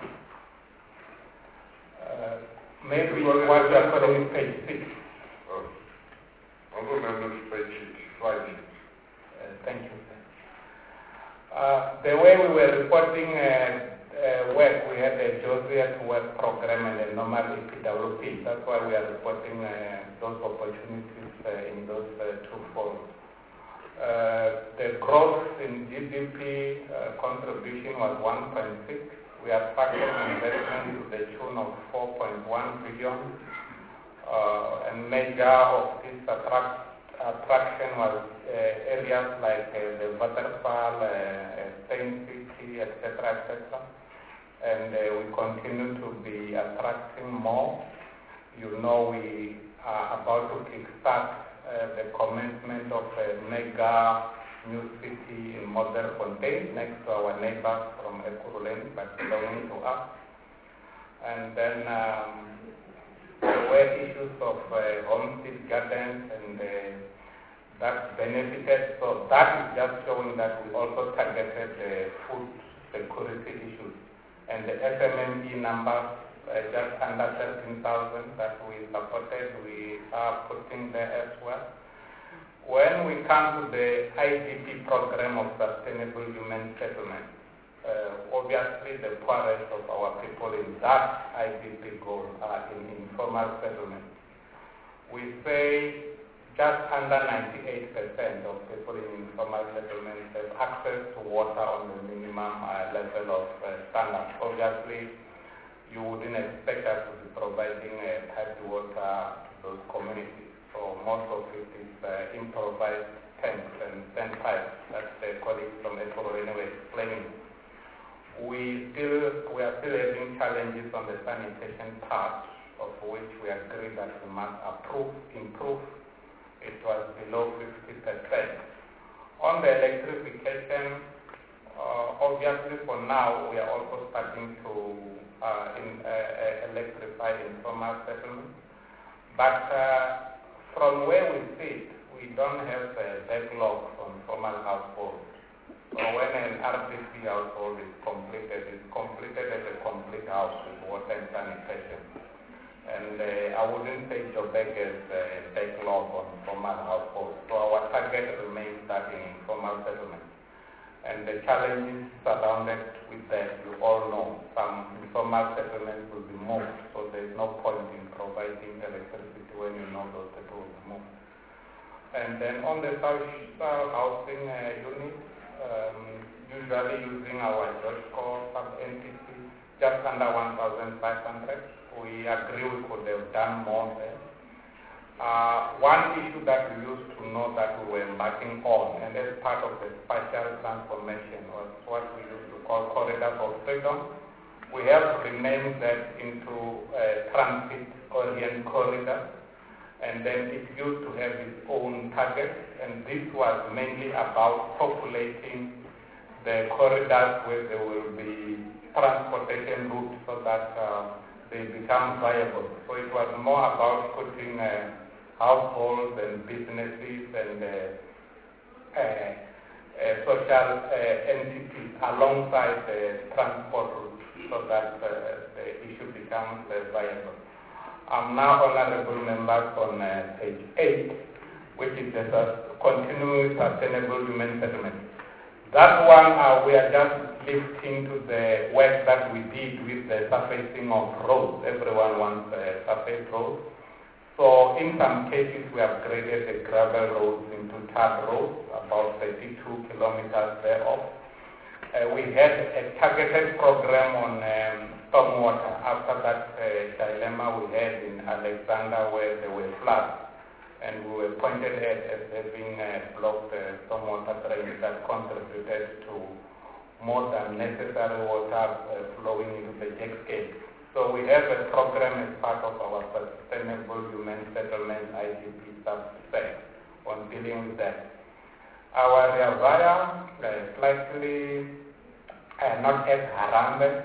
Maybe what we are calling page 6.
Oh. I don't remember page 5.
Thank you, sir. The way we were reporting work, we had a Joseph work program and a normal EPWP. That's why we are reporting those opportunities in those two forms. The growth in GDP contribution was 1.6. We are factoring investment to the tune of 4.1 billion. And major of this attraction was areas like the Waterfall, Saint City, etc., etc. And we continue to be attracting more. You know, we are about to kickstart the commencement of a mega new city in Modderfontein, next to our neighbors from Ekurhuleni, but belonging to us. And then there were issues of homestead gardens and that benefited. So that is just showing that we also targeted food security issues. And the FMME numbers, just under 13,000 that we supported, we are putting there as well. When we come to the IDP program of Sustainable Human Settlement, obviously the poorest of our people in that IDP goal are in informal settlement. We say just under 98% of people in informal settlement have access to water on the minimum level of standard. Obviously, you wouldn't expect us to be providing piped water to those communities. So most of it is improvised tanks and sandpipes that the colleagues from Ekurhuleni were explaining. We are still having challenges on the sanitation part, of which we agree that we must improve. It was below 50%. On the electrification, obviously for now we are also starting to electrify informal settlements. But from where we sit, we don't have a backlog on formal households. So when an RDP household is completed, it's completed as a complete house with water and sanitation. And I wouldn't say Joburg has a backlog on formal households. So our target remains that in informal settlement. And the challenges surrounded with that, you all know. Some informal settlements will be moved, so there's no point in providing electricity when you know those people will be moved. And then on the social housing unit, usually using our JOSCO sub-entity, just under 1,500. We agree we could have done more there. One issue that we used to know that we were embarking on, and as part of the spatial transformation, was what we used to call corridors of freedom. We have renamed that into transit-oriented corridors, and then it used to have its own target, and this was mainly about populating the corridors where there will be transportation routes so that they become viable. So it was more about putting households and businesses and social entities alongside the transport routes so that the issue becomes viable. I'm now honorable members on page 8, which is the continuing sustainable human settlement. That one we are just lifting to the work that we did with the surfacing of roads. Everyone wants surface roads. So in some cases we upgraded the gravel roads into tarred roads, about 32 kilometers thereof. We had a targeted program on stormwater after that dilemma we had in Alexander where there were floods. And we were pointed at as having blocked stormwater drains that contributed to more than necessary water flowing into the Jackscape. So we have a program as part of our Sustainable Human Settlement IDP sub-spec on dealing with that. Our Rea Vaya, slightly not as Harambee,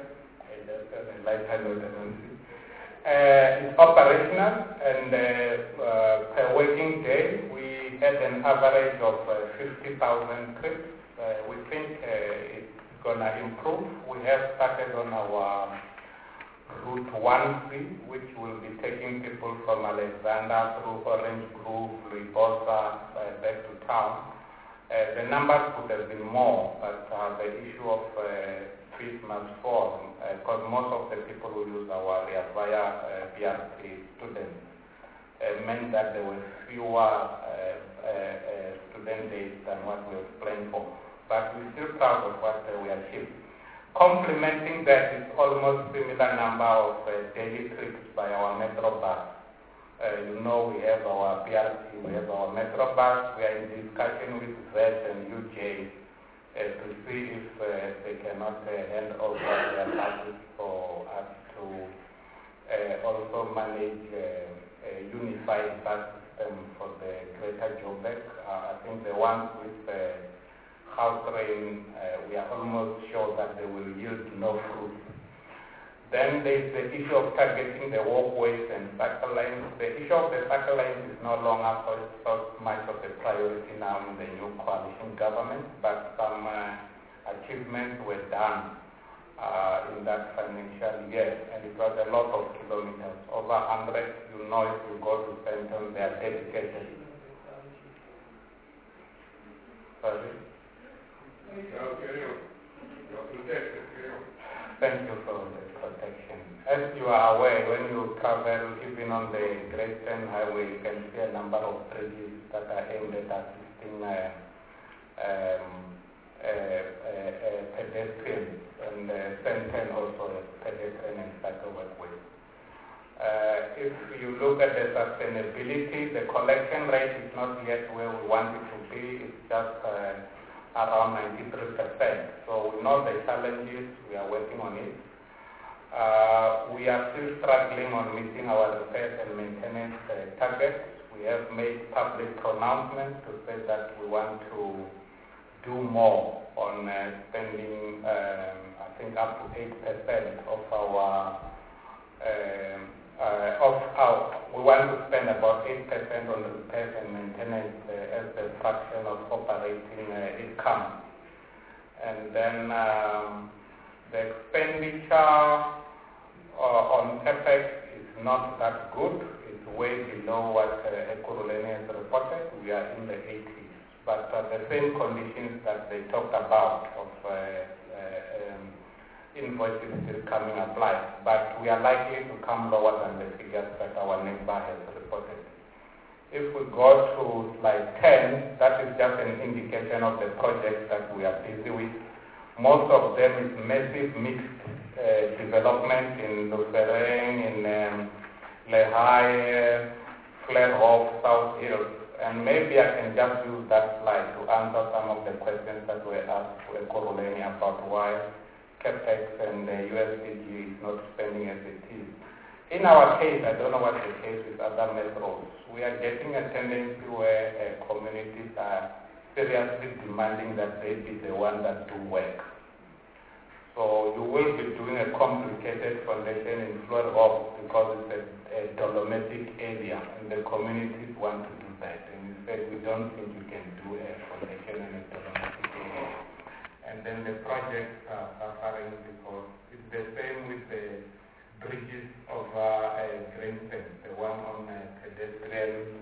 it's operational, and per working day we had an average of 50,000 trips. We think it's going to improve. We have started on our Route 1C, which will be taking people from Alexander through Orange Grove, Ribosa, back to town. The numbers could have been more, but the issue of fees must fall, because most of the people who use our Rea Vaya BRT students meant that there were fewer student days than what we were planned for. But we're still proud of what we achieved. Complementing that is almost similar number of daily trips by our Metro bus. You know, we have our BRT, we have our Metro bus. We are in discussion with VET and UJ to see if they cannot hand over their buses for us to also manage a unified bus system for the Greater Joburg. I think the ones with Gautrain, we are almost sure that they will yield no fruit. Then there's the issue of targeting the walkways and cycle lanes. The issue of the cycle lanes is no longer so much of a priority now in the new coalition government, but some achievements were done in that financial year, and it was a lot of kilometers, over 100. You know, if you go to Fenton, they are dedicated. Sorry? Thank you for the protection. As you are aware, when you travel even on the Great Eastern Highway, you can see a number of bridges that are aimed at assisting pedestrians, and Fenton also has pedestrian and cycle walkway. If you look at the sustainability, the collection rate is not yet where we want it to be. It's just around 93%. So we know the challenges, we are working on it. We are still struggling on meeting our repairs and maintenance targets. We have made public pronouncements to say that we want to do more on spending, I think up to 8% we want to spend about 8% on repairs and maintenance as a fraction of operating income. And then the expenditure on CapEx is not that good. It's way below what Ekurhuleni has reported. We are in the 80s. But the same conditions that they talked about of invoices still coming apply. But we are likely to come lower than the figures that our neighbor has reported. If we go to slide 10, that is just an indication of the projects that we are busy with. Most of them is massive mixed development in Lufereng, in Lehigh, Flarehoff, South Hills. And maybe I can just use that slide to answer some of the questions that were asked to Ekurhuleni about why CapEx and the USDG is not spending as it is. In our case, I don't know what the case with other metros, we are getting a tendency where communities are seriously demanding that they be the one that do work. So you will be doing a complicated foundation in Flarehoff because it's a dolomitic area and the communities want to do that. And you said we don't think you can do a foundation in a dolomitic area. And then the projects are suffering because it's the same with the bridges over Greenford, the one on pedestrian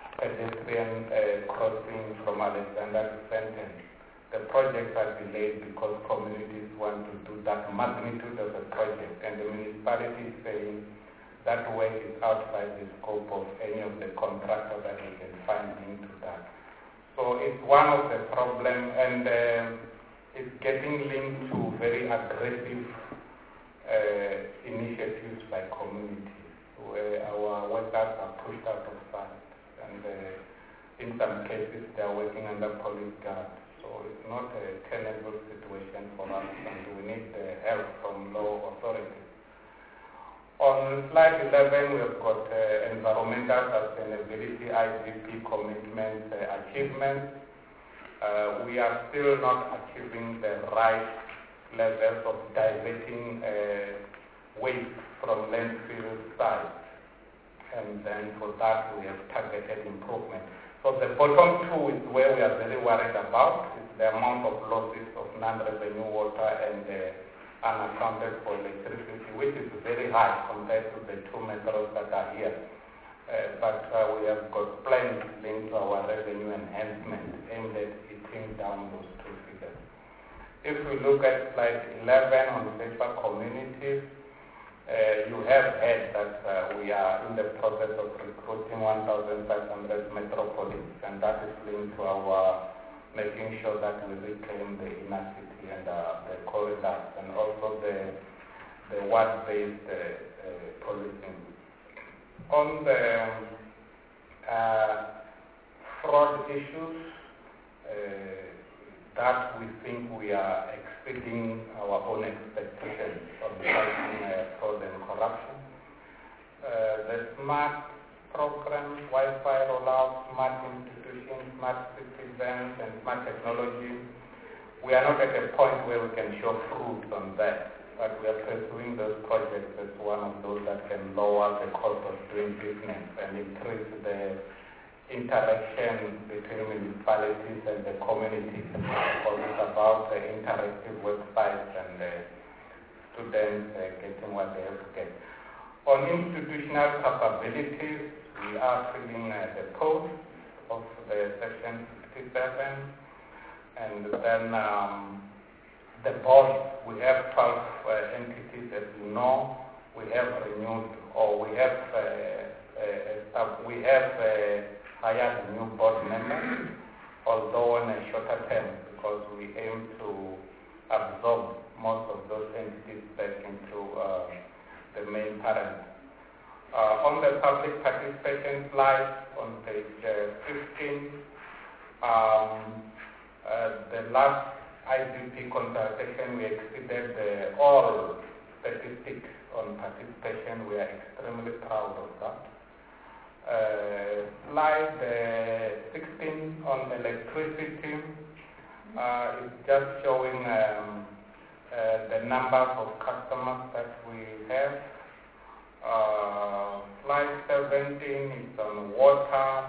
crossing from Alexander to Fenton. The projects are delayed because communities want to do that magnitude of a project, and the municipality is saying that work is outside the scope of any of the contractors that we can find into that. So it's one of the problems, and it's getting linked to very aggressive initiatives by communities, where our workers are pushed out of sight, and in some cases they are working under police guard. So it's not a tenable situation for us, and we need the help from law authorities. On slide 11, we have got environmental sustainability, IGP commitments, achievements. We are still not achieving the right levels of diverting waste from landfill sites, and then for that we have targeted improvement. So the bottom two is where we are very worried about. It's the amount of losses of non-revenue water and unaccounted for electricity, which is very high compared to the two metros that are here. But we have got plans linked to our revenue enhancement aimed at eating down those two figures. If we look at slide 11 on safer communities, you have heard that we are in the process of recruiting 1,500 metropolits, and that is linked to our making sure that we reclaim the inner city and the corridors, and also the ward-based policing. On the fraud issues, that we think we are exceeding our own expectations of fighting fraud and corruption. The smart programs, Wi-Fi rollout, smart institutions, smart citizens, and smart technology, we are not at a point where we can show fruits on that, but we are pursuing those projects as one of those that can lower the cost of doing business and increase the interaction between municipalities and the communities. Because it's about the interactive websites and the students getting what they have to get. On institutional capabilities, we are filling the post of the section 67, and then the board, we have 12 entities, as you know. We have renewed, or we have hired new board members, although on a shorter term, because we aim to absorb most of those entities back into the main parent. On the public participation slide on page 15, the last IGP consultation, we exceeded all statistics on participation. We are extremely proud of that. Slide 16 on electricity is just showing the numbers of customers that we have. Slide 17 is on water.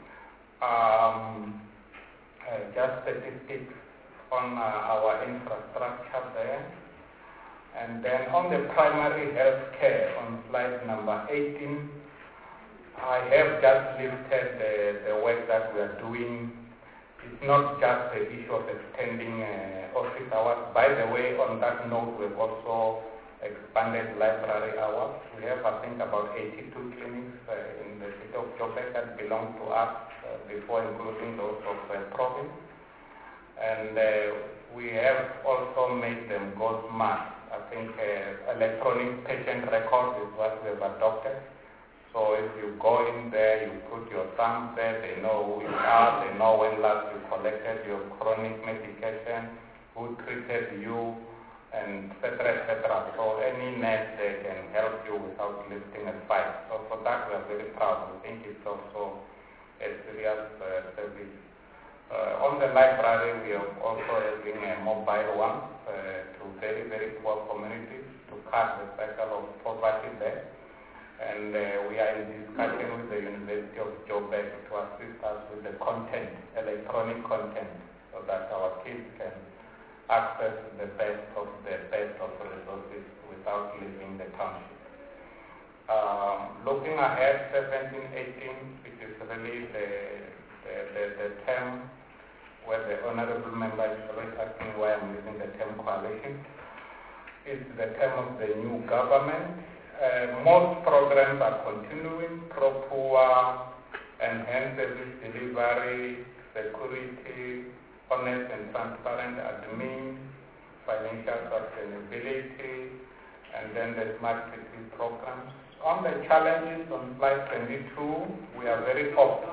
Just statistics on our infrastructure there. And then on the primary health care on slide number 18, I have just listed the work that we are doing. It's not just the issue of extending office hours. By the way, on that note, we've also expanded library hours. We have, I think, about 82 clinics in the city of Joburg that belong to us before including those of the province. And we have also made them go smart. I think electronic patient record is what we have adopted. So if you go in there, you put your thumbs there, they know who you are, they know when last you collected your chronic medication, who treated you, and etc. So any nurse there can help you without lifting a fight. So for that we are very proud. We think it's also a serious service. On the library, we are also having a mobile one to very, very poor communities to cut the cycle of poverty there. And we are in discussion with the University of Joburg to assist us with the content, electronic content, so that our kids can access the best of the resources without leaving the township. Looking ahead, 17-18, which is really the term where the honorable member is always asking why I'm using the term coalition, is the term of the new government. Most programs are continuing, pro-poor, enhanced service delivery, security, honest and transparent admin, financial sustainability, and then the smart city programs. On the challenges on slide 22, we are very hopeful.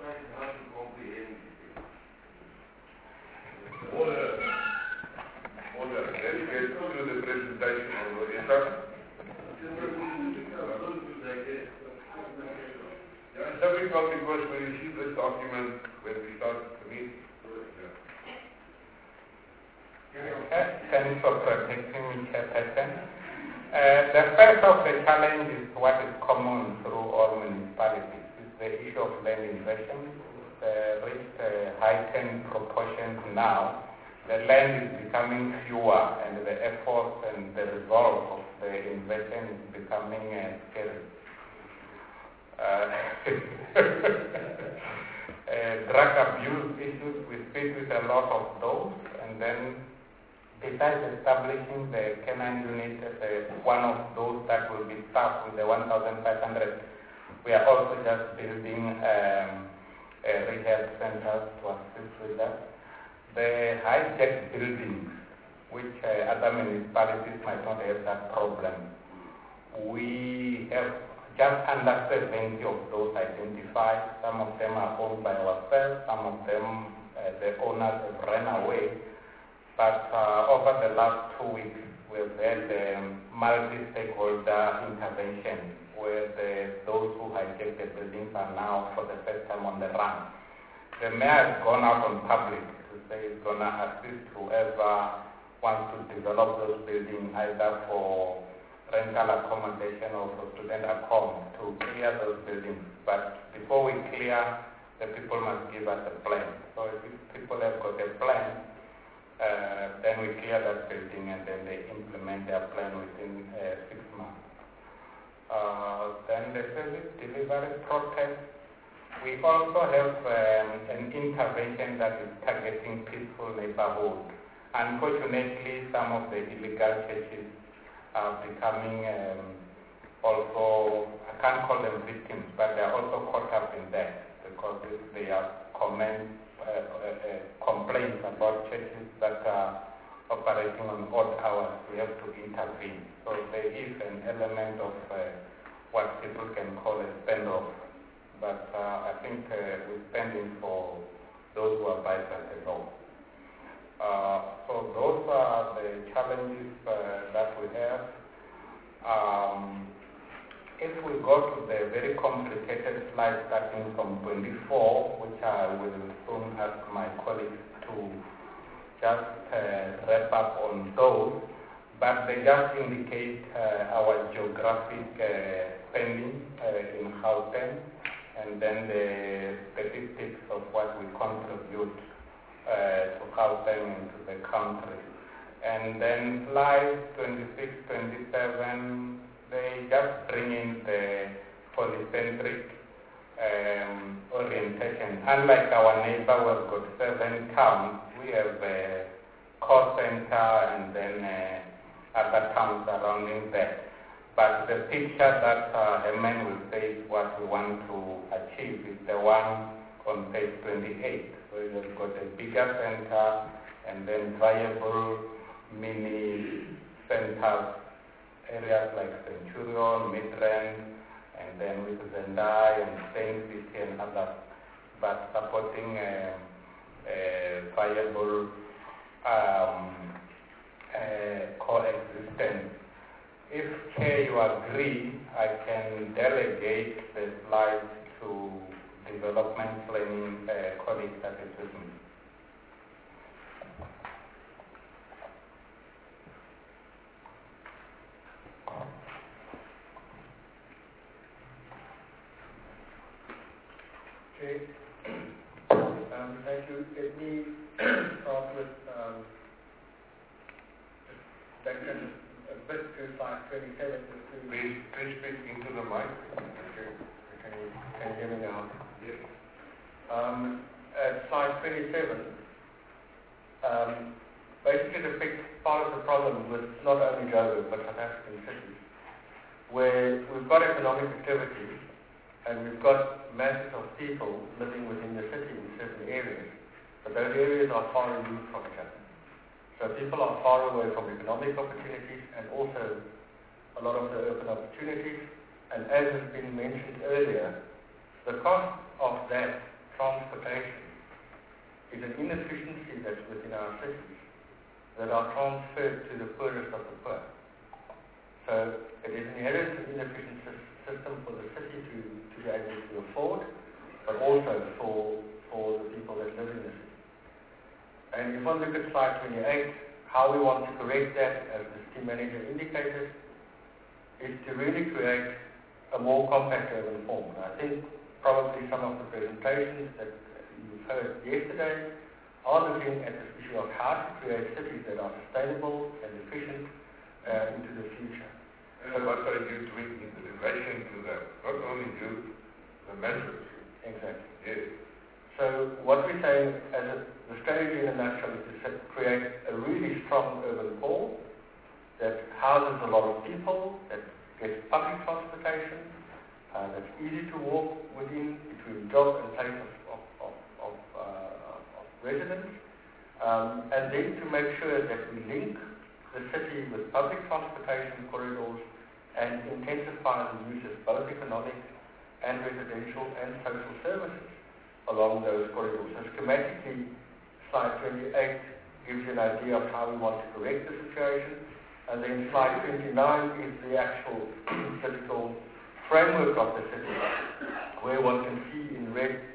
Order. Let's get to the presentation on the interest. It's difficult because we receive this document when we start the meeting.
Thanks for protecting me, Chairperson. The first of the challenge is what is common through all municipalities. It's the issue of land invasion. It's reached heightened proportions now. The land is becoming fewer, and the efforts and the result of the invasion is becoming scary. Drug abuse issues, we speak with a lot of those, and then besides establishing the canine unit as one of those that will be staffed with the 1,500, we are also just building rehab centers to assist with that. The hijacked buildings, which other municipalities might not have that problem, we have just under 70 of those identified. Some of them are owned by ourselves, some of them the owners have run away. But over the last 2 weeks, we've had multi-stakeholder intervention where those who hijacked the buildings are now for the first time on the run. The mayor has gone out on public to say is going to assist whoever wants to develop those buildings either for rental accommodation or for student accom to clear those buildings. But before we clear, the people must give us a plan. So if people have got a plan, then we clear that building and then they implement their plan within 6 months. Then the service delivery process. We also have an intervention that is targeting peaceful neighborhood. Unfortunately, some of the illegal churches are becoming also, I can't call them victims, but they are also caught up in that because they are complaints about churches that are operating on odd hours. We have to intervene. So there is an element of what people can call a standoff. But I think we're standing for those who abide by the law. So those are the challenges that we have. If we go to the very complicated slide starting from 24, which I will soon ask my colleagues to just wrap up on those, but they just indicate our geographic spending in Gauteng, and then the statistics of what we contribute to Gauteng and to the country. And then slides 26, 27, they just bring in the polycentric orientation. Unlike our neighbor who has got 7 towns, we have a core center and then other towns surrounding that. But the picture that Herman will say is what we want to achieve is the one on page 28. So you've got a bigger center and then viable mini centers, areas like Centurion, Midrand, and then with Zendai and Saint City and others, but supporting viable coexistence. If Chair, you agree, I can delegate the slides to development planning colleagues that is with me.
Okay. Thank you. Let me start with a bit to slide 27.
Please speak into the mic.
Okay. Can you hear me now?
Yes.
At slide 27, basically depicts part of the problem with not only Joburg but South African cities, where we've got economic activity and we've got masses of people living within the city in certain areas, but those areas are far removed from each other. So people are far away from economic opportunities and also a lot of the urban opportunities. And as has been mentioned earlier, the cost of that transportation is an inefficiency that's within our cities that are transferred to the poorest of the poor. So it is inherent an inefficient system for the city to be able to afford, but also for the people that live in the city. And if one look at slide 28, how we want to correct that, as the city manager indicated, is to really create a more compact urban form. And I think probably some of the presentations that you've heard yesterday are looking at this issue of how to create cities that are sustainable and efficient into the future.
And what are you doing in relation to that? Not only you, the measures.
Exactly.
Yes.
So what we're saying as the strategy in a nutshell is to create a really strong urban core that houses a lot of people, that gets public transportation, that's easy to walk within between job and place of residence, and then to make sure that we link the city with public transportation corridors and intensify the use of both economic and residential and social services along those corridors. So schematically, slide 28 gives you an idea of how we want to correct the situation, and then slide 29 is the actual physical framework of the city, where one can see in red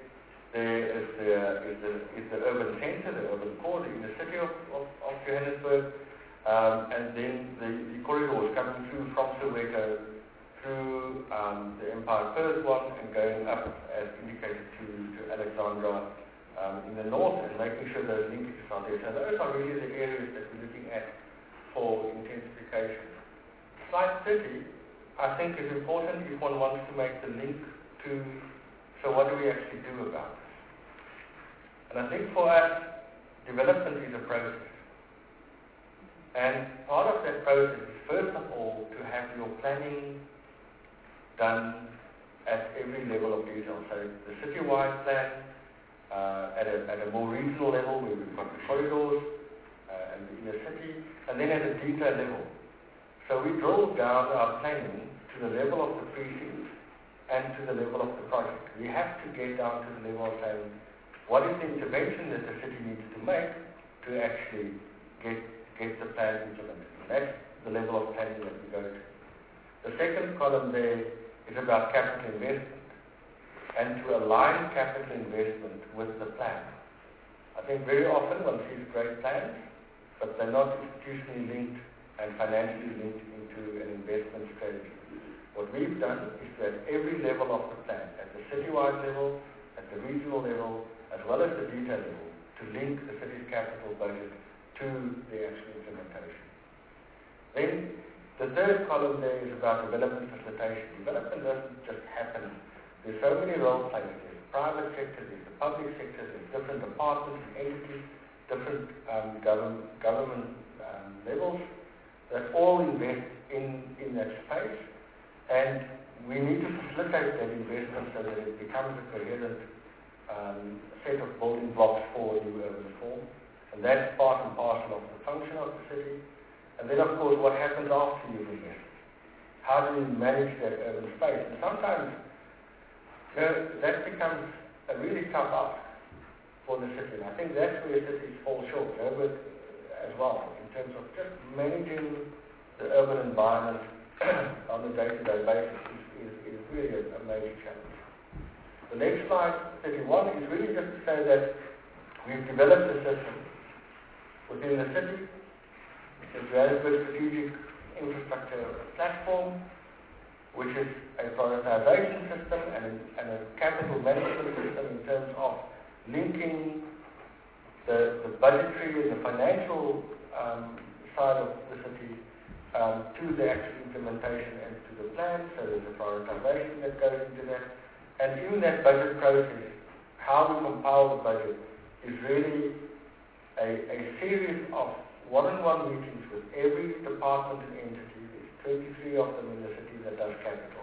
There is the urban centre, the urban core, the inner city of Johannesburg, and then the corridors coming through from Soweto through the Empire First one and going up, as indicated, to Alexandra in the north, and making sure those linkages are there. So those are really the areas that we're looking at for intensification. Slide 30, I think, is important if one wants to make the link to, so what do we actually do about this? And I think for us, development is a process. And part of that process is, first of all, to have your planning done at every level of detail. So the city-wide plan, at a more regional level, where we've got the corridors and the inner city, and then at a detail level. So we drill down our planning to the level of the precinct and to the level of the project. We have to get down to the level of saying, what is the intervention that the city needs to make to actually get the plan implemented? And that's the level of planning that we go to. The second column there is about capital investment, and to align capital investment with the plan. I think very often one sees great plans, but they're not institutionally linked and financially linked into an investment strategy. What we've done is to, at every level of the plan, at the citywide level, at the regional level, as well as the detail level, to link the city's capital budget to the actual implementation. Then the third column there is about development facilitation. Development doesn't just happen. There's so many role players. There's the private sector, there's the public sector, there's different departments and entities, different government levels that all invest in that space, and we need to facilitate that investment so that it becomes a coherent set of building blocks for a new urban form, and that's part and parcel of the function of the city. And then, of course, what happens after you've invested? How do you manage that urban space? And sometimes that becomes a really tough ask for the city. And I think that's where cities fall short, Joburg as well, in terms of just managing the urban environment on a day-to-day basis is really a major challenge. The next slide, 31, is really just to say that we've developed a system within the city, the Johannesburg Strategic Infrastructure Platform, which is a prioritization system and a capital management system in terms of linking the budgetary and the financial side of the city to the actual implementation and to the plan. So there's a prioritization that goes into that. And in that budget process, how we compile the budget is really a series of one-on-one meetings with every department and entity. There's 23 of them in the city that does capital.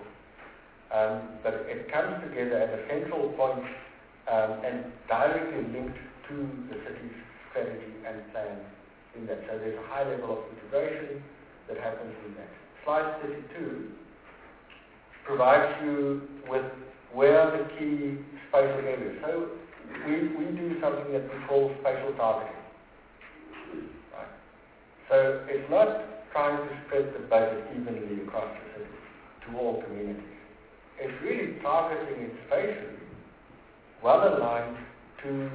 But it comes together at a central point and directly linked to the city's strategy and plan in that. So there's a high level of integration that happens in that. Slide 32 provides you with where are the key spatial areas. So we do something that we call spatial targeting. Right? So it's not trying to spread the budget evenly across the city to all communities. It's really targeting it spatially, well aligned to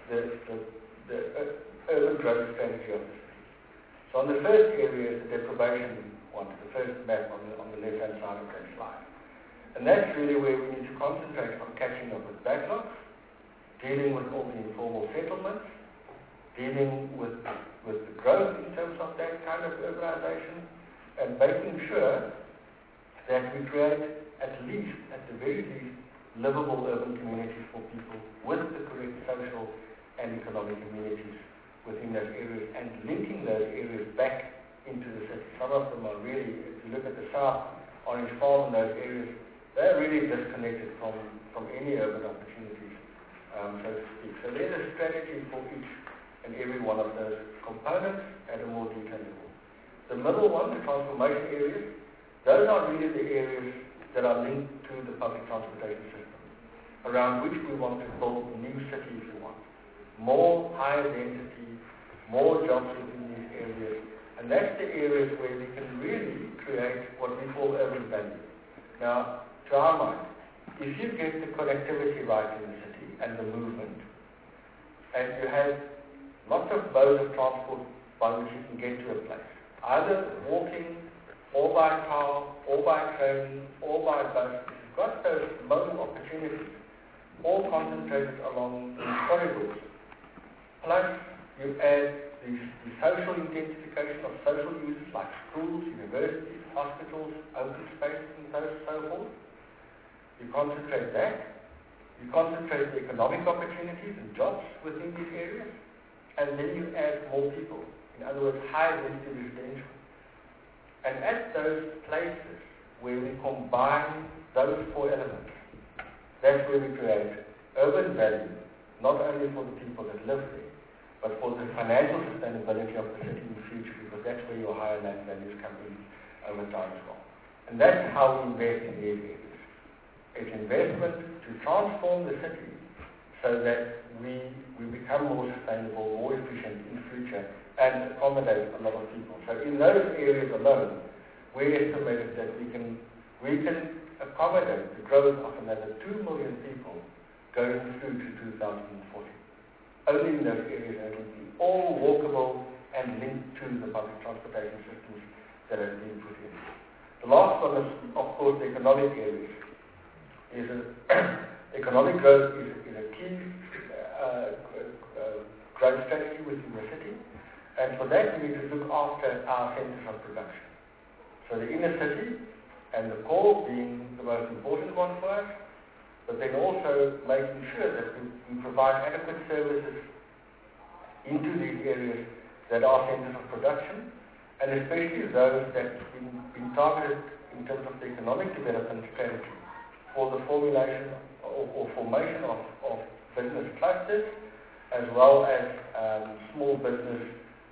the urban growth strategy of the city. So on the first area is the deprivation one, the first map on the left-hand side of that slide. And that's really where we need to concentrate on catching up with backlogs, dealing with all the informal settlements, dealing with the growth in terms of that kind of urbanization, and making sure that we create at the very least, livable urban communities for people with the correct social and economic communities within those areas, and linking those areas back into the city. Some of them are really, if you look at the South, Orange Farm and those areas, they're really disconnected from any urban opportunities, so to speak. So there's a strategy for each and every one of those components at a more detailed level. The middle one, the transformation areas, those are really the areas that are linked to the public transportation system, around which we want to build new cities, if you want. More higher density, more jobs within these areas, and that's the areas where we can really create what we call urban value. Now, to our mind, if you get the connectivity right in the city, and the movement, and you have lots of modes of transport by which you can get to a place, either walking, or by car, or by train, or by bus. You've got those modal opportunities all concentrated along these corridors. Plus, you add the social intensification of social uses like schools, universities, hospitals, open spaces, and so forth. You concentrate that. You concentrate the economic opportunities and jobs within these areas. And then you add more people. In other words, high density residential. And at those places where we combine those four elements, that's where we create urban value, not only for the people that live there, but for the financial sustainability of the city in the future, because that's where your higher land values come in over time as well. And that's how we invest in these areas. It's investment to transform the city so that we become more sustainable, more efficient in the future, and accommodate a lot of people. So in those areas alone, we estimated that we can accommodate the growth of another 2 million people going through to 2040. Only in those areas, and it will be all walkable and linked to the public transportation systems that have been put in. The last one is, of course, the economic areas. Economic growth is a key growth strategy within the city, and for that we need to look after our centres of production. So the inner city and the core being the most important one for us, but then also making sure that we provide adequate services into these areas that are centres of production, and especially those that have been targeted in terms of the economic development strategy for the formulation or formation of business clusters, as well as small business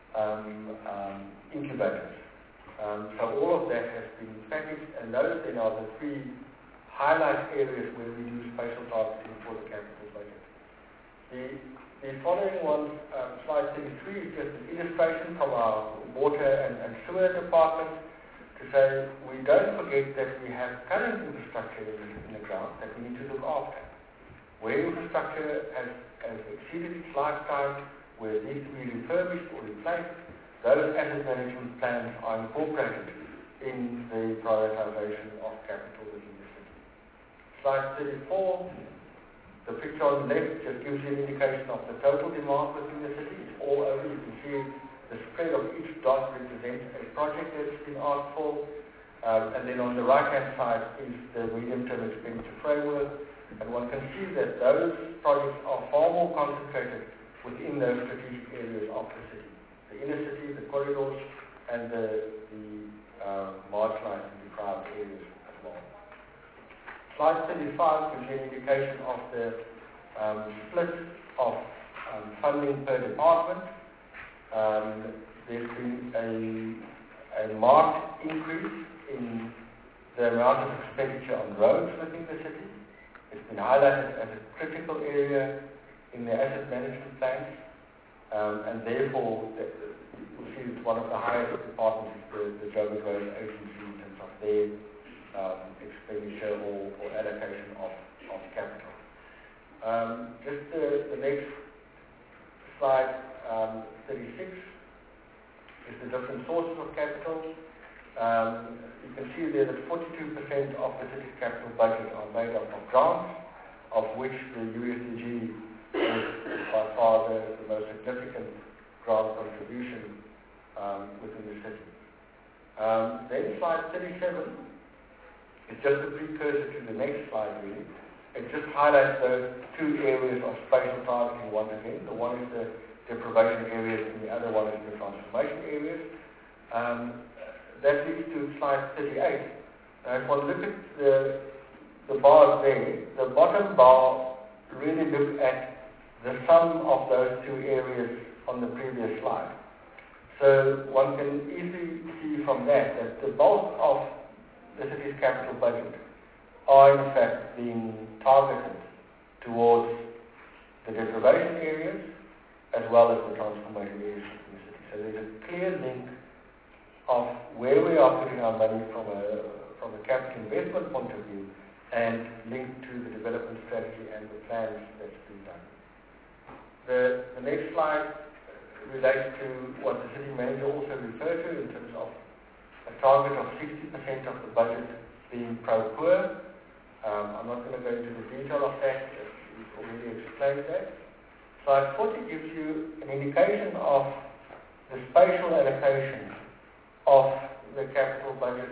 incubators. So all of that has been packaged, and those then are the three highlight areas where we do spatial targeting for the capital budget. The following one, slide 33, is just an illustration from our water and sewer department to say we don't forget that we have current infrastructure in the ground that we need to look after. Where infrastructure has exceeded its lifetime, where it needs to be refurbished or replaced, those asset management plans are incorporated in the prioritization of capital within the city. Slide 34, the picture on the left just gives you an indication of the total demand within the city. It's all over. You can see the spread of each dot represents a project that's been asked for. And then on the right-hand side is the medium-term expenditure framework. And one can see that those projects are far more concentrated within those strategic areas of the city. The inner city, the corridors, and the marginalized and deprived areas as well. Slide 35 gives you an indication of the split of funding per department. There's been a marked increase in the amount of expenditure on roads within the city. It's been highlighted as a critical area in the asset management plans, and therefore you see it's one of the highest departments, the Joburg Road Agency, in terms of their expenditure or allocation of capital. Just the next slide, 36, is the different sources of capital. You can see there that 42% of the city's capital budget are made up of grants, of which the USDG is by far the most significant grant contribution within the city. Then slide 37 is just a precursor to the next slide really. It just highlights those two areas of spatial targeting once again. The one is the deprivation areas and the other one is the transformation areas. That leads to slide 38. Now if one look at the bars there, the bottom bar really looks at the sum of those two areas on the previous slide. So one can easily see from that the bulk of the city's capital budget are in fact being targeted towards the deprivation areas as well as the transformation areas in the city. So there's a clear link of where we are putting our money from a capital investment point of view and linked to the development strategy and the plans that's been done. The next slide relates to what the city manager also referred to in terms of a target of 60% of the budget being pro-poor. I'm not going to go into the detail of that, we've already explained that. Slide 40 gives you an indication of the spatial allocation of the capital budget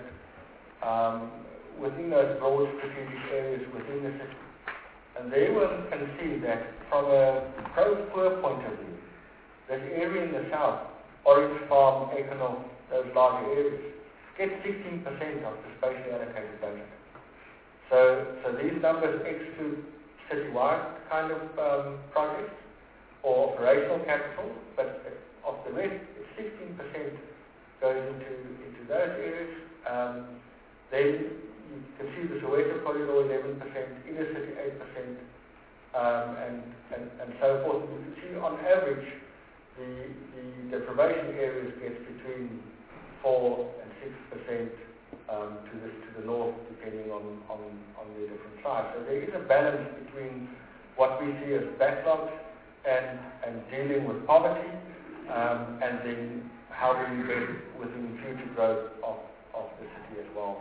within those broad strategic areas within the city. And there one can see that from a pro-poor point of view, this area in the south, Orange Farm, Econo, those larger areas, get 16% of the spatially allocated budget. So these numbers exclude citywide kind of projects or operational capital, but of the rest, 16% goes into those areas. Then you can see the Soweto corridor 11%, inner city 8%, and so forth. You can see on average the deprivation areas get between 4 and 6% to the north, depending on the different sides. So there is a balance between what we see as backlogs and dealing with poverty, and then how do we invest within future growth of the city as well.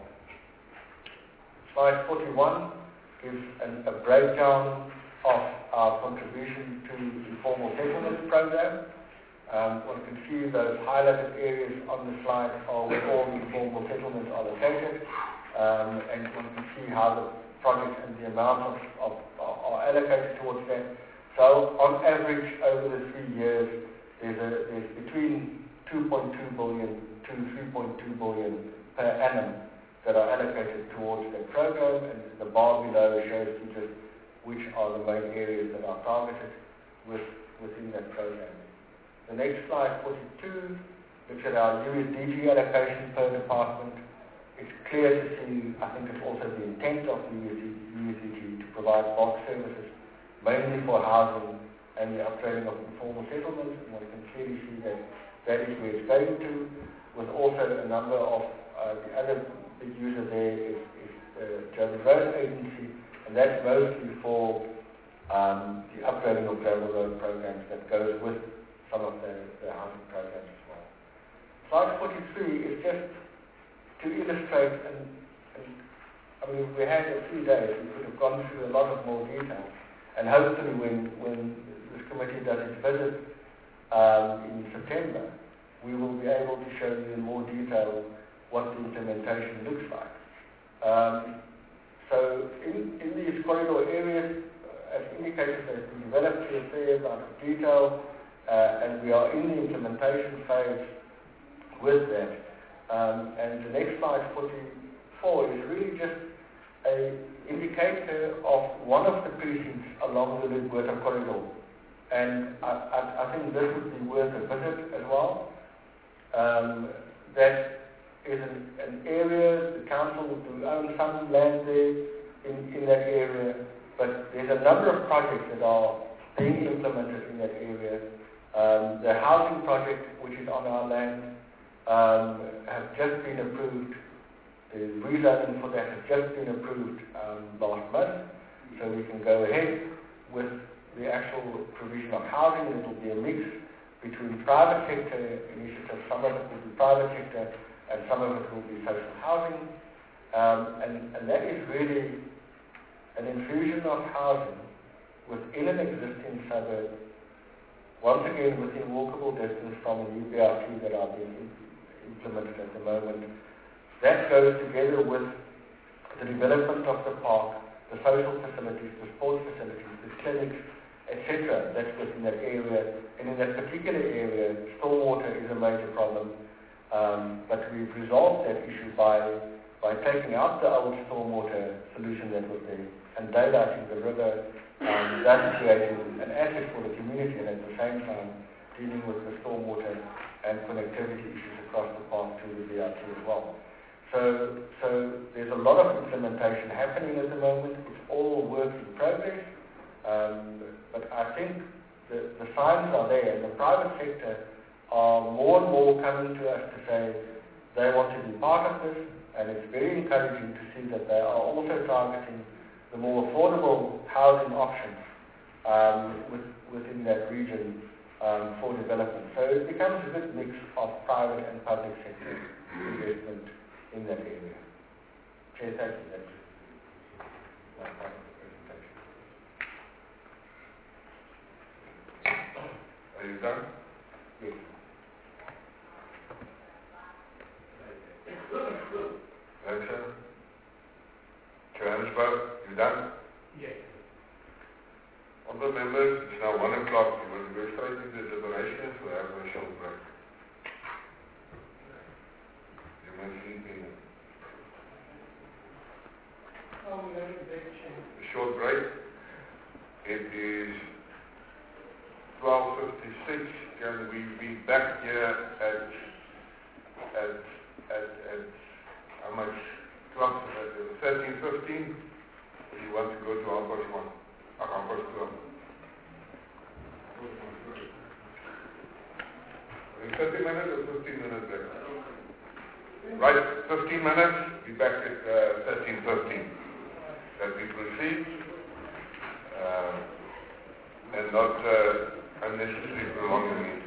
Slide 41 gives a breakdown of our contribution to the informal settlements program. One can see those highlighted areas on the slide are where all the informal settlements are located, and one can see how the projects and the amount are allocated towards that. So on average over the 3 years, there's between 2.2 billion to 3.2 billion per annum that are allocated towards that program, and the bar below shows you just which are the main areas that are targeted within that program. The next slide, 42, looks at our USDG allocation per department. It's clear to see, I think it's also the intent of the USDG to provide bulk services, mainly for housing and the upgrading of informal settlements, and one can clearly see that is where it's going to, with also a number of the other big user there is the Joburg Road Agency, and that's mostly for the upgrading of global road programs that goes with some of the housing programs as well. Slide 43 is just to illustrate, and I mean, we had a few days, we could have gone through a lot of more detail, and hopefully when this committee does its visit in September, we will be able to show you in more detail what the implementation looks like. So in these corridor areas, as indicated, they've been developed to a fair amount of detail, and we are in the implementation phase with that. And the next slide, 44, is really just an indicator of one of the precincts along the Ludwig corridor. And I think this would be worth a visit as well. That is an area, the council do own some land there in that area, but there's a number of projects that are being implemented in that area. The housing project, which is on our land, have just been approved. The rezoning for that has just been approved last month, so we can go ahead with the actual provision of housing. It will be a mix between private sector initiatives. Some of it will be private sector and some of it will be social housing. And that is really an infusion of housing within an existing suburb, once again within walkable distance from the new BRT that are being implemented at the moment. That goes together with the development of the park, the social facilities, the sports facilities, the clinics, etc. that's within that area. And in that particular area, stormwater is a major problem. But we've resolved that issue by taking out the old stormwater solution that was there and daylighting the river, thus creating an asset for the community, and at the same time dealing with the stormwater and connectivity issues across the park to the BRT as well. So there's a lot of implementation happening at the moment. It's all work in progress, but I think the signs are there, and the private sector are more and more coming to us to say they want to be part of this. And it's very encouraging to see that they are also targeting the more affordable housing options within that region for development. So it becomes a good mix of private and public sector investment in that area. Chair, thank you. That's my part of the presentation.
Are you done?
Yes.
Answer? Johannesburg, you done?
Yes.
Honourable members, it's now 1 o'clock. You will go straight into deliberations or have a short break? You must sleep in. A short break. It is 12:56. Can we be back here at how much? 13:15? Or you want to go to 1:30? 30 minutes or 15 minutes break? Right, 15 minutes, be back at 13:15. That we proceed and not unnecessarily prolong the meeting.